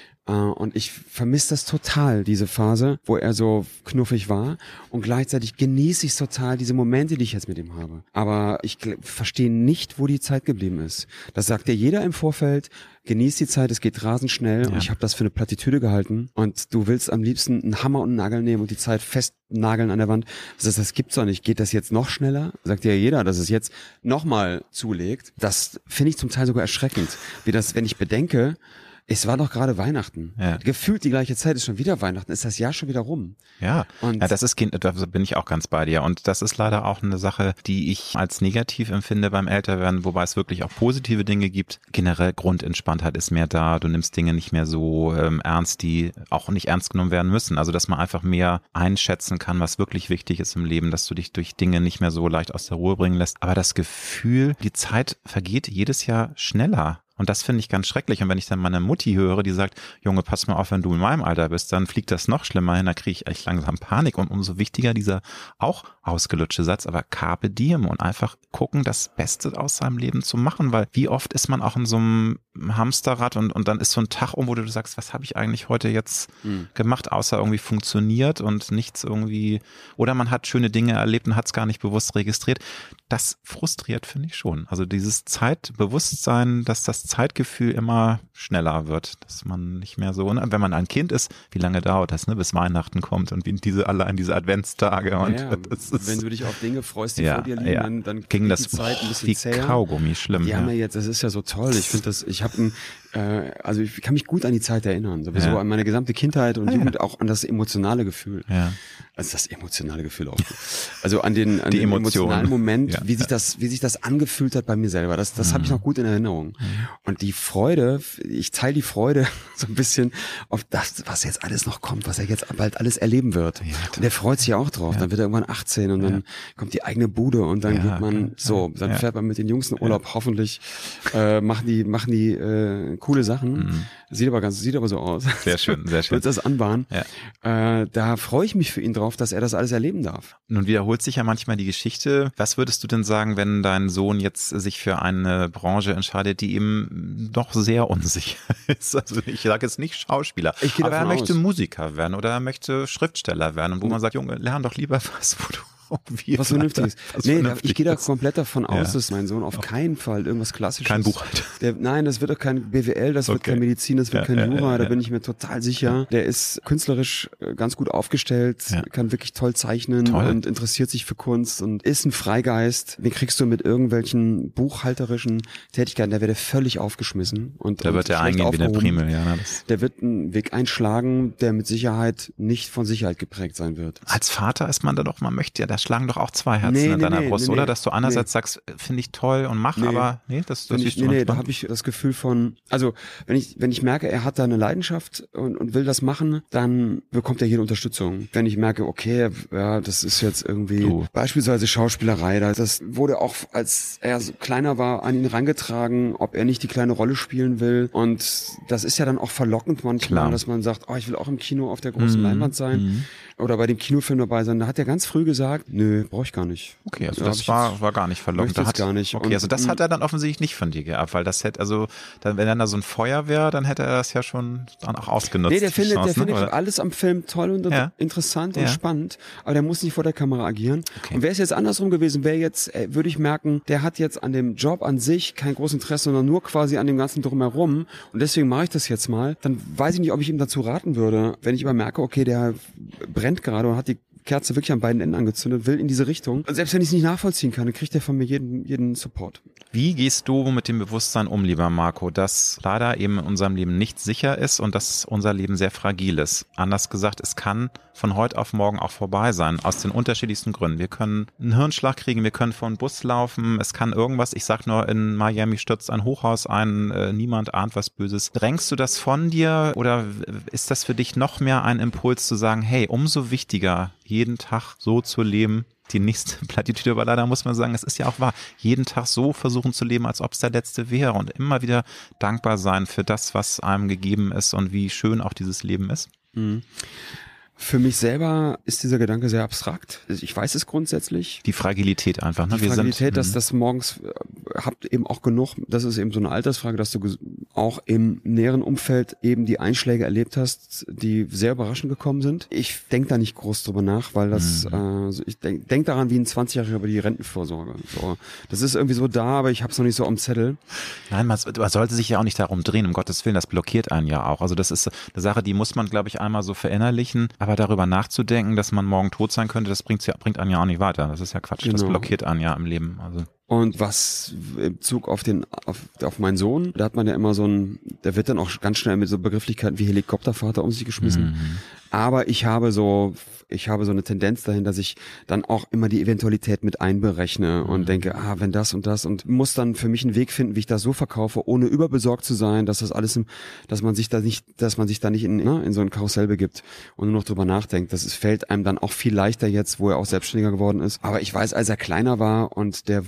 Und ich vermisse das total, diese Phase, wo er so knuffig war. Und gleichzeitig genieße ich total diese Momente, die ich jetzt mit ihm habe. Aber ich verstehe nicht, wo die Zeit geblieben ist. Das sagt ja jeder im Vorfeld. Genieß die Zeit, es geht rasend schnell. Ja. Und ich habe das für eine Plattitüde gehalten. Und du willst am liebsten einen Hammer und einen Nagel nehmen und die Zeit festnageln an der Wand. Das heißt, das gibt's doch nicht. Geht das jetzt noch schneller? Sagt ja jeder, dass es jetzt nochmal zulegt. Das finde ich zum Teil sogar erschreckend. Wie das, wenn ich bedenke, es war doch gerade Weihnachten. Ja. Gefühlt die gleiche Zeit ist schon wieder Weihnachten, ist das Jahr schon wieder rum. Ja, und ja, das ist, da bin ich auch ganz bei dir. Und das ist leider auch eine Sache, die ich als negativ empfinde beim Älterwerden, wobei es wirklich auch positive Dinge gibt. Generell Grundentspanntheit ist mehr da. Du nimmst Dinge nicht mehr so ähm, ernst, die auch nicht ernst genommen werden müssen. Also, dass man einfach mehr einschätzen kann, was wirklich wichtig ist im Leben, dass du dich durch Dinge nicht mehr so leicht aus der Ruhe bringen lässt. Aber das Gefühl, die Zeit vergeht jedes Jahr schneller. Und das finde ich ganz schrecklich. Und wenn ich dann meine Mutti höre, die sagt, Junge, pass mal auf, wenn du in meinem Alter bist, dann fliegt das noch schlimmer hin, da kriege ich echt langsam Panik. Und umso wichtiger dieser auch ausgelutschte Satz, aber Carpe Diem und einfach gucken, das Beste aus seinem Leben zu machen, weil wie oft ist man auch in so einem Hamsterrad und, und dann ist so ein Tag um, wo du sagst, was habe ich eigentlich heute jetzt mhm. gemacht, außer irgendwie funktioniert und nichts irgendwie, oder man hat schöne Dinge erlebt und hat es gar nicht bewusst registriert. Das frustriert, finde ich schon. Also dieses Zeitbewusstsein, dass das Zeitgefühl immer schneller wird, dass man nicht mehr so, wenn man ein Kind ist, wie lange dauert das, ne, bis Weihnachten kommt und wie diese allein diese Adventstage und ja, das ist, wenn du dich auf Dinge freust, die ja, vor dir liegen, ja. dann, dann ging das die Zeit ein bisschen wie zäher. Kaugummi, schlimm. Die ja. haben ja jetzt, das ist ja so toll. Ich finde das, ich habe ein, äh, also ich kann mich gut an die Zeit erinnern, sowieso ja. an meine gesamte Kindheit und ah, Jugend, ja. auch an das emotionale Gefühl. Ja. Also das emotionale Gefühl auch. Also an den, an die den Emotion. emotionalen Moment, ja. wie sich das, wie sich das angefühlt hat bei mir selber. Das, das mhm. habe ich noch gut in Erinnerung. Mhm. Und die Freude, ich teile die Freude so ein bisschen auf das, was jetzt alles noch kommt, was er jetzt bald alles erleben wird. Ja, und der freut sich auch drauf. Ja. Dann wird er irgendwann achtzehn und ja. dann kommt die eigene Bude und dann ja, geht man klar. so, dann ja. fährt man mit den Jungs in Urlaub. Ja. Hoffentlich äh, machen die, machen die äh, coole Sachen. Mhm. Sieht aber ganz, sieht aber so aus. Sehr schön, sehr schön. Wird das anbahnen. Ja. Äh, da freue ich mich für ihn drauf, dass er das alles erleben darf. Nun wiederholt sich ja manchmal die Geschichte. Was würdest du denn sagen, wenn dein Sohn jetzt sich für eine Branche entscheidet, die ihm doch sehr unsicher ist? Also ich sage jetzt nicht Schauspieler, ich aber er aus. möchte Musiker werden oder er möchte Schriftsteller werden, wo man sagt, Junge, lern doch lieber was, wo du Wie was Vernünftiges. Was nee, vernünftig ich gehe da komplett davon aus, ja. dass mein Sohn auf keinen Fall irgendwas Klassisches. Kein Buchhalter. Der, nein, das wird auch kein B W L, das wird okay. kein Medizin, das wird ja, kein ja, Jura, ja, ja. da bin ich mir total sicher. Der ist künstlerisch ganz gut aufgestellt, ja. kann wirklich toll zeichnen toll. und interessiert sich für Kunst und ist ein Freigeist. Den kriegst du mit irgendwelchen buchhalterischen Tätigkeiten, der wird völlig aufgeschmissen. Und, da und wird er eingehen wie der Primel. Ja, das der wird einen Weg einschlagen, der mit Sicherheit nicht von Sicherheit geprägt sein wird. Als Vater ist man da doch, man möchte ja, da schlagen doch auch zwei Herzen nee, in deiner nee, Brust, nee, oder? Dass du einerseits nee. sagst, finde ich toll und mach, nee. aber nee, das, das ich, siehst nee, du nee, da habe ich das Gefühl von, also wenn ich wenn ich merke, er hat da eine Leidenschaft und, und will das machen, dann bekommt er jede Unterstützung. Wenn ich merke, okay, ja, das ist jetzt irgendwie du. beispielsweise Schauspielerei, das wurde auch, als er so kleiner war, an ihn rangetragen, ob er nicht die kleine Rolle spielen will und das ist ja dann auch verlockend manchmal, Klar. dass man sagt, oh, ich will auch im Kino auf der großen mhm. Leinwand sein. Mhm. Oder bei dem Kinofilm dabei sein, da hat er ganz früh gesagt, nö, brauche ich gar nicht. Okay, also da das war war gar nicht verlockend. Da hat, gar nicht. Okay, und, also das hat er dann offensichtlich nicht von dir geerbt, weil das hätte, also dann, wenn dann da so ein Feuer wäre, dann hätte er das ja schon dann auch ausgenutzt. Nee, der findet, Chance, der ne? findet alles am Film toll und ja. interessant und ja. spannend, aber der muss nicht vor der Kamera agieren. Okay. Und wäre es jetzt andersrum gewesen, wäre jetzt, würde ich merken, der hat jetzt an dem Job an sich kein großes Interesse, sondern nur quasi an dem ganzen Drumherum und deswegen mache ich das jetzt mal, dann weiß ich nicht, ob ich ihm dazu raten würde, wenn ich aber merke, okay, der brennt gerade und hat die Kerze wirklich an beiden Enden angezündet, will in diese Richtung. Und selbst wenn ich es nicht nachvollziehen kann, dann kriegt er von mir jeden, jeden Support. Wie gehst du mit dem Bewusstsein um, lieber Marco, dass leider eben in unserem Leben nicht sicher ist und dass unser Leben sehr fragil ist? Anders gesagt, es kann von heute auf morgen auch vorbei sein, aus den unterschiedlichsten Gründen. Wir können einen Hirnschlag kriegen, wir können vor einen Bus laufen, es kann irgendwas, ich sag nur, in Miami stürzt ein Hochhaus ein, äh, niemand ahnt was Böses. Drängst du das von dir oder ist das für dich noch mehr ein Impuls zu sagen, hey, umso wichtiger, jeden Tag so zu leben, die nächste Plattitüde, aber leider muss man sagen, es ist ja auch wahr, jeden Tag so versuchen zu leben, als ob es der letzte wäre und immer wieder dankbar sein für das, was einem gegeben ist und wie schön auch dieses Leben ist. Mhm. Für mich selber ist dieser Gedanke sehr abstrakt. Ich weiß es grundsätzlich. Die Fragilität einfach. Ne? Die Wir Fragilität, sind, dass das morgens äh, habt eben auch genug, das ist eben so eine Altersfrage, dass du auch im näheren Umfeld eben die Einschläge erlebt hast, die sehr überraschend gekommen sind. Ich denke da nicht groß drüber nach, weil das, mhm. äh, ich denke denk daran wie ein zwanzigjähriger über die Rentenvorsorge. So, das ist irgendwie so da, aber ich habe es noch nicht so am Zettel. Nein, man, man sollte sich ja auch nicht darum drehen, um Gottes Willen, das blockiert einen ja auch. Also das ist eine Sache, die muss man, glaube ich, einmal so verinnerlichen. Aber darüber nachzudenken, dass man morgen tot sein könnte, das bringt, ja, bringt einen ja auch nicht weiter. Das ist ja Quatsch. Genau. Das blockiert einen ja im Leben. Also. Und was im Bezug auf den, auf, auf meinen Sohn, da hat man ja immer so ein, der wird dann auch ganz schnell mit so Begrifflichkeiten wie Helikoptervater um sich geschmissen. Mhm. Aber ich habe so, ich habe so eine Tendenz dahin, dass ich dann auch immer die Eventualität mit einberechne und mhm. denke, ah, wenn das und das und muss dann für mich einen Weg finden, wie ich das so verkaufe, ohne überbesorgt zu sein, dass das alles, im, dass man sich da nicht, dass man sich da nicht in, ne, in so ein Karussell begibt und nur noch drüber nachdenkt. Das ist, fällt einem dann auch viel leichter jetzt, wo er auch selbstständiger geworden ist. Aber ich weiß, als er kleiner war und der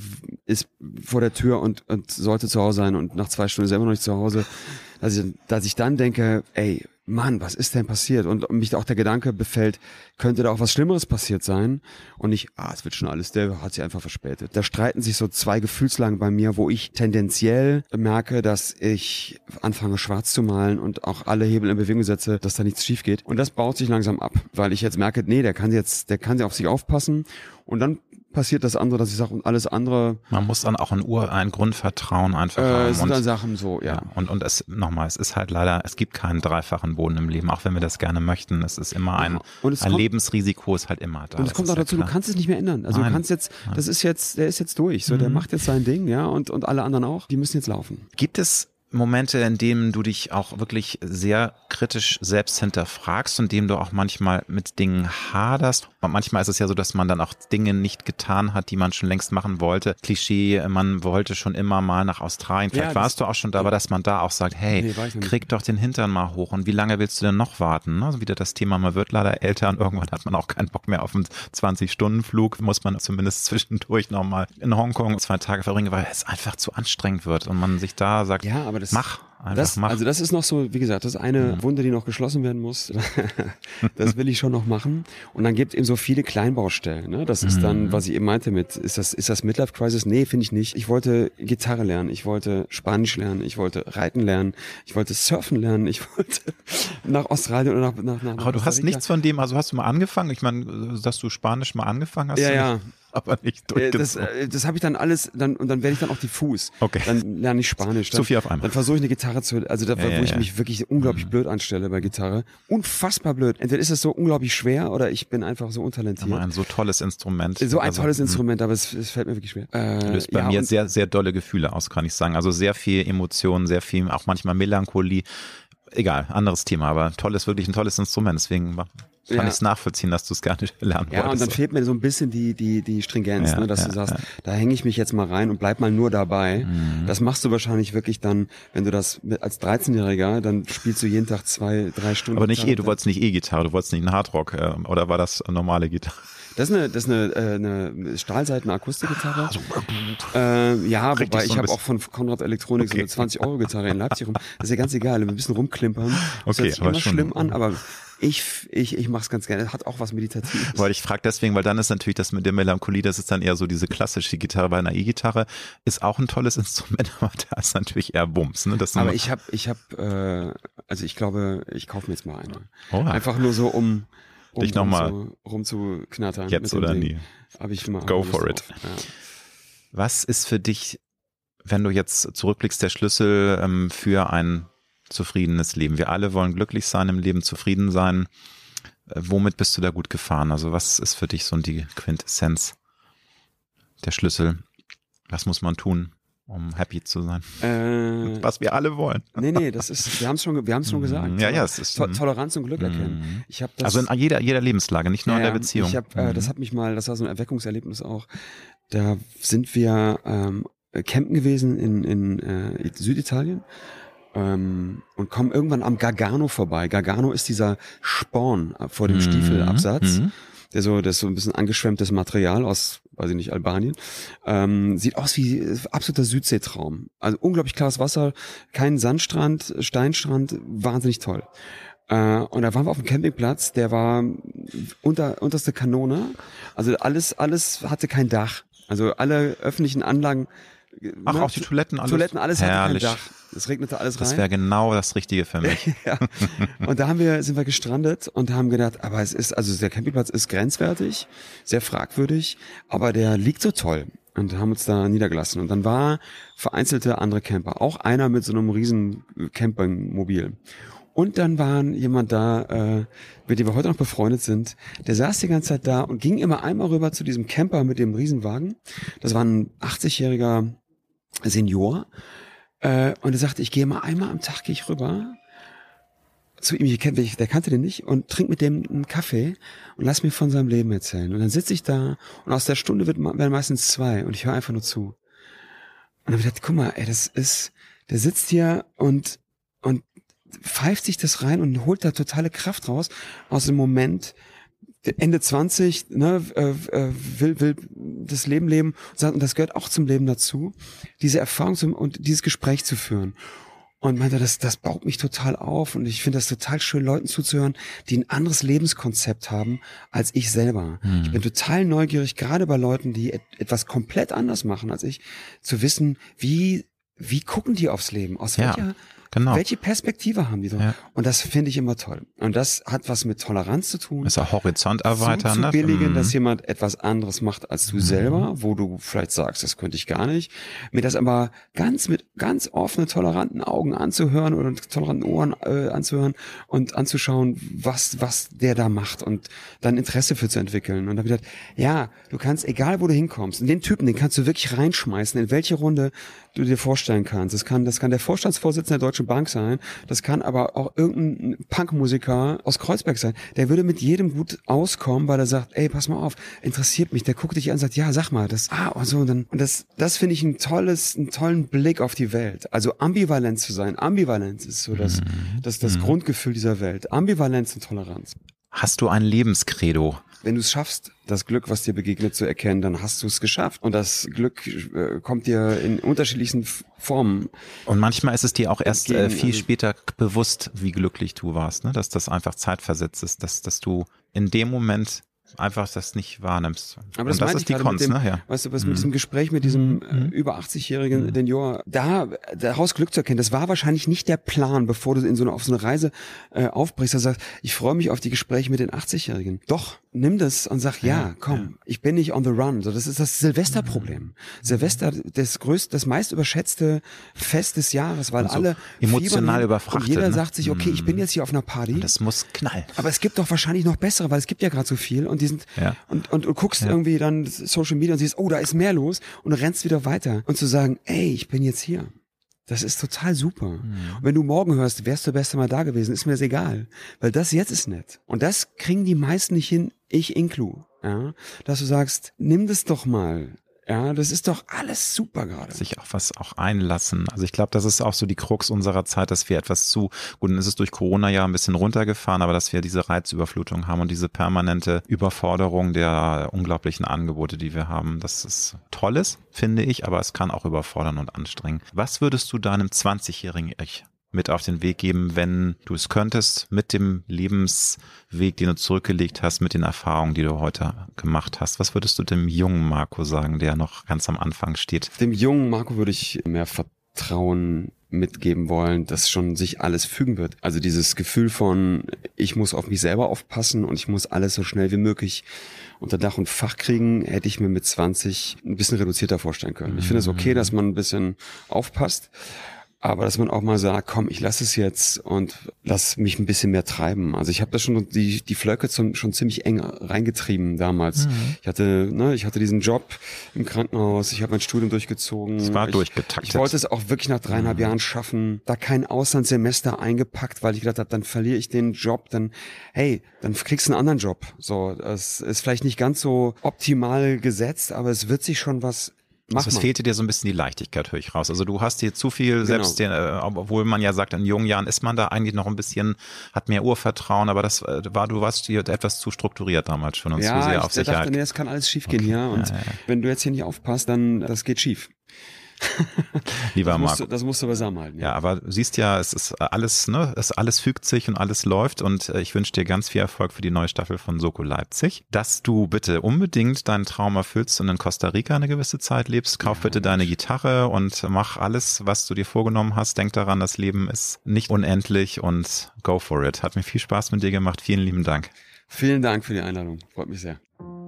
ist vor der Tür und, und sollte zu Hause sein und nach zwei Stunden ist er immer noch nicht zu Hause, dass ich, dass ich dann denke, ey, Mann, was ist denn passiert? Und mich auch der Gedanke befällt, könnte da auch was Schlimmeres passiert sein? Und nicht, ah, es wird schon alles, der hat sich einfach verspätet. Da streiten sich so zwei Gefühlslagen bei mir, wo ich tendenziell merke, dass ich anfange schwarz zu malen und auch alle Hebel in Bewegung setze, dass da nichts schief geht. Und das baut sich langsam ab, weil ich jetzt merke, nee, der kann jetzt, der kann auf sich aufpassen. Und dann passiert das andere, dass ich sage, und alles andere. Man muss dann auch ein Ur, ein Grundvertrauen einfach äh, haben. sind und, dann Sachen so, ja. ja und und es nochmal, es ist halt leider, es gibt keinen dreifachen Boden im Leben, auch wenn wir das gerne möchten. Es ist immer ein, ja. ein kommt, Lebensrisiko ist halt immer da. Und es kommt auch dazu, ja, du kannst es nicht mehr ändern. Also Nein. du kannst jetzt, Nein. das ist jetzt, der ist jetzt durch. So, mhm. der macht jetzt sein Ding, ja, und und alle anderen auch. Die müssen jetzt laufen. Gibt es Momente, in denen du dich auch wirklich sehr kritisch selbst hinterfragst und in denen du auch manchmal mit Dingen haderst? Und manchmal ist es ja so, dass man dann auch Dinge nicht getan hat, die man schon längst machen wollte. Klischee, man wollte schon immer mal nach Australien. Vielleicht ja, warst du auch schon da, aber dass man da auch sagt, hey, nee, krieg doch den Hintern mal hoch. Und wie lange willst du denn noch warten? Also wieder das Thema, man wird leider älter und irgendwann hat man auch keinen Bock mehr auf einen zwanzig-Stunden-Flug. Muss man zumindest zwischendurch nochmal in Hongkong zwei Tage verbringen, weil es einfach zu anstrengend wird und man sich da sagt, ja, aber das, mach, einfach das, mach. Also das ist noch so, wie gesagt, das ist eine mhm. Wunde, die noch geschlossen werden muss. Das will ich schon noch machen. Und dann gibt es eben so viele Kleinbaustellen. Ne? Das ist mhm. dann, was ich eben meinte mit, ist das, ist das Midlife Crisis? Nee, finde ich nicht. Ich wollte Gitarre lernen, ich wollte Spanisch lernen, ich wollte Reiten lernen, ich wollte Surfen lernen, ich wollte nach Australien oder nach, nach, nach Aber du hast nichts von dem, also hast du mal angefangen? Ich meine, dass du Spanisch mal angefangen hast? Ja, ja. Aber nicht durchgezogen. Das, das habe ich dann alles, dann und dann werde ich dann auch diffus. Okay. Dann lerne ich Spanisch. Dann, zu viel auf einmal. Dann versuche ich eine Gitarre zu, also da, ja, wo ja, ich ja. mich wirklich unglaublich mhm. blöd anstelle bei Gitarre. Unfassbar blöd. Entweder ist es so unglaublich schwer oder ich bin einfach so untalentiert. Aber ein so tolles Instrument. So ein also, tolles Instrument, aber es, es fällt mir wirklich schwer. Äh, löst bei ja, mir sehr, sehr dolle Gefühle aus, kann ich sagen. Also sehr viel Emotionen, sehr viel, auch manchmal Melancholie. Egal, anderes Thema, aber tolles, wirklich ein tolles Instrument. Deswegen kann ja. ich es nachvollziehen, dass du es gar nicht lernen ja, wolltest. Ja, und dann fehlt mir so ein bisschen die die die Stringenz, ja, ne, dass ja, du sagst, ja. da hänge ich mich jetzt mal rein und bleib mal nur dabei. Mhm. Das machst du wahrscheinlich wirklich dann, wenn du das mit, als dreizehnjähriger, dann spielst du jeden Tag zwei, drei Stunden. Aber nicht eh, du wolltest nicht E-Gitarre, du wolltest nicht einen Hardrock, äh, oder war das eine normale Gitarre? Das ist eine, das ist eine, äh, eine Stahlseiten-Akustikgitarre. Also, äh, ja, Richtig wobei so ich habe auch von Konrad Elektronik okay. so eine zwanzig-Euro-Gitarre in Leipzig rum. Das ist ja ganz egal, ein bisschen rumklimpern. Das okay, hört sich aber immer schon schlimm an, aber ich, ich, ich mach's ganz gerne. Hat auch was Meditatives. Weil ich frage deswegen, weil dann ist natürlich das mit der Melancholie, das ist dann eher so diese klassische Gitarre. Bei einer E-Gitarre ist auch ein tolles Instrument, aber da ist natürlich eher Bums. Ne? Das aber ich habe, ich habe, äh, also ich glaube, ich kaufe mir jetzt mal eine. Oh. Einfach nur so, um Um dich nochmal rum, rum zu knattern. Jetzt oder Ding. nie. Hab ich mal Go for it. Ja. Was ist für dich, wenn du jetzt zurückblickst, der Schlüssel ähm, für ein zufriedenes Leben? Wir alle wollen glücklich sein im Leben, zufrieden sein. Äh, womit bist du da gut gefahren? Also was ist für dich so die Quintessenz, der Schlüssel? Was muss man tun, um happy zu sein? Äh, was wir alle wollen. Nee, nee, das ist, wir haben es schon, wir haben es schon gesagt. Ja, ja, es ist to- Toleranz und Glück erkennen. Ich habe das. Also in jeder, jeder Lebenslage, nicht nur ja, in der Beziehung. Ich hab, äh, das hat mich mal, das war so ein Erweckungserlebnis auch. Da sind wir ähm, campen gewesen in, in äh, Süditalien ähm, und kommen irgendwann am Gargano vorbei. Gargano ist dieser Sporn vor dem mhm. Stiefelabsatz. Mhm. Der so, das ist so ein bisschen angeschwemmtes Material aus, weiß ich nicht, Albanien. Ähm, sieht aus wie absoluter Südseetraum. Also unglaublich klares Wasser, kein Sandstrand, Steinstrand, wahnsinnig toll. Äh, und da waren wir auf dem Campingplatz, der war unter, unterste Kanone. Also alles, alles hatte kein Dach. Also alle öffentlichen Anlagen. Ach, ne, auch die Toiletten, alles? Toiletten, alles herrlich. Hatte kein Dach. Es regnete alles rein. Das wäre genau das Richtige für mich. Ja. Und da haben wir, sind wir gestrandet und haben gedacht, aber es ist, also der Campingplatz ist grenzwertig, sehr fragwürdig, aber der liegt so toll. Und haben uns da niedergelassen. Und dann war vereinzelte andere Camper, auch einer mit so einem riesen Campingmobil. Und dann war jemand da, äh, mit dem wir heute noch befreundet sind, der saß die ganze Zeit da und ging immer einmal rüber zu diesem Camper mit dem Riesenwagen. Das war ein achtzigjähriger Senior. Äh, und er sagte, ich gehe mal einmal am Tag, gehe ich rüber zu ihm, ich kenn, der kannte den nicht, und trink mit dem einen Kaffee und lass mir von seinem Leben erzählen. Und dann sitze ich da und aus der Stunde wird, werden meistens zwei und ich höre einfach nur zu. Und dann habe ich gedacht, guck mal, ey, das ist, der sitzt hier und und pfeift sich das rein und holt da totale Kraft raus aus dem Moment, Ende zwanzig, ne, äh, will, will das Leben leben und das gehört auch zum Leben dazu, diese Erfahrung zum, und dieses Gespräch zu führen. Und meinte, das, das baut mich total auf und ich finde das total schön, Leuten zuzuhören, die ein anderes Lebenskonzept haben als ich selber. Hm. Ich bin total neugierig, gerade bei Leuten, die et- etwas komplett anders machen als ich, zu wissen, wie, wie gucken die aufs Leben? Aus welcher, ja. Genau. Welche Perspektive haben die so? Ja. Und das finde ich immer toll. Und das hat was mit Toleranz zu tun. Das ist auch Horizont erweitern. So zu billigen, ne? dass jemand etwas anderes macht als du mhm. selber, wo du vielleicht sagst, das könnte ich gar nicht. Mir das aber ganz mit ganz offenen, toleranten Augen anzuhören oder toleranten Ohren äh, anzuhören und anzuschauen, was was der da macht und dann Interesse für zu entwickeln. Und dann wieder, ja, du kannst, egal wo du hinkommst, den Typen, den kannst du wirklich reinschmeißen, in welche Runde du dir vorstellen kannst. Das kann, das kann der Vorstandsvorsitzende der Deutschen Bank sein, das kann aber auch irgendein Punkmusiker aus Kreuzberg sein. Der würde mit jedem gut auskommen, weil er sagt, ey, pass mal auf, interessiert mich. Der guckt dich an und sagt, ja, sag mal, das, ah, und so, und dann, und das, das finde ich ein tolles, einen tollen Blick auf die Welt. Also ambivalent zu sein. Ambivalenz ist so das, mhm. das, das mhm. Grundgefühl dieser Welt. Ambivalenz und Toleranz. Hast du ein Lebenskredo? Wenn du es schaffst, das Glück, was dir begegnet, zu erkennen, dann hast du es geschafft. Und das Glück äh, kommt dir in unterschiedlichsten F- Formen. Und manchmal ist es dir auch erst äh, viel also, später bewusst, wie glücklich du warst, ne? Dass das einfach zeitversetzt ist, dass, dass du in dem Moment einfach das nicht wahrnimmst. Aber das, und das ist die Kunst, dem, ne? Ja. Weißt du, was mhm. mit diesem Gespräch mit diesem mhm. äh, über achtzig-jährigen mhm. Senior, da daraus Glück zu erkennen, das war wahrscheinlich nicht der Plan, bevor du in so eine, auf so eine Reise äh, aufbrichst, dass du sagst, ich freue mich auf die Gespräche mit den achtzig-Jährigen. Doch, nimm das und sag, ja, ja komm, ja. ich bin nicht on the run. So, das ist das Silvesterproblem. Mhm. Silvester, das größte, das meist überschätzte Fest des Jahres, weil so alle emotional überfrachtet. Und jeder ne? sagt sich, okay, ich bin jetzt hier auf einer Party. Und das muss knallen. Aber es gibt doch wahrscheinlich noch bessere, weil es gibt ja gerade so viel und die sind ja. und, und du guckst ja. irgendwie dann Social Media und siehst, oh, da ist mehr los und du rennst wieder weiter. Und zu sagen, ey, ich bin jetzt hier. Das ist total super. Mhm. Und wenn du morgen hörst, wärst du beste Mal da gewesen, ist mir das egal. Weil das jetzt ist nett. Und das kriegen die meisten nicht hin, ich inklu. Ja? Dass du sagst, nimm das doch mal. Ja, das ist doch alles super gerade. Sich auf was auch einlassen. Also ich glaube, das ist auch so die Krux unserer Zeit, dass wir etwas zu, gut, dann ist es durch Corona ja ein bisschen runtergefahren, aber dass wir diese Reizüberflutung haben und diese permanente Überforderung der unglaublichen Angebote, die wir haben. Das ist Tolles, finde ich, aber es kann auch überfordern und anstrengen. Was würdest du deinem zwanzigjährigen Ich mit auf den Weg geben, wenn du es könntest, mit dem Lebensweg, den du zurückgelegt hast, mit den Erfahrungen, die du heute gemacht hast? Was würdest du dem jungen Marco sagen, der noch ganz am Anfang steht? Dem jungen Marco würde ich mehr Vertrauen mitgeben wollen, dass schon sich alles fügen wird. Also dieses Gefühl von, ich muss auf mich selber aufpassen und ich muss alles so schnell wie möglich unter Dach und Fach kriegen, hätte ich mir mit zwanzig ein bisschen reduzierter vorstellen können. Ich finde es okay, dass man ein bisschen aufpasst. Aber dass man auch mal sagt, komm, ich lasse es jetzt und lass mich ein bisschen mehr treiben. Also ich habe da schon die die Flöcke zum, schon ziemlich eng reingetrieben damals. Mhm. Ich hatte ne, ich hatte diesen Job im Krankenhaus, ich habe mein Studium durchgezogen. Es war ich, durchgetaktet. Ich wollte es auch wirklich nach dreieinhalb mhm. Jahren schaffen. Da kein Auslandssemester eingepackt, weil ich gedacht habe, dann verliere ich den Job. Dann, hey, dann kriegst du einen anderen Job. So, das ist vielleicht nicht ganz so optimal gesetzt, aber es wird sich schon was Also es fehlte dir so ein bisschen die Leichtigkeit, höre ich raus. Also du hast dir zu viel, genau. selbst den, äh, obwohl man ja sagt, in jungen Jahren ist man da eigentlich noch ein bisschen, hat mehr Urvertrauen, aber das äh, war, du warst hier etwas zu strukturiert damals schon und ja, zu sehr ich, auf Sicherheit. Ja, ich dachte, nee, das kann alles schief gehen okay. hier und ja, ja. wenn du jetzt hier nicht aufpasst, dann das geht schief. Lieber das musst Marco. Du, das musst du beisammen halten. Ja. ja, aber du siehst ja, es ist alles, ne, es alles fügt sich und alles läuft und ich wünsche dir ganz viel Erfolg für die neue Staffel von Soko Leipzig. Dass du bitte unbedingt deinen Traum erfüllst und in Costa Rica eine gewisse Zeit lebst. Kauf ja, bitte deine Gitarre und mach alles, was du dir vorgenommen hast. Denk daran, das Leben ist nicht unendlich und go for it. Hat mir viel Spaß mit dir gemacht. Vielen lieben Dank. Vielen Dank für die Einladung. Freut mich sehr.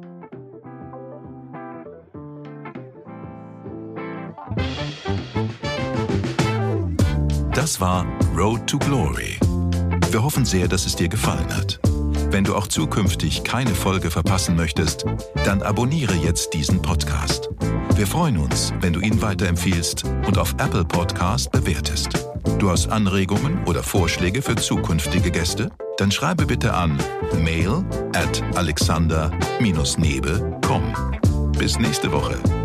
Das war Road to Glory. Wir hoffen sehr, dass es dir gefallen hat. Wenn du auch zukünftig keine Folge verpassen möchtest, dann abonniere jetzt diesen Podcast. Wir freuen uns, wenn du ihn weiterempfiehlst und auf Apple Podcast bewertest. Du hast Anregungen oder Vorschläge für zukünftige Gäste? Dann schreibe bitte an mail at alexander Bindestrich nebe Punkt com. Bis nächste Woche.